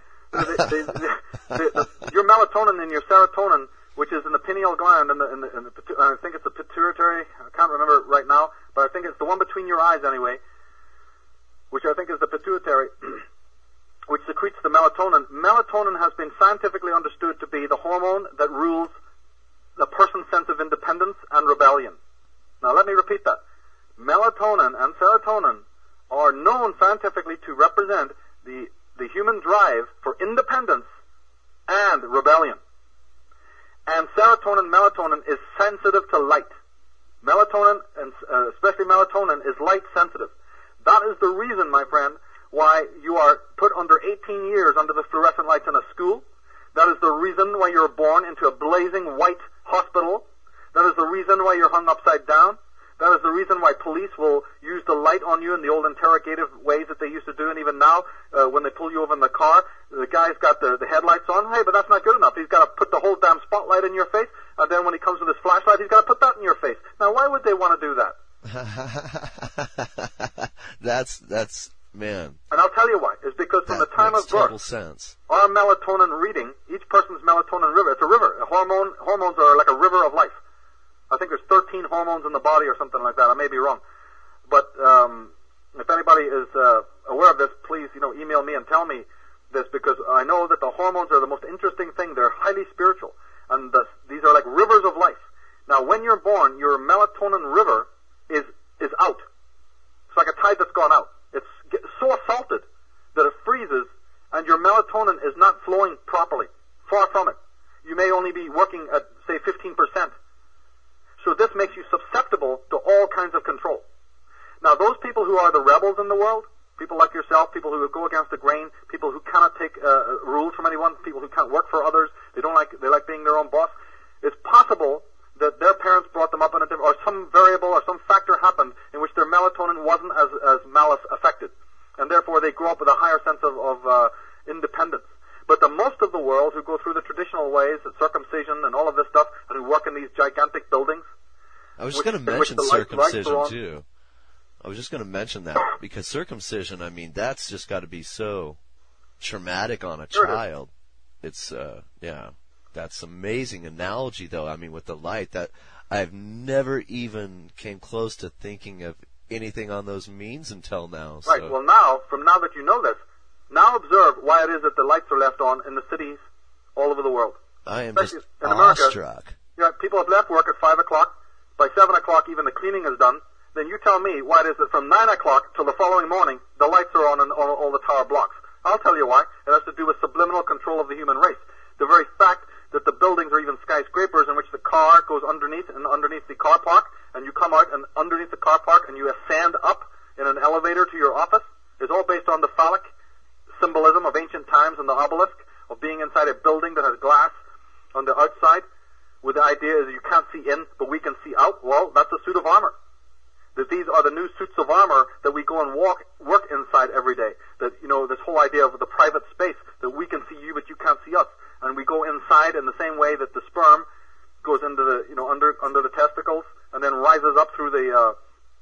Your melatonin and your serotonin, which is in the pineal gland, I think it's the pituitary, I can't remember it right now, but I think it's the one between your eyes anyway, which I think is the pituitary, which secretes the melatonin. Melatonin has been scientifically understood to be the hormone that rules the person's sense of independence and rebellion. Now let me repeat that. Melatonin and serotonin are known scientifically to represent the human drive for independence and rebellion. And serotonin, melatonin is sensitive to light. Melatonin, and especially melatonin, is light sensitive. That is the reason, my friend, why you are put under 18 years under the fluorescent lights in a school, blazing white hospital. That is the reason why you're hung upside down. That is the reason why police will use the light on you in the old interrogative ways that they used to do, and even now, when they pull you over in the car, the guy's got the headlights on. Hey, but that's not good enough. He's got to put the whole damn spotlight in your face, and then when he comes with his flashlight, he's got to put that in your face. Now, why would they want to do that? That's man. And I'll tell you why. It's because from the time of birth, sense. Our melatonin reading, each person's melatonin river, it's a river. Hormones are like a river of life. I think there's 13 hormones in the body or something like that. I may be wrong. But if anybody is aware of this, please, email me and tell me this, because I know that the hormones are the most interesting thing. They're highly spiritual. And these are like rivers of life. Now, when you're born, your melatonin river is out. It's like a tide that's gone out. It's so assaulted that it freezes, and your melatonin is not flowing properly. Far from it. You may only be working at, say, 15%. So this makes you susceptible to all kinds of control. Now, those people who are the rebels in the world, people like yourself, people who go against the grain, people who cannot take rules from anyone, people who can't work for others, they like being their own boss, it's possible that their parents brought them up in a different, or some variable or some factor happened in which their melatonin wasn't as malice affected. And therefore they grow up with a higher sense of independence. But the most of the world who go through the traditional ways, the circumcision and all of this stuff, and who work in these gigantic buildings. I was just going to mention circumcision too. I was just going to mention that, because circumcision, I mean, that's just got to be so traumatic on a child. It's, that's amazing analogy though. I mean, with the light, that I've never even came close to thinking of anything on those means until now. So. Right. Well, now that you know this, now observe why it is that the lights are left on in the cities all over the world. I am especially just in America, awestruck. People have left work at 5 o'clock. By 7 o'clock, even the cleaning is done. Then you tell me why it is that from 9 o'clock till the following morning, the lights are on all the tower blocks. I'll tell you why. It has to do with subliminal control of the human race. The very fact that the buildings are even skyscrapers in which the car goes underneath the car park, and you come out and underneath the car park and you ascend up in an elevator to your office, is all based on the phallic symbolism of ancient times and the obelisk of being inside a building that has glass on the outside, with the idea is you can't see in, but we can see out. Well, that's a suit of armor. That these are the new suits of armor that we go and work inside every day. That, this whole idea of the private space, that we can see you, but you can't see us. And we go inside in the same way that the sperm goes into the, under the testicles, and then rises up through the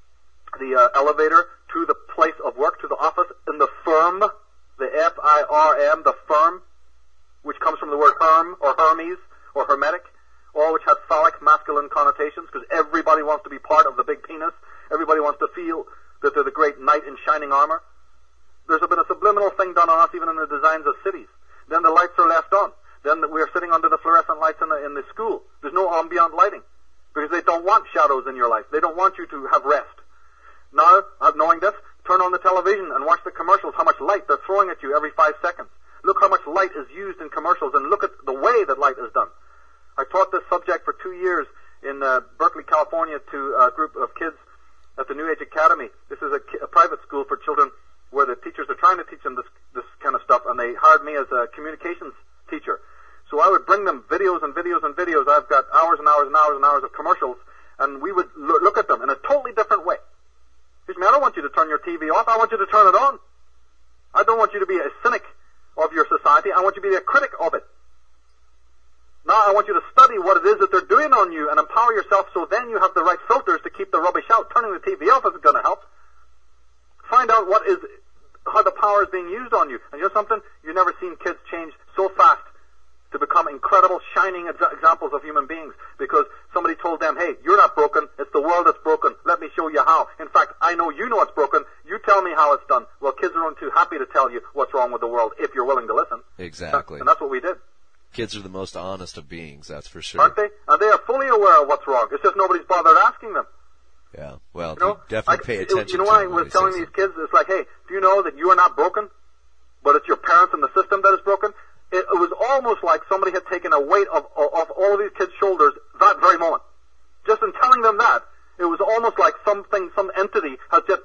elevator to the place of work, to the office, in the firm, the F-I-R-M, the firm, which comes from the word herm, or Hermes, or hermetic, all which has phallic masculine connotations, because everybody wants to be part of the big penis. Everybody wants to feel that they're the great knight in shining armor. There's been a subliminal thing done on us even in the designs of cities. Then the lights are left on. Then we're sitting under the fluorescent lights in the school. There's no ambient lighting, because they don't want shadows in your life. They don't want you to have rest. Now, knowing this, turn on the television and watch the commercials, how much light they're throwing at you every 5 seconds. Look how much light is used in commercials, and look at the way that light is done. I taught this subject for 2 years in Berkeley, California, to a group of kids at the New Age Academy. This is a private school for children where the teachers are trying to teach them this kind of stuff, and they hired me as a communications teacher. So I would bring them videos and videos and videos. I've got hours and hours and hours and hours of commercials, and we would look at them in a totally different way. Excuse me, I don't want you to turn your TV off. I want you to turn it on. I don't want you to be a cynic of your society. I want you to be a critic of it. Now I want you to study what it is that they're doing on you and empower yourself, so then you have the right filters to keep the rubbish out. Turning the TV off isn't going to help. Find out how the power is being used on you. And you know something? You've never seen kids change so fast to become incredible, shining examples of human beings, because somebody told them, hey, you're not broken, it's the world that's broken, let me show you how. In fact, I know you know it's broken, you tell me how it's done. Well, kids are only too happy to tell you what's wrong with the world, if you're willing to listen. Exactly. And that's what we did. Kids are the most honest of beings, that's for sure. Aren't they? And they are fully aware of what's wrong. It's just nobody's bothered asking them. Yeah, well, you definitely pay attention to what I was telling these kids? It's like, hey, do you know that you are not broken, but it's your parents and the system that is broken? It was almost like somebody had taken a weight off all of these kids' shoulders that very moment. Just in telling them that, it was almost like some entity had just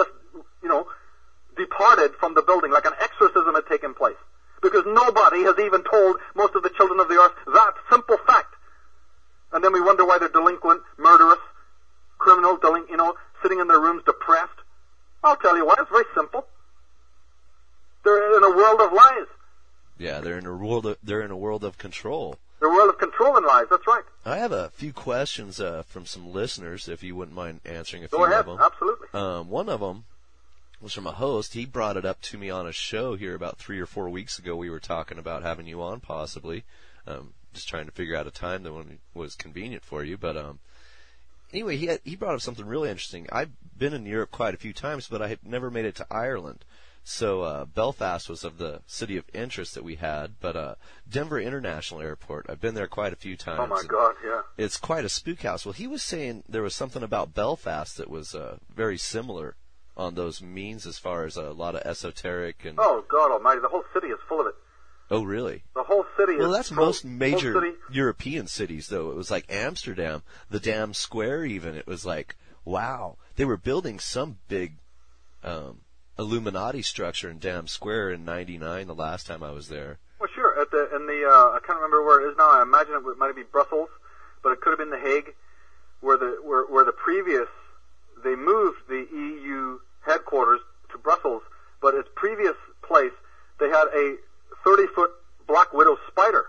departed from the building, like an exorcism had taken place. Because nobody has even told most of the children of the earth that simple fact, And then we wonder why they're delinquent, murderous, criminal, sitting in their rooms depressed. I'll tell you why. It's very simple. They're in a world of lies. Yeah, they're in a world of control. They're a world of control and lies. That's right. I have a few questions from some listeners, if you wouldn't mind answering a few Go ahead. of them. Absolutely. One of them was from a host. He brought it up to me on a show here about 3 or 4 weeks ago. We were talking about having you on, possibly. Just trying to figure out a time that one was convenient for you. But anyway, he brought up something really interesting. I've been in Europe quite a few times, but I had never made it to Ireland. So Belfast was of the city of interest that we had, but Denver International Airport, I've been there quite a few times. Oh, my God, yeah. It's quite a spook house. Well, he was saying there was something about Belfast that was very similar on those means as far as a lot of esoteric and... Oh, God almighty, the whole city is full of it. Oh, really? The whole city is... Well, that's most major city. European cities, though. It was like Amsterdam, the damn square even. It was like, wow. They were building some big Illuminati structure in Dam Square in '99, the last time I was there. Well, sure. I can't remember where it is now. I imagine it might be Brussels, but it could have been The Hague, where the previous... They moved the EU headquarters to Brussels, but its previous place, they had a 30-foot black widow spider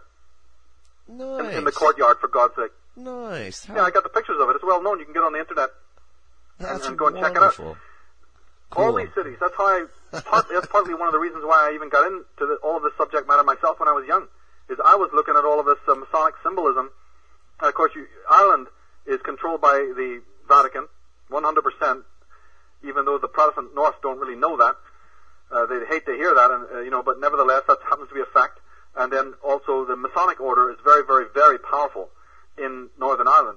in the courtyard, for God's sake. Nice. Yeah, I got the pictures of it. It's well known. You can get on the internet and go and wonderful. check it out. Cool. All these cities. That's partly one of the reasons why I even got into all of this subject matter myself when I was young, is I was looking at all of this Masonic symbolism. And of course, Ireland is controlled by the Vatican, 100%, even though the Protestant North don't really know that. They'd hate to hear that, and but nevertheless, that happens to be a fact. And then also the Masonic order is very, very, very powerful in Northern Ireland.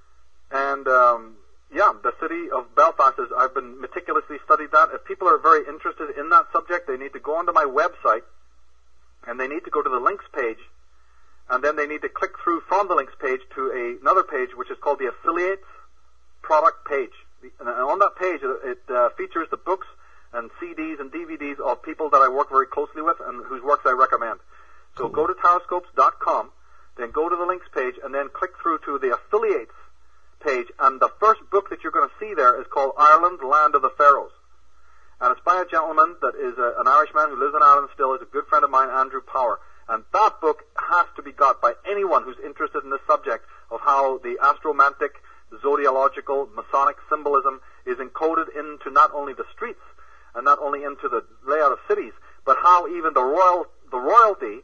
And the city of Belfast I've been meticulously studied that. If people are very interested in that subject, they need to go onto my website, and they need to go to the links page, and then they need to click through from the links page to another page, which is called the Affiliates Product page. And on that page, it features the books and CDs and DVDs of people that I work very closely with and whose works I recommend. So go to Taroscopes.com, then go to the links page, and then click through to the Affiliates page, and the first book that you're going to see there is called Ireland, Land of the Pharaohs. And it's by a gentleman that is an Irishman who lives in Ireland still, is a good friend of mine, Andrew Power. And that book has to be got by anyone who's interested in this subject of how the astromantic, zodiological, Masonic symbolism is encoded into not only the streets and not only into the layout of cities, but how even the royalty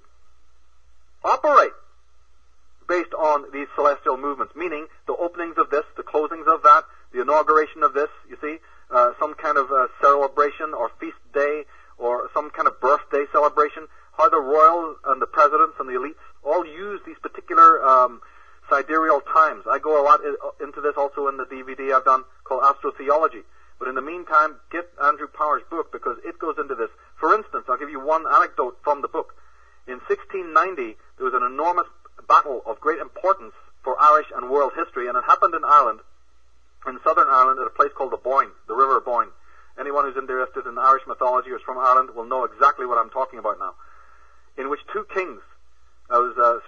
operate based on these celestial movements, meaning the openings of this, the closings of that, the inauguration of this, you see, some kind of celebration or feast day or some kind of birthday celebration, how the royals and the presidents and the elites all use these particular sidereal times. I go a lot into this also in the DVD I've done called Astrotheology. But in the meantime, get Andrew Power's book because it goes into this. For instance, I'll give you one anecdote from the book. In 1690, there was an enormous battle of great importance for Irish and world history, and it happened in Ireland, in southern Ireland, at a place called the Boyne, the River Boyne. Anyone who's interested in Irish mythology or is from Ireland will know exactly what I'm talking about now. In which two kings, the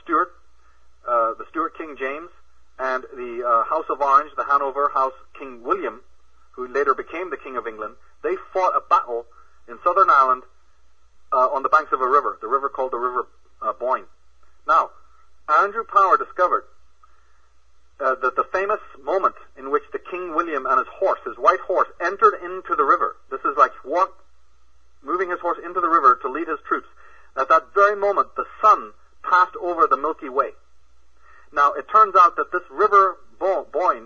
Stuart King James, and the House of Orange, the Hanover House King William, who later became the King of England, they fought a battle in southern Ireland on the banks of a river, the river called the River Boyne. Now, Andrew Power discovered that the famous moment in which the King William and his horse, his white horse, entered into the river, this is like moving his horse into the river to lead his troops. At that very moment, the sun passed over the Milky Way. Now, it turns out that this River Boyne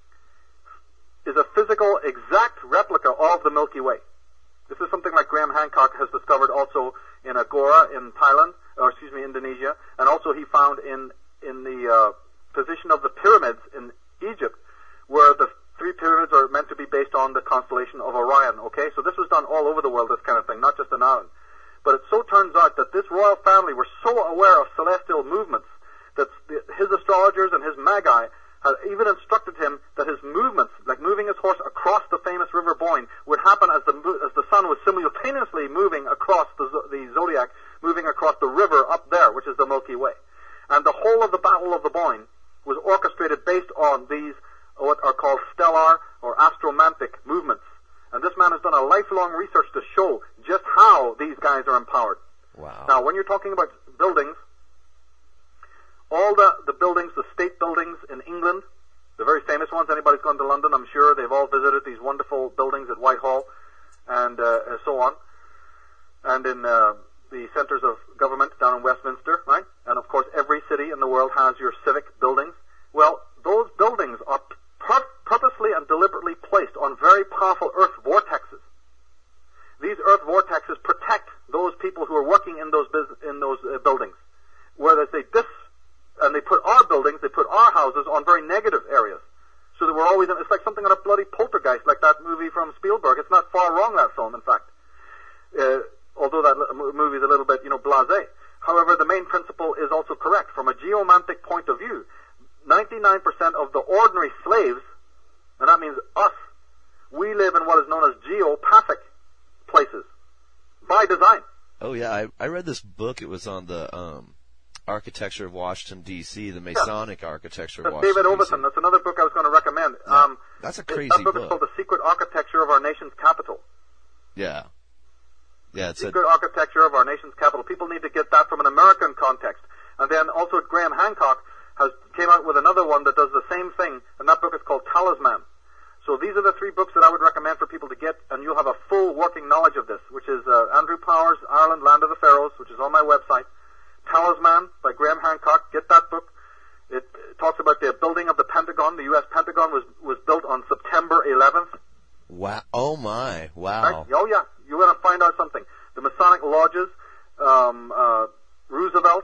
is a physical, exact replica of the Milky Way. This is something like Graham Hancock has discovered also in Agora in Indonesia, and also he found in the position of the pyramids in Egypt, where the three pyramids are meant to be based on the constellation of Orion, okay? So this was done all over the world, this kind of thing, not just in Ireland. But it so turns out that this royal family were so aware of celestial movements that his astrologers and his magi had even instructed him that his movements, like moving his horse across the famous River Boyne, would happen as the sun was simultaneously moving across the zodiac, moving across the river up there, which is the Milky Way. And the whole of the Battle of the Boyne was orchestrated based on these, what are called stellar or astromantic movements. And this man has done a lifelong research to show just how these guys are empowered. Wow. Now, when you're talking about buildings, all the buildings, the state buildings in England, the very famous ones, anybody's gone to London, I'm sure they've all visited these wonderful buildings at Whitehall and so on. And in the centers of government down in Westminster, right? And of course, every city in the world has your civic buildings. Well, those buildings are purposely and deliberately placed on very powerful earth vortexes. These earth vortexes protect those people who are working in those buildings. Whereas they put our buildings, they put our houses on very negative areas. So that we're always in, it's like something on a bloody poltergeist, like that movie from Spielberg. It's not far wrong, that film, in fact. Although that movie is a little bit, blasé. However, the main principle is also correct. From a geomantic point of view, 99% of the ordinary slaves, and that means us, we live in what is known as geopathic places, by design. Oh yeah, I read this book. It was on the architecture of Washington D.C., the Masonic architecture of Washington David D.C. Overton. That's another book I was going to recommend. Yeah, that's a crazy That book is called The Secret Architecture of Our Nation's Capital. Yeah. Yeah, it's Secret Architecture of Our Nation's Capital. People need to get that from an American context. And then also Graham Hancock came out with another one that does the same thing, and that book is called Talisman. So these are the three books that I would recommend for people to get, and you'll have a full working knowledge of this, which is Andrew Powers' Ireland, Land of the Pharaohs, which is on my website. Talisman by Graham Hancock. Get that book. It talks about the building of the Pentagon. The U.S. Pentagon was built on September 11th. Wow. Oh my. Wow. Right? Oh yeah. You're going to find out something. The Masonic lodges, Roosevelt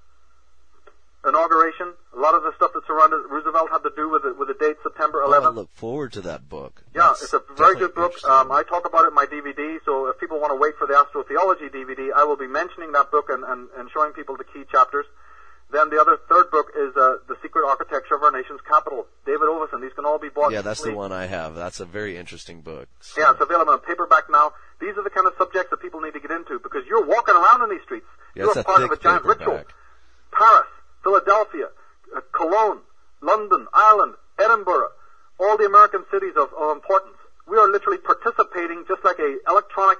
inauguration, a lot of the stuff that surrounded Roosevelt had to do with the date September 11th. I look forward to that book. Yeah, That's it's a very good book. interesting. I talk about it in my DVD, so if people want to wait for the Astrotheology DVD, I will be mentioning that book and showing people the key chapters. Then the third book is The Secret Architecture of Our Nation's Capital. David Overton. These can all be bought. Yeah, that's the one I have. That's a very interesting book. So. Yeah, it's available in paperback now. These are the kind of subjects that people need to get into because you're walking around in these streets. Yeah, you're part of a giant ritual. Paris, Philadelphia, Cologne, London, Ireland, Edinburgh, all the American cities of importance. We are literally participating just like a electronic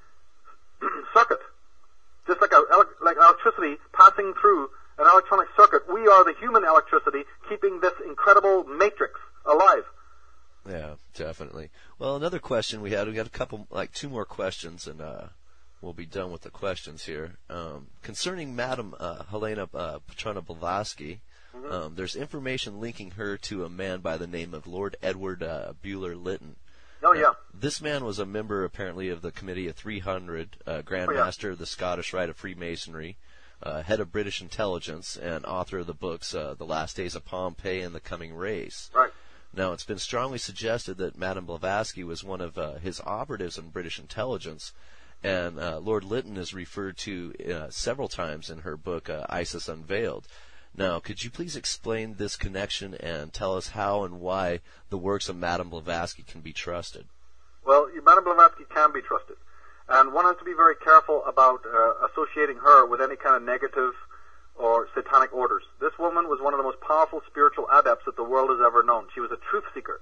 circuit, just like electricity passing through an electronic circuit. We are the human electricity keeping this incredible matrix alive. Yeah, definitely. Well, another question we got a couple, two more questions, and we'll be done with the questions here. Concerning Madame Helena Petrona Blavatsky, there's information linking her to a man by the name of Lord Edward Bulwer-Lytton. Oh, yeah. This man was a member, apparently, of the Committee of 300, Grand Master of the Scottish Rite of Freemasonry, head of British intelligence, and author of the books The Last Days of Pompeii and The Coming Race. Right. Now, it's been strongly suggested that Madame Blavatsky was one of his operatives in British intelligence, and Lord Lytton is referred to several times in her book, ISIS Unveiled. Now, could you please explain this connection and tell us how and why the works of Madame Blavatsky can be trusted? Well, Madame Blavatsky can be trusted. And one has to be very careful about associating her with any kind of negative or satanic orders. This woman was one of the most powerful spiritual adepts that the world has ever known. She was a truth seeker.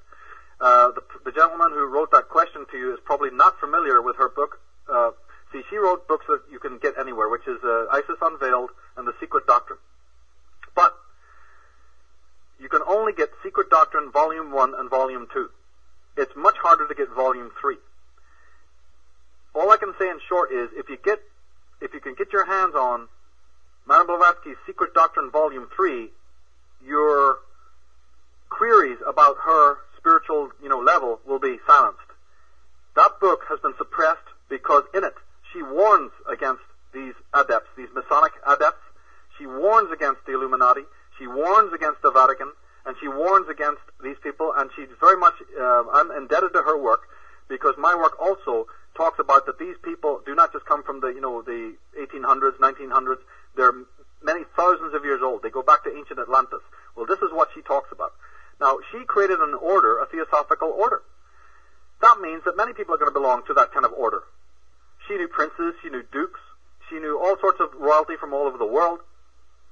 The gentleman who wrote that question to you is probably not familiar with her book. See, she wrote books that you can get anywhere, which is ISIS Unveiled and The Secret Doctrine. But you can only get Secret Doctrine Volume 1 and Volume 2. It's much harder to get Volume 3. All I can say in short is, if you can get your hands on Madame Blavatsky's Secret Doctrine Volume 3, your queries about her spiritual, level will be silenced. That book has been suppressed because in it she warns against these adepts, these Masonic adepts. She warns against the Illuminati. She warns against the Vatican, and she warns against these people. And she's very much, I'm indebted to her work because my work also talks about that these people do not just come from the 1800s, 1900s. They're many thousands of years old. They go back to ancient Atlantis. Well, this is what she talks about. Now, she created an order, a theosophical order. That means that many people are going to belong to that kind of order. She knew princes, she knew dukes, she knew all sorts of royalty from all over the world.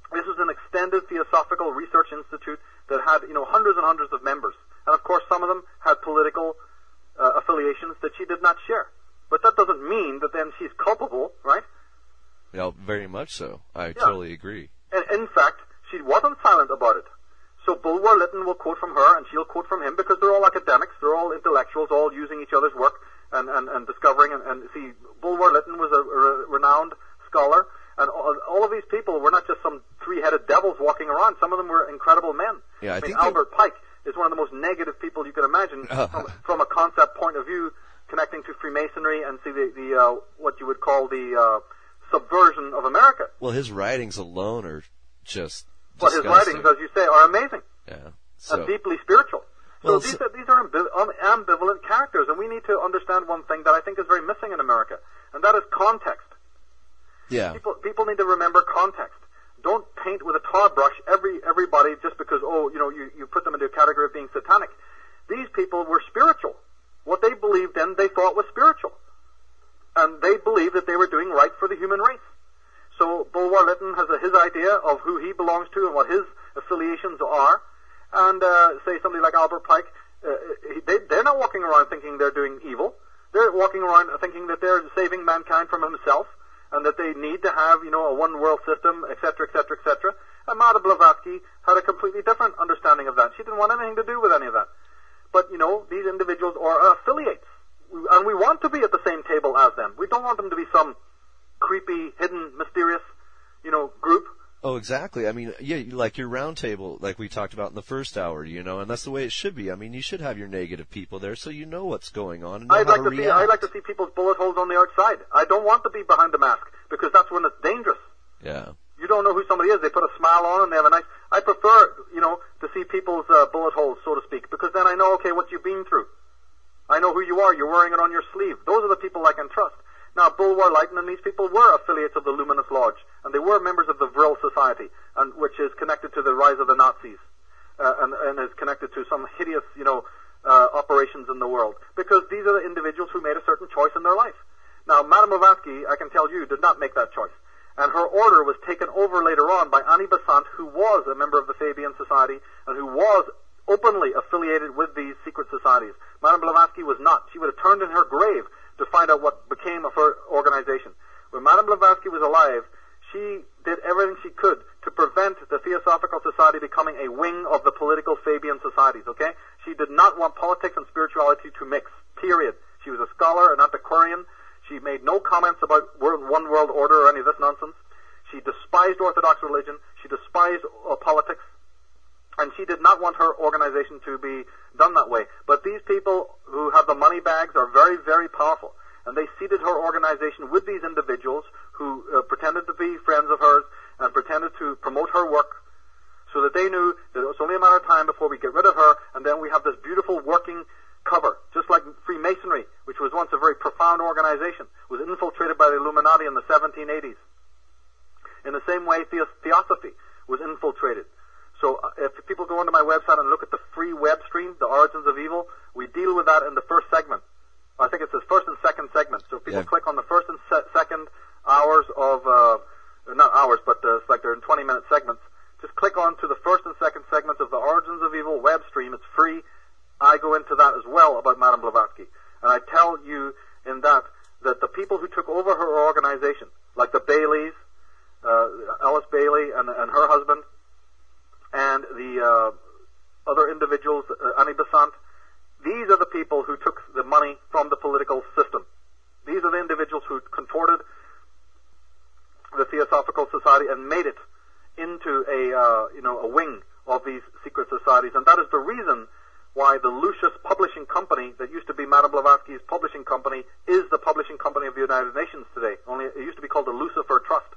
This was an extended theosophical research institute that had, hundreds and hundreds of members. And of course, some of them had political affiliations that she did not share. But that doesn't mean that then she's culpable, right? Yeah, very much so. I totally agree. And in fact, she wasn't silent about it. So Bulwer Lytton will quote from her, and she'll quote from him, because they're all academics, they're all intellectuals, all using each other's work and discovering. And see, Bulwer Lytton was a renowned scholar, and all of these people were not just some three-headed devils walking around. Some of them were incredible men. Yeah, I mean, Albert Pike is one of the most negative people you can imagine from a concept point of view, connecting to Freemasonry and see the what you would call the subversion of America. Well, his writings alone are just But his writings, as you say, are amazing. Yeah. And deeply spiritual. Well, so these are ambivalent characters, and we need to understand one thing that I think is very missing in America, and that is context. Yeah. People need to remember context. Don't paint with a tar brush everybody just because, you put them into a category of being satanic. These people were spiritual. What they believed in, they thought was spiritual. And they believed that they were doing right for the human race. So Bulwer Lytton has his idea of who he belongs to and what his affiliations are. And say somebody like Albert Pike, they're not walking around thinking they're doing evil. They're walking around thinking that they're saving mankind from himself, and that they need to have, a one-world system, etc., etc., etc. And Madame Blavatsky had a completely different understanding of that. She didn't want anything to do with any of that. But, these individuals are affiliates. And we want to be at the same table as them. We don't want them to be some creepy, hidden, mysterious, group. Oh, exactly. I mean, yeah, like your round table, like we talked about in the first hour, and that's the way it should be. I mean, you should have your negative people there so you know what's going on and know how to react. I'd like to see people's bullet holes on the outside. I don't want to be behind the mask, because that's when it's dangerous. Yeah. You don't know who somebody is. They put a smile on and they have a nice... I prefer, to see people's bullet holes, so to speak, because then I know, okay, what you've been through. I know who you are. You're wearing it on your sleeve. Those are the people I can trust. Now, Bulwer Lytton and these people were affiliates of the Luminous Lodge, and they were members of the Vril Society, which is connected to the rise of the Nazis, and is connected to some hideous, operations in the world. Because these are the individuals who made a certain choice in their life. Now, Madame Blavatsky, I can tell you, did not make that choice. And her order was taken over later on by Annie Besant, who was a member of the Fabian Society, and who was openly affiliated with these secret societies. Madame Blavatsky was not. She would have turned in her grave to find out what became of her organization. When Madame Blavatsky was alive, she did everything she could to prevent the Theosophical Society becoming a wing of the political Fabian societies, okay? She did not want politics and spirituality to mix, period. She was a scholar, an antiquarian. She made no comments about one world order or any of this nonsense. She despised Orthodox religion. She despised politics. And she did not want her organization to be done that way. But these people who have the money bags are very, very powerful. And they seeded her organization with these individuals who pretended to be friends of hers and pretended to promote her work, so that they knew that it was only a matter of time before we get rid of her, and then we have this beautiful working cover. Just like Freemasonry, which was once a very profound organization, was infiltrated by the Illuminati in the 1780s. In the same way, Theosophy was infiltrated. So if people go onto my website and look at the free web stream, The Origins of Evil, we deal with that in the first segment. I think it's the first and second segment. So if people click on the first and second hours of, not hours, but it's like they're in 20-minute segments, just click on to the first and second segments of The Origins of Evil web stream. It's free. I go into that as well about Madame Blavatsky. And I tell you in that the people who took over her organization, like the Baileys, Alice Bailey and her husband, and the other individuals, Annie Besant, these are the people who took the money from the political system. These are the individuals who contorted the Theosophical Society and made it into a wing of these secret societies. And that is the reason why the Lucius Publishing Company, that used to be Madame Blavatsky's publishing company, is the publishing company of the United Nations today. Only it used to be called the Lucifer Trust.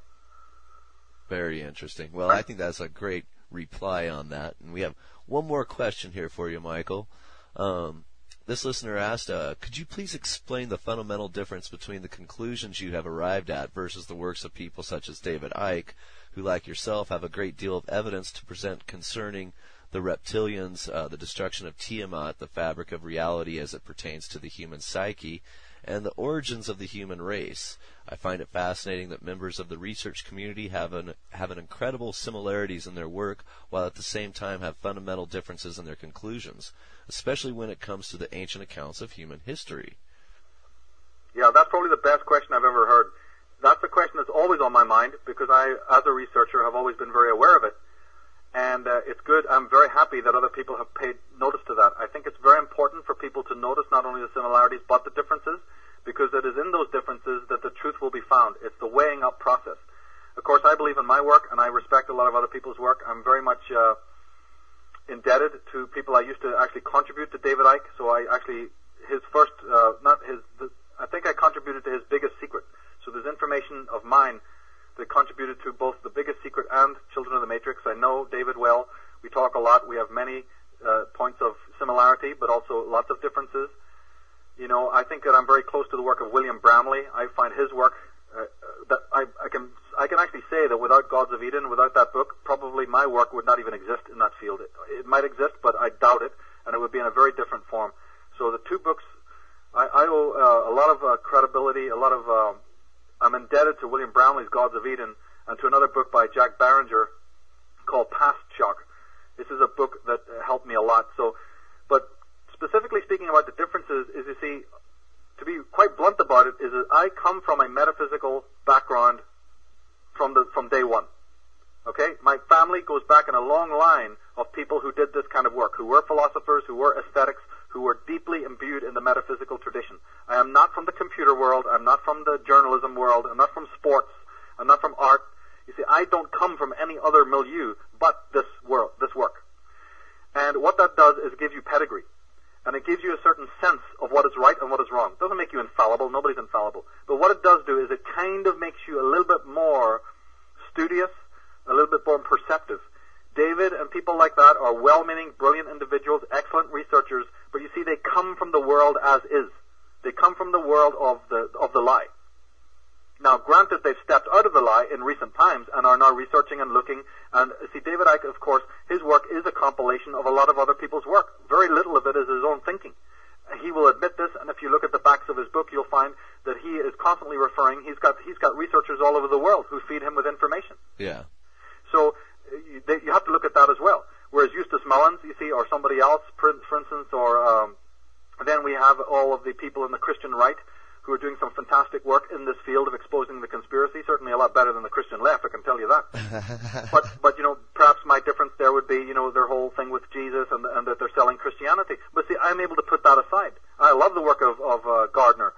Very interesting. Well, I think that's a great reply on that. And we have one more question here for you, Michael. This listener asked, could you please explain the fundamental difference between the conclusions you have arrived at versus the works of people such as David Icke, who, like yourself, have a great deal of evidence to present concerning the reptilians, the destruction of Tiamat, the fabric of reality as it pertains to the human psyche, and the origins of the human race. I find it fascinating that members of the research community have an incredible similarities in their work, while at the same time have fundamental differences in their conclusions, especially when it comes to the ancient accounts of human history. Yeah, that's probably the best question I've ever heard. That's a question that's always on my mind, because I, as a researcher, have always been very aware of it. And it's good. I'm very happy that other people have paid notice to that. I think it's very important for people to notice not only the similarities but the differences, because it is in those differences that the truth will be found. It's the weighing up process. Of course, I believe in my work, and I respect a lot of other people's work. I'm very much indebted to people I used to actually contribute to David Icke. So I actually, I think I contributed to his biggest secret. So there's information of mine that contributed to both The Biggest Secret and Children of the Matrix. I know David well. We talk a lot. We have many points of similarity, but also lots of differences. You know, I think that I'm very close to the work of William Bramley. I find his work that I can actually say that without Gods of Eden, without that book, probably my work would not even exist in that field. It might exist, but I doubt it, and it would be in a very different form. So the two books, I owe a lot of credibility, a lot of I'm indebted to William Bramley's Gods of Eden and to another book by Jack Barringer called Past Shock. This is a book that helped me a lot. So, but specifically speaking about the differences is, you see, to be quite blunt about it, is that I come from a metaphysical background from day one. Okay? My family goes back in a long line of people who did this kind of work, who were philosophers, who were aesthetics, who were deeply imbued in the metaphysical tradition. I am not from the computer world. I'm not from the journalism world. I'm not from sports. I'm not from art. You see, I don't come from any other milieu but this work. And what that does is give you pedigree. And it gives you a certain sense of what is right and what is wrong. It doesn't make you infallible. Nobody's infallible. But what it does do is it kind of makes you a little bit more studious, a little bit more perceptive. David and people like that are well-meaning, brilliant individuals, excellent researchers, but you see, they come from the world as is. They come from the world of the lie. Now, granted, they've stepped out of the lie in recent times and are now researching and looking. And see, David Icke, of course, his work is a compilation of a lot of other people's work. Very little of it is his own thinking. He will admit this, and if you look at the backs of his book, you'll find that he is constantly referring. He's got researchers all over the world who feed him with information. Yeah. So you have to look at that as well. Whereas Eustace Mullins, you see, or somebody else, for instance, or then we have all of the people in the Christian right who are doing some fantastic work in this field of exposing the conspiracy. Certainly a lot better than the Christian left, I can tell you that. but you know, perhaps my difference there would be, you know, their whole thing with Jesus and that they're selling Christianity. But see, I'm able to put that aside. I love the work of Gardner,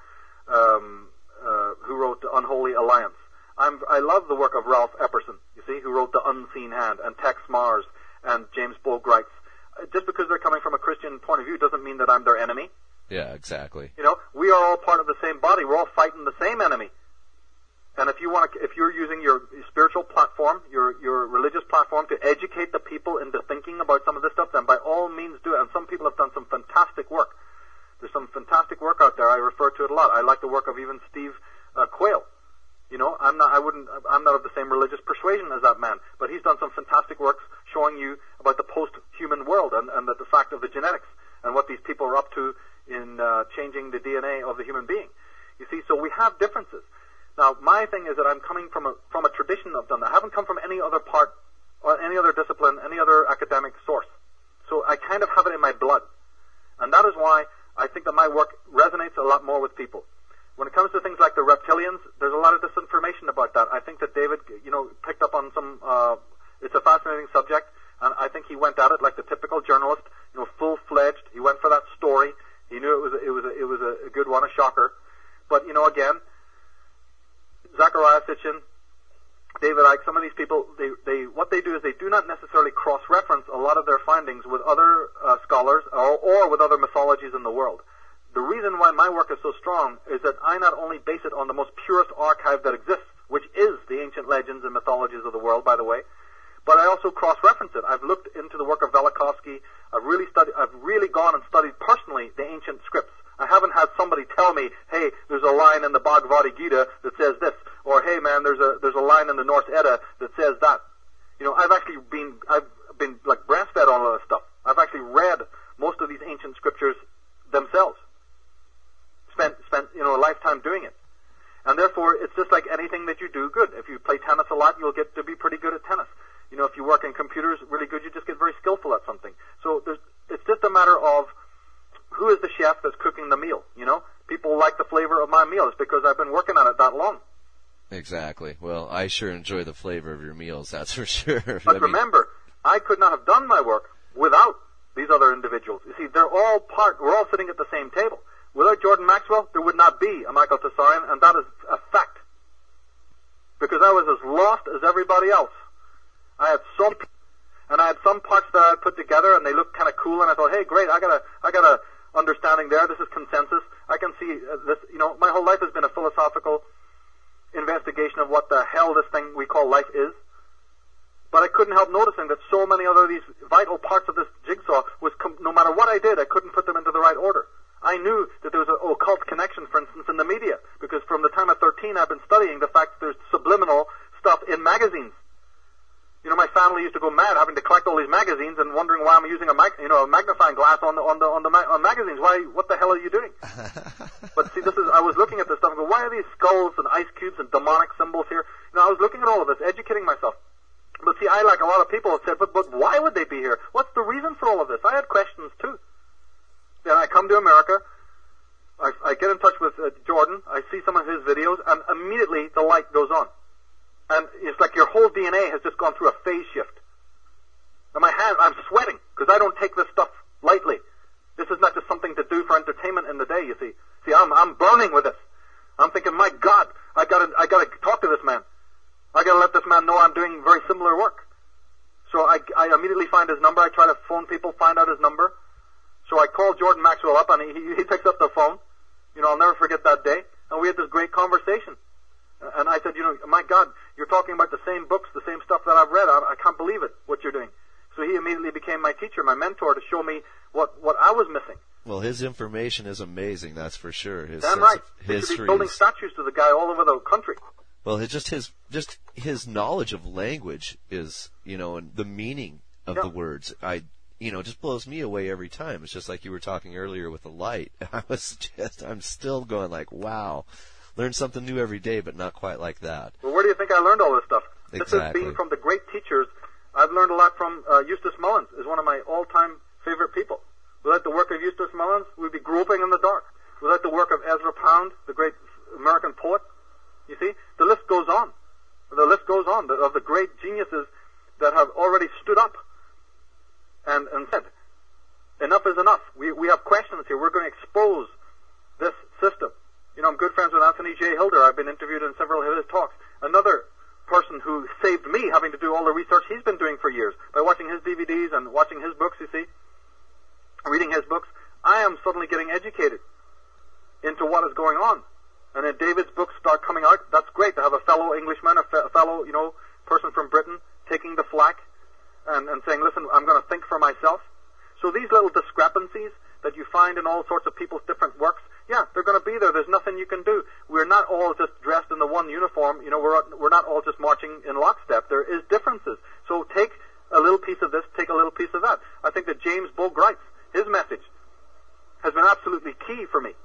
who wrote The Unholy Alliance. I love the work of Ralph Epperson, you see, who wrote The Unseen Hand, and Tex Mars, and James Boagrites. Just because they're coming from a Christian point of view doesn't mean that I'm their enemy. Yeah, exactly. You know, we are all part of the same body. We're all fighting the same enemy. And if you're using your spiritual platform, your religious platform to educate the people into thinking about some of this stuff, then by all means do it. And some people have done some fantastic work. There's some fantastic work out there. I refer to it a lot. I like the work of even Steve Quayle. You know, I'm not of the same religious persuasion as that man, but he's done some fantastic works showing you about the post-human world and the fact of the genetics and what these people are up to in changing the DNA of the human being. You see, so we have differences. Now, my thing is that I'm coming from a tradition of done that. I haven't come from any other part or any other discipline, any other academic source. So I kind of have it in my blood. And that is why I think that my work resonates a lot more with people. When it comes to things like the reptilians, there's a lot of disinformation about that. I think that David, you know, picked up on some, it's a fascinating subject, and I think he went at it like the typical journalist, you know, full-fledged. He went for that story. He knew it was a good one, a shocker. But, you know, again, Zachariah Sitchin, David Icke, some of these people, what they do is they do not necessarily cross-reference a lot of their findings with other scholars or with other mythologies in the world. The reason why my work is so strong is that I not only base it on the most purest archive that exists, which is the ancient legends and mythologies of the world, by the way, but I also cross-reference it. I've looked into the work of Velikovsky. I've really gone and studied personally the ancient scripts. I haven't had somebody tell me, hey, there's a line in the Bhagavad Gita that says this, or hey, man, there's a line in the Norse Edda that says that. You know, I've been like breastfed on all of this stuff. I've actually read most of these ancient scriptures themselves. spent, a lifetime doing it. And therefore, it's just like anything that you do good. If you play tennis a lot, you'll get to be pretty good at tennis. If you work in computers really good, you just get very skillful at something. So it's just a matter of who is the chef that's cooking the meal, People like the flavor of my meals because I've been working on it that long. Exactly. Well, I sure enjoy the flavor of your meals, that's for sure. But remember, I could not have done my work without these other individuals. You see, we're all sitting at the same table. Without Jordan Maxwell, there would not be a Michael Tsarion, and that is a fact. Because I was as lost as everybody else. I had some parts that I had put together, and they looked kind of cool, and I thought, hey, great, I got a understanding there. This is consensus. I can see this. My whole life has been a philosophical investigation of what the hell this thing we call life is. But I couldn't help noticing that so many other these vital parts of this jigsaw no matter what I did, I couldn't put them into the right order. I knew that there was an occult connection, for instance, in the media, because from the time of 13, I've been studying the fact that there's subliminal stuff in magazines. My family used to go mad having to collect all these magazines and wondering why I'm using a magnifying glass on magazines. What the hell are you doing? But see, I was looking at this stuff and go, why are these skulls and ice cubes and demonic symbols here? I was looking at all of this, educating myself. But see, I, like a lot of people, have said, but why would they be here? What's the reason for all of this? I had questions too. Then I come to America, I get in touch with Jordan, I see some of his videos, and immediately the light goes on. And it's like your whole DNA has just gone through a phase shift. And my hands, I'm sweating, because I don't take this stuff lightly. This is not just something to do for entertainment in the day, you see. See, I'm burning with this. I'm thinking, my God, I gotta talk to this man. I gotta let this man know I'm doing very similar work. So I immediately find his number. I try to phone people, find out his number. So I call Jordan Maxwell up, and he picks up the phone. I'll never forget that day. And we had this great conversation. And I said, my God, you're talking about the same books, the same stuff that I've read. I can't believe it, what you're doing. So he immediately became my teacher, my mentor, to show me what I was missing. Well, his information is amazing, that's for sure. Damn right. He should be building statues to the guy all over the country. Well, his knowledge of language is, and the meaning of the words, just blows me away every time. It's just like you were talking earlier with the light. I'm still going like, wow. Learn something new every day, but not quite like that. Well, where do you think I learned all this stuff? Exactly. This has been from the great teachers. I've learned a lot from Eustace Mullins, is one of my all-time favorite people. Without the work of Eustace Mullins, we'd be groping in the dark. Without the work of Ezra Pound, the great American poet, you see, the list goes on. The list goes on of the great geniuses that have already stood up and said, enough is enough. We have questions here. We're going to expose this system. I'm good friends with Anthony J. Hilder. I've been interviewed in several of his talks. Another person who saved me having to do all the research he's been doing for years by watching his DVDs and watching his books, you see, reading his books. I am suddenly getting educated into what is going on. And then David's books start coming out. That's great to have a fellow Englishman, a fellow, person from Britain taking the flak and saying, listen, I'm going to think for myself. So these little discrepancies that you find in all sorts of people's different works, yeah, they're going to be there. There's nothing you can do. We're not all just dressed in the one uniform. We're not all just marching in lockstep. There is differences. So take a little piece of this, take a little piece of that. I think that James Boagwright, his message, has been absolutely key for me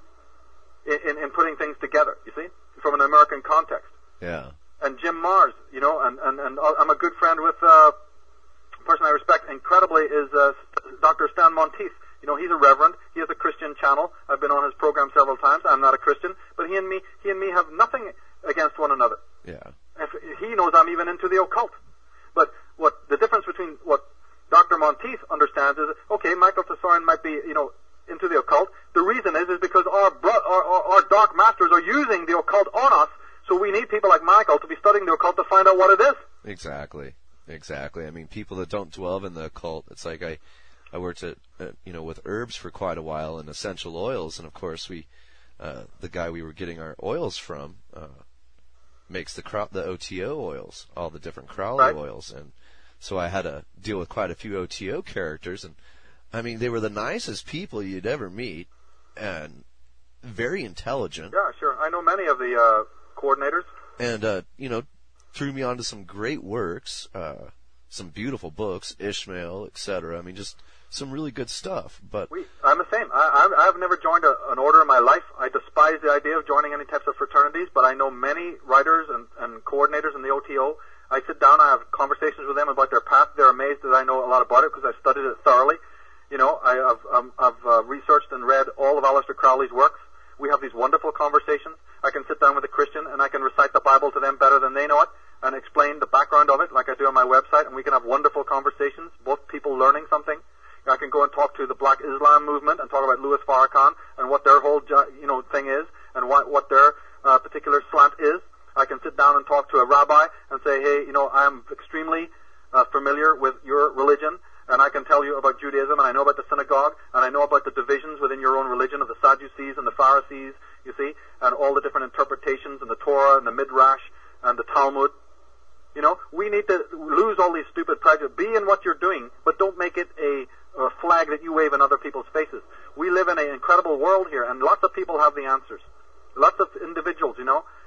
in putting things together, you see, from an American context. Yeah. And Jim Mars, and I'm a good friend with a person I respect incredibly is Dr. Stan Monteith. He's a reverend. He has a Christian channel. I've been on his program several times. I'm not a Christian, but he and me have nothing against one another. Yeah. He knows I'm even into the occult. But what the difference between what Dr. Monteith understands is, okay, Michael Tsarion might be, into the occult. The reason is because our dark masters are using the occult on us, so we need people like Michael to be studying the occult to find out what it is. Exactly. I mean, people that don't dwell in the occult, it's like I worked at, with herbs for quite a while and essential oils, and of course the guy we were getting our oils from, makes the OTO oils, all the different Crowley oils, and so I had to deal with quite a few OTO characters, and I mean, they were the nicest people you'd ever meet, and very intelligent. Yeah, sure. I know many of the coordinators. And, threw me onto some great works, some beautiful books, Ishmael, etc. I mean, just some really good stuff. But I'm the same. I've never joined an order in my life. I despise the idea of joining any types of fraternities, but I know many writers and coordinators in the OTO. I sit down, I have conversations with them about their path. They're amazed that I know a lot about it because I've studied it thoroughly. You know, I've researched and read all of Aleister Crowley's works. We have these wonderful conversations. I can sit down with a Christian and I can recite the Bible to them better than they know it and explain the background of it like I do on my website, and we can have wonderful conversations, both people learning something. I can go and talk to the Black Islam movement and talk about Louis Farrakhan and what their whole, thing is and what their particular slant is. I can sit down and talk to a rabbi and say, hey, I'm extremely familiar with your religion, and I can tell you about Judaism, and I know about the synagogue, and I know about the divisions within your own religion of the Sadducees and the Pharisees, you see, and all the different interpretations and the Torah and the Midrash and the Talmud. We need to lose all these stupid prejudices. Be in what you're doing, but don't make it a flag that you wave in other people's faces. We live in an incredible world here, and lots of people have the answers. Lots of individuals,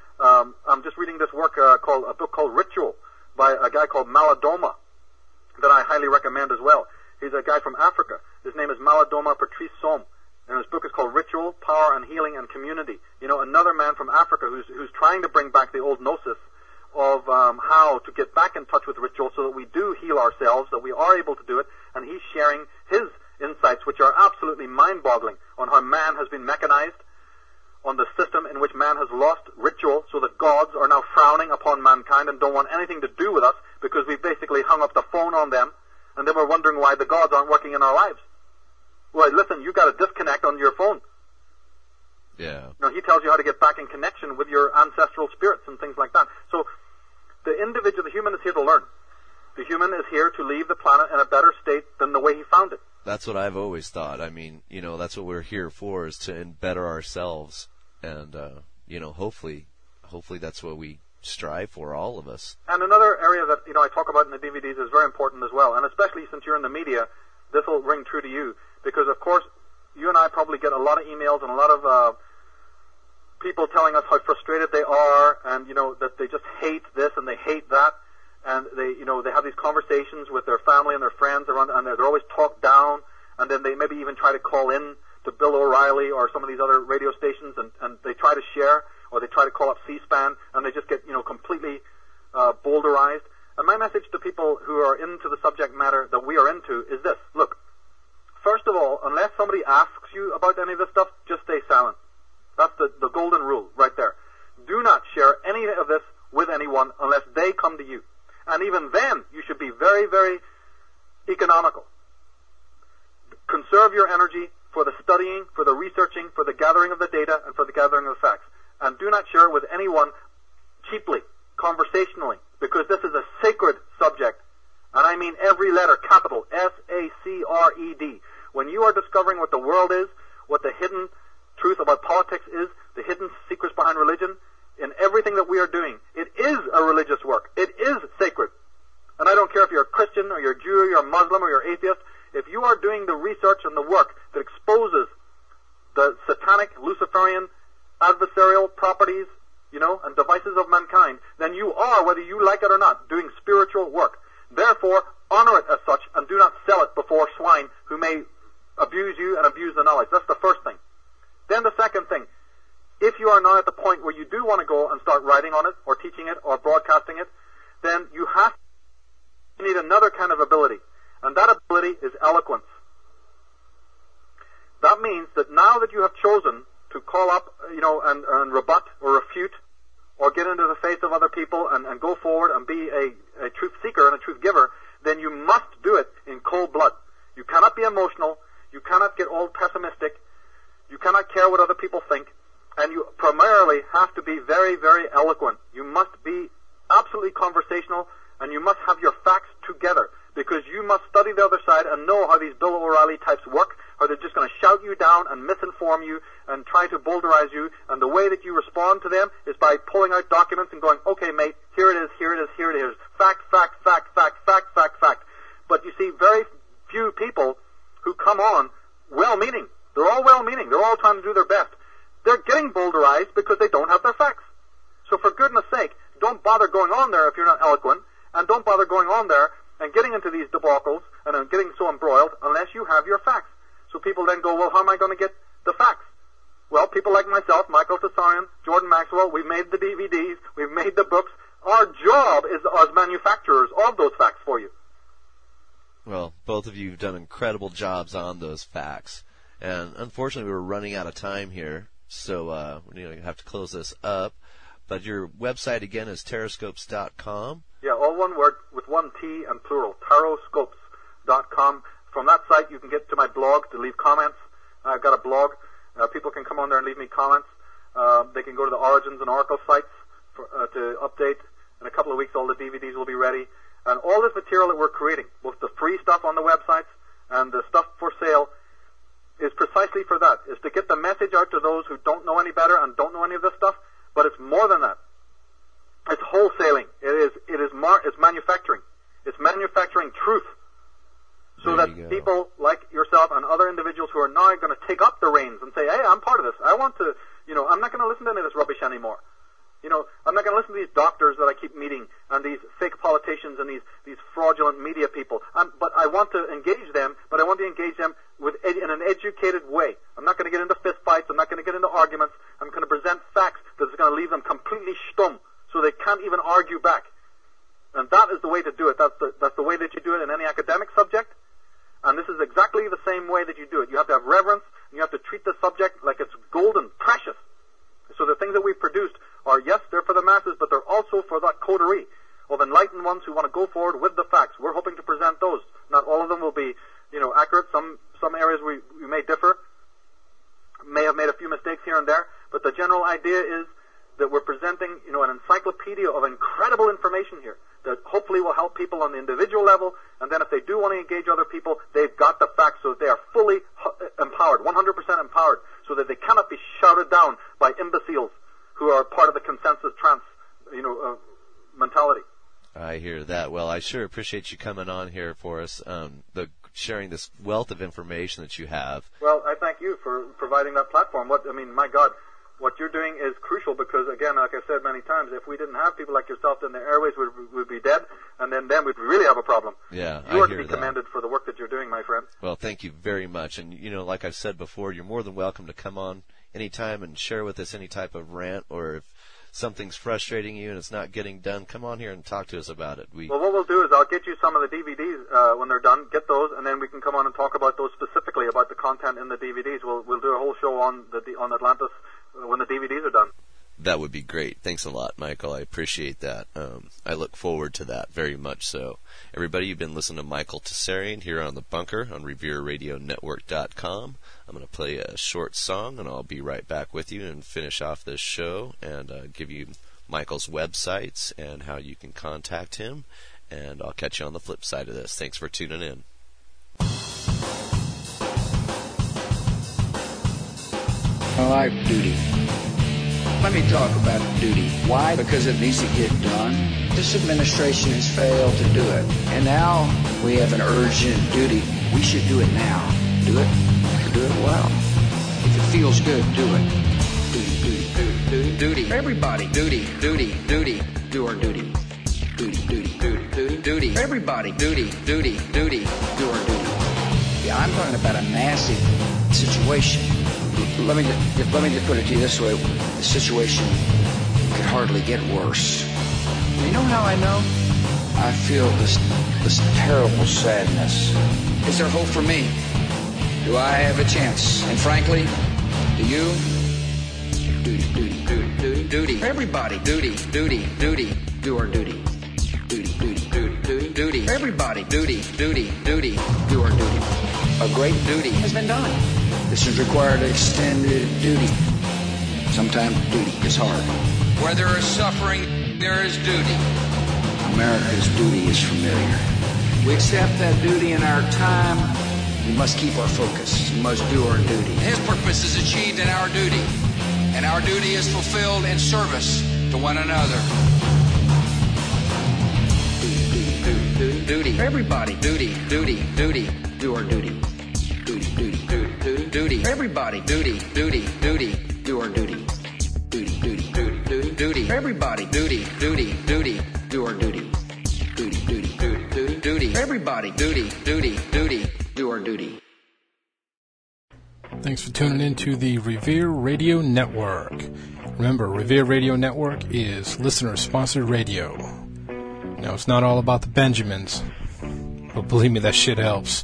I'm just reading this work a book called Ritual by a guy called Malidoma that I highly recommend as well. He's a guy from Africa. His name is Malidoma Patrice Somme, and his book is called Ritual, Power and Healing and Community. Another man from Africa who's trying to bring back the old gnosis of how to get back in touch with ritual so that we do heal ourselves, that we are able to do it, and he's sharing his insights, which are absolutely mind-boggling, on how man has been mechanized, on the system in which man has lost ritual, so that gods are now frowning upon mankind and don't want anything to do with us because we've basically hung up the phone on them, and then we're wondering why the gods aren't working in our lives. Well, listen, you got to disconnect on your phone. Yeah. He tells you how to get back in connection with your ancestral spirits and things like that. So the human is here to learn. The human is here to leave the planet in a better state than the way he found it. That's what I've always thought. I mean, that's what we're here for, is to better ourselves. And, hopefully that's what we strive for, all of us. And another area that, I talk about in the DVDs is very important as well. And especially since you're in the media, this will ring true to you. Because, of course, you and I probably get a lot of emails and a lot of people telling us how frustrated they are and, that they just hate this and they hate that. And they have these conversations with their family and their friends around, and they're always talked down, and then they maybe even try to call in to Bill O'Reilly or some of these other radio stations, and they try to share, or they try to call up C-SPAN, and they just get, completely boulderized. And my message to people who are into the subject matter that we are into is this. Look, first of all, unless somebody asks you about any of this stuff, just stay silent. That's the golden rule right there. Do not share any of this with anyone unless they come to you. And even then, you should be very, very economical. Conserve your energy for the studying, for the researching, for the gathering of the data, and for the gathering of the facts. And do not share it with anyone cheaply, conversationally, because this is a sacred subject. And I mean every letter, capital, S-A-C-R-E-D. When you are discovering what the world is, what the hidden truth about politics is, the hidden secrets behind religion, in everything that we are doing, it is a religious work. It is sacred. And I don't care if you're a Christian or you're a Jew or you're a Muslim or you're atheist. If you are doing the research and the work that exposes the satanic, Luciferian, adversarial properties, and devices of mankind, then you are, whether you like it or not, doing spiritual work. Therefore, honor it as such and do not sell it before swine who may abuse you and abuse the knowledge. That's the first thing. Then the second thing. If you are now at the point where you do want to go and start writing on it, or teaching it, or broadcasting it, then you need another kind of ability. And that ability is eloquence. That means that now that you have chosen to call up, and rebut or refute, or get into the face of other people and go forward and be a truth seeker and a truth giver, then you must do it in cold blood. You cannot be emotional. You cannot get all pessimistic. You cannot care what other people think. And you primarily have to be very, very eloquent. You must be absolutely conversational, and you must have your facts together, because you must study the other side and know how these Bill O'Reilly types work, how they're just going to shout you down and misinform you and try to boulderize you, and the way that you respond to them is by pulling out documents and going, okay, mate, here it is, here it is, here it is. Fact, fact, fact, fact, fact, fact, fact. But you see very few people who come on well-meaning. They're all well-meaning. They're all trying to do their best. They're getting boulderized because they don't have their facts. So for goodness sake, don't bother going on there if you're not eloquent, and don't bother going on there and getting into these debacles and getting so embroiled unless you have your facts. So people then go, well, how am I going to get the facts? Well, people like myself, Michael Tsarian, Jordan Maxwell, we've made the DVDs, we've made the books. Our job is as manufacturers of those facts for you. Well, both of you have done incredible jobs on those facts. And unfortunately, we're running out of time here, so we're going to have to close this up. But your website, again, is Taroscopes.com. Yeah, all one word with one T and plural, Taroscopes.com. From that site, you can get to my blog to leave comments. I've got a blog. People can come on there and leave me comments. They can go to the Origins and Oracle sites to update. In a couple of weeks, all the DVDs will be ready. And all this material that we're creating, both the free stuff on the websites and the stuff for sale, is precisely for that, is to get the message out to those who don't know any better and don't know any of this stuff. But it's more than that. It's wholesaling. It's manufacturing. It's manufacturing truth. So that people like yourself and other individuals who are now going to take up the reins and say, hey, I'm part of this. I want to, I'm not going to listen to any of this rubbish anymore. I'm not going to listen to these doctors that I keep meeting and these fake politicians and these fraudulent media people. But I want to engage them, but I want to engage them in an educated way. I'm not going to get into fist fights. I'm not going to get into arguments. I'm going to present facts that's going to leave them completely stum so they can't even argue back. And that is the way to do it. That's the way that you do it in any academic subject. And this is exactly the same way that you do it. You have to have reverence, and you have to treat the subject like it's golden, precious. So the things that we've produced are, yes, they're for the masses, but they're also for that coterie of enlightened ones who want to go forward with the facts. We're hoping to present those. Not all of them will be, accurate. Some areas we may differ, may have made a few mistakes here and there, but the general idea is that we're presenting, an encyclopedia of incredible information here that hopefully will help people on the individual level, and then if they do want to engage other people, they've got the facts so that they are fully empowered, 100% empowered, so that they cannot be shouted down by imbeciles who are part of the consensus trance, mentality. I hear that. Well, I sure appreciate you coming on here for us, sharing this wealth of information that you have. Well, I thank you for providing that platform. My God, what you're doing is crucial because, again, like I said many times, if we didn't have people like yourself, then the airways would be dead, and then we'd really have a problem. Yeah, you are to be commended for the work that you're doing, my friend. Well, thank you very much. And, like I've said before, you're more than welcome to come on anytime and share with us any type of rant, or if something's frustrating you and it's not getting done, come on here and talk to us about it. Well, what we'll do is I'll get you some of the DVDs when they're done, get those, and then we can come on and talk about those specifically, about the content in the DVDs. We'll do a whole show on Atlantis when the DVDs are done. That would be great. Thanks a lot, Michael. I appreciate that. I look forward to that very much so. Everybody, you've been listening to Michael Tsarian here on The Bunker on RevereRadioNetwork.com. I'm going to play a short song, and I'll be right back with you and finish off this show and give you Michael's websites and how you can contact him. And I'll catch you on the flip side of this. Thanks for tuning in. I like duty. Let me talk about duty. Why? Because it needs to get done. This administration has failed to do it. And now we have an urgent duty. We should do it now. Do it. Do it well. If it feels good, do it. Duty. Everybody. Duty. Do our duty. Duty. Everybody. Duty. Do our duty. Yeah, I'm talking about a massive situation. Let me just put it to you this way. The situation could hardly get worse. You know how I know? I feel this terrible sadness. Is there hope for me? Do I have a chance? And frankly, do you? Duty. Everybody. Duty. Do our duty. Duty. Everybody. Duty. Do our duty. A great duty has been done. This has required extended duty. Sometimes duty is hard. Where there is suffering, there is duty. America's duty is familiar. We accept that duty in our time. We must keep our focus. We must do our duty. His purpose is achieved in our duty, and our duty is fulfilled in service to one another. Duty. Everybody. Duty. Do our duty. Duty. Everybody. Duty. Do our duty. Duty. Everybody. Duty. Do our duty. Duty. everybody. Duty, duty, duty. Do our duty. Thanks for tuning in to the Revere Radio Network. Remember, Revere Radio Network is listener-sponsored radio. Now, it's not all about the Benjamins, but believe me, that shit helps.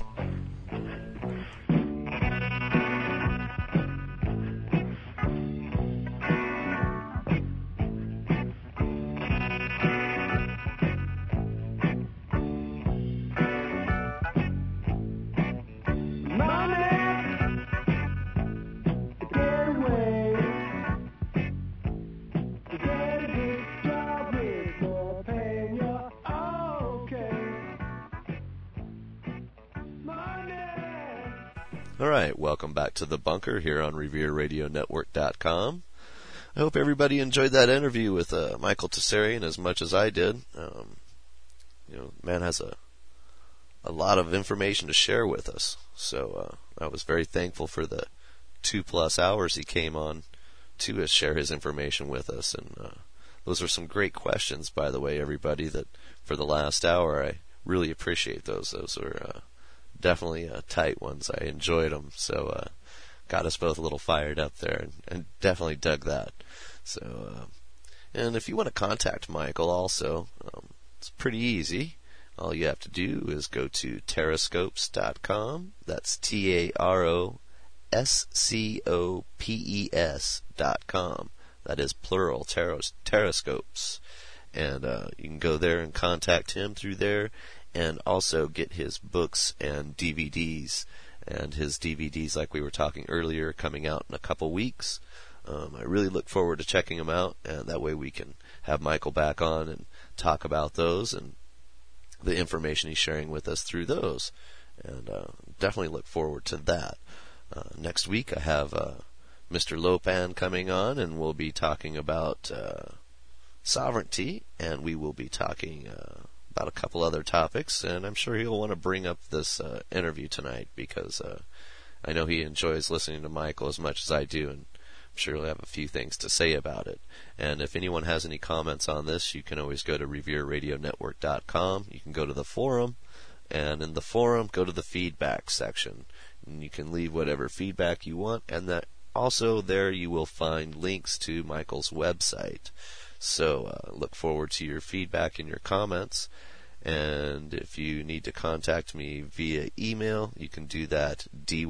All right, welcome back to The Bunker here on RevereRadioNetwork.com. I hope everybody enjoyed that interview with Michael Tsarion as much as I did. Man has a lot of information to share with us, so I was very thankful for the 2+ hours he came on to share his information with us, and those are some great questions, by the way, everybody, that for the last hour. I really appreciate those. Those were definitely tight ones. I enjoyed them, so got us both a little fired up there, and definitely dug that. So, and if you want to contact Michael also, it's pretty easy. All you have to do is go to Terrascopes.com. That's TAROSCOPES.com. That is plural, Terrascopes. And you can go there and contact him through there, and also get his books and DVDs. And his DVDs, like we were talking earlier, coming out in a couple weeks. I really look forward to checking them out, and that way we can have Michael back on and talk about those and the information he's sharing with us through those. And definitely look forward to that. Next week I have Mr. Lopan coming on, and we'll be talking about sovereignty, and we will be talking about a couple other topics, and I'm sure he'll want to bring up this interview tonight, because I know he enjoys listening to Michael as much as I do, and I'm sure he'll have a few things to say about it. And if anyone has any comments on this, you can always go to RevereRadioNetwork.com. You can go to the forum, and in the forum, go to the feedback section, and you can leave whatever feedback you want, and that also there you will find links to Michael's website. So look forward to your feedback and your comments. And if you need to contact me via email, you can do that,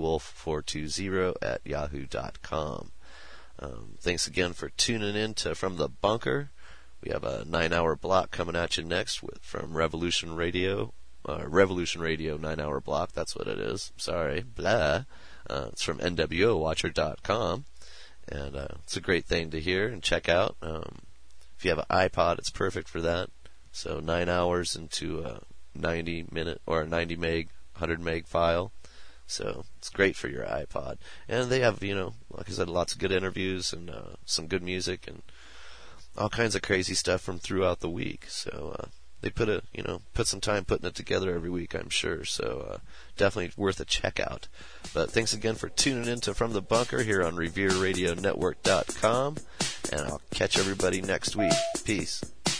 dwolf420@yahoo.com. Thanks again for tuning in to From the Bunker. We have a 9-hour block coming at you next from Revolution Radio. Revolution Radio 9-hour block, that's what it is. Sorry, blah. It's from NWOWatcher.com. And it's a great thing to hear and check out. If you have an iPod, it's perfect for that. So 9 hours into a 90-minute or a 90 meg, 100 meg file. So it's great for your iPod. And they have, like I said, lots of good interviews and some good music and all kinds of crazy stuff from throughout the week. So they put some time putting it together every week, I'm sure. So definitely worth a check out. But thanks again for tuning in to From the Bunker here on RevereRadioNetwork.com. And I'll catch everybody next week. Peace.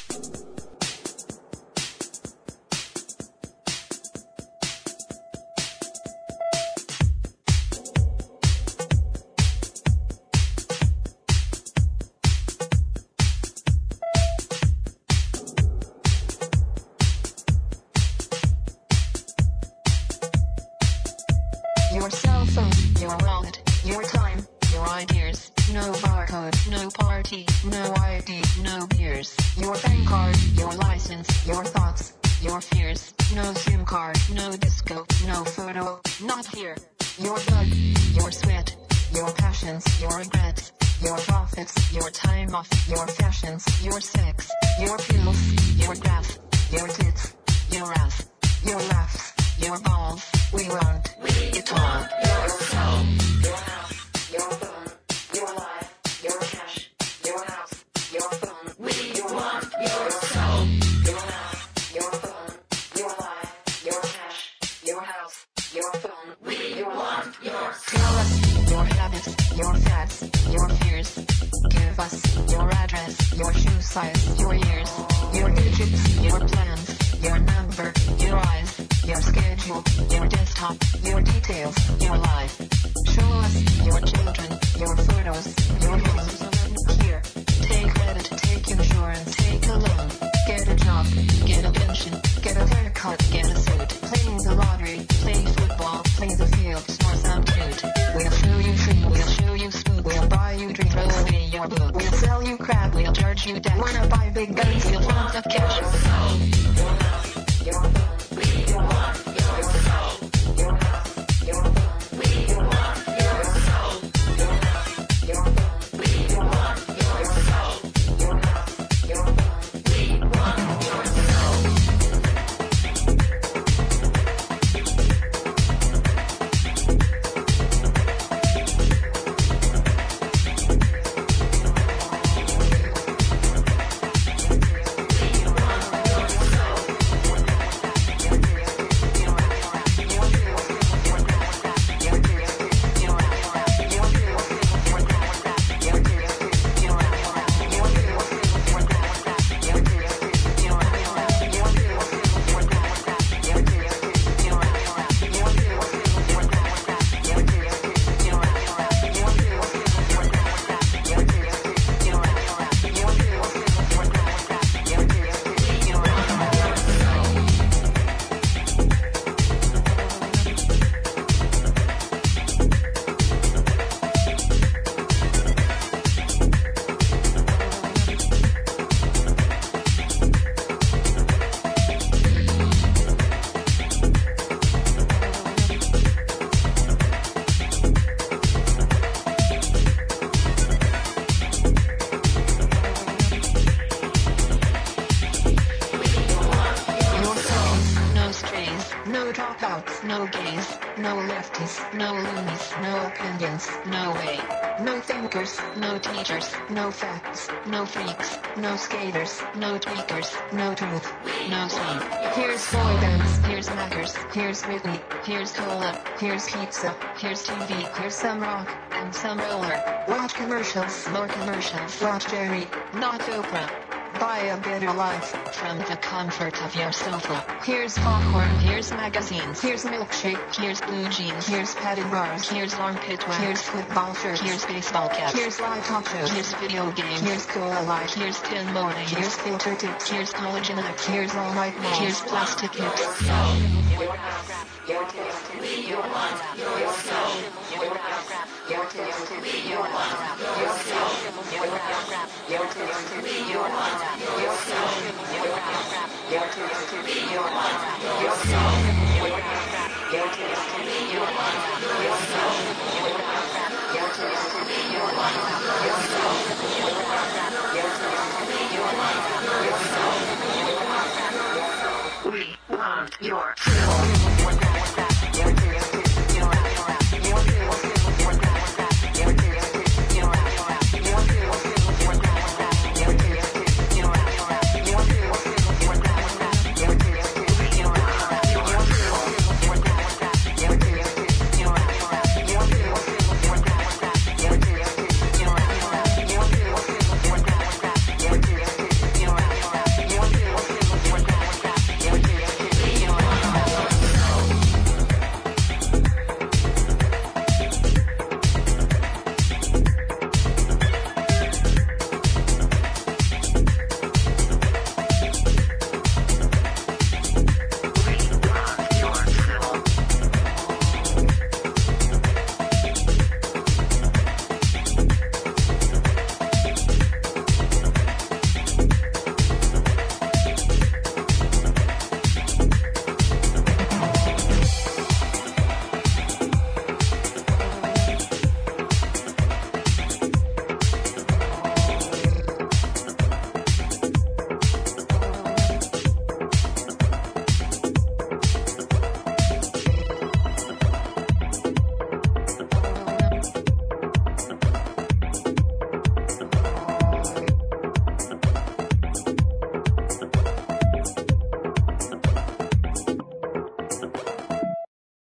Your cell phone, your wallet, your time, your ideas. No barcode, no party, no ID, no beers. Your bank card, your license, your thoughts, your fears. No SIM card, no disco, no photo, not here. Your blood, your sweat, your passions, your regrets, your profits, your time off, your fashions, your sex, your pills, your graph, your tits, your ass, your laughs, your balls. We want it all. Your soul, your house, your phone, your life, your cash, your house, your phone. We want your soul, your house, your phone, your life, your cash, your house, your phone. We want your soul. Tell us your habits, your facts, your fears. Give us your address, your shoe size, your years, your digits, your plans, your number, your eyes, your schedule, your desktop, your details, your life. Show us your children, your photos, your homes. Here, take credit, take insurance, take a loan, get a job, get a pension, get a haircut, get a suit, play the lottery, play football, play the field, or some cute. We'll show you food, we'll show you spook, we'll buy you drink, throw away your book, we'll sell you crap, we'll charge you debt. Wanna buy big guns, you'll want the cash. No gays, no lefties, no loonies, no opinions, no way. No thinkers, no teachers, no facts, no freaks, no skaters, no tweakers, no truth, no sleep. Here's boy bands, here's Mackers, here's Whitney, here's cola, here's pizza, here's TV, here's some rock, and some roller. Watch commercials, more commercials. Watch Jerry, not Oprah. Buy a better life from the comfort of your sofa. Here's popcorn, here's magazines, here's milkshake, here's blue jeans, here's padded bars, here's armpit wax, here's football shirts, here's baseball caps, here's live talk shows, here's video games, here's Cola Light, here's Tin Morning, here's filter tips, here's collagen X, here's all night malls, here's plastic hips. Your taste to be your one, your soul, your taste to be your one, your soul, your taste to be your one, your soul, your taste to be your one, your soul, your taste to be your one, your soul, your taste to be your one, your soul, your taste to be your one, your soul. We want your soul. Your taste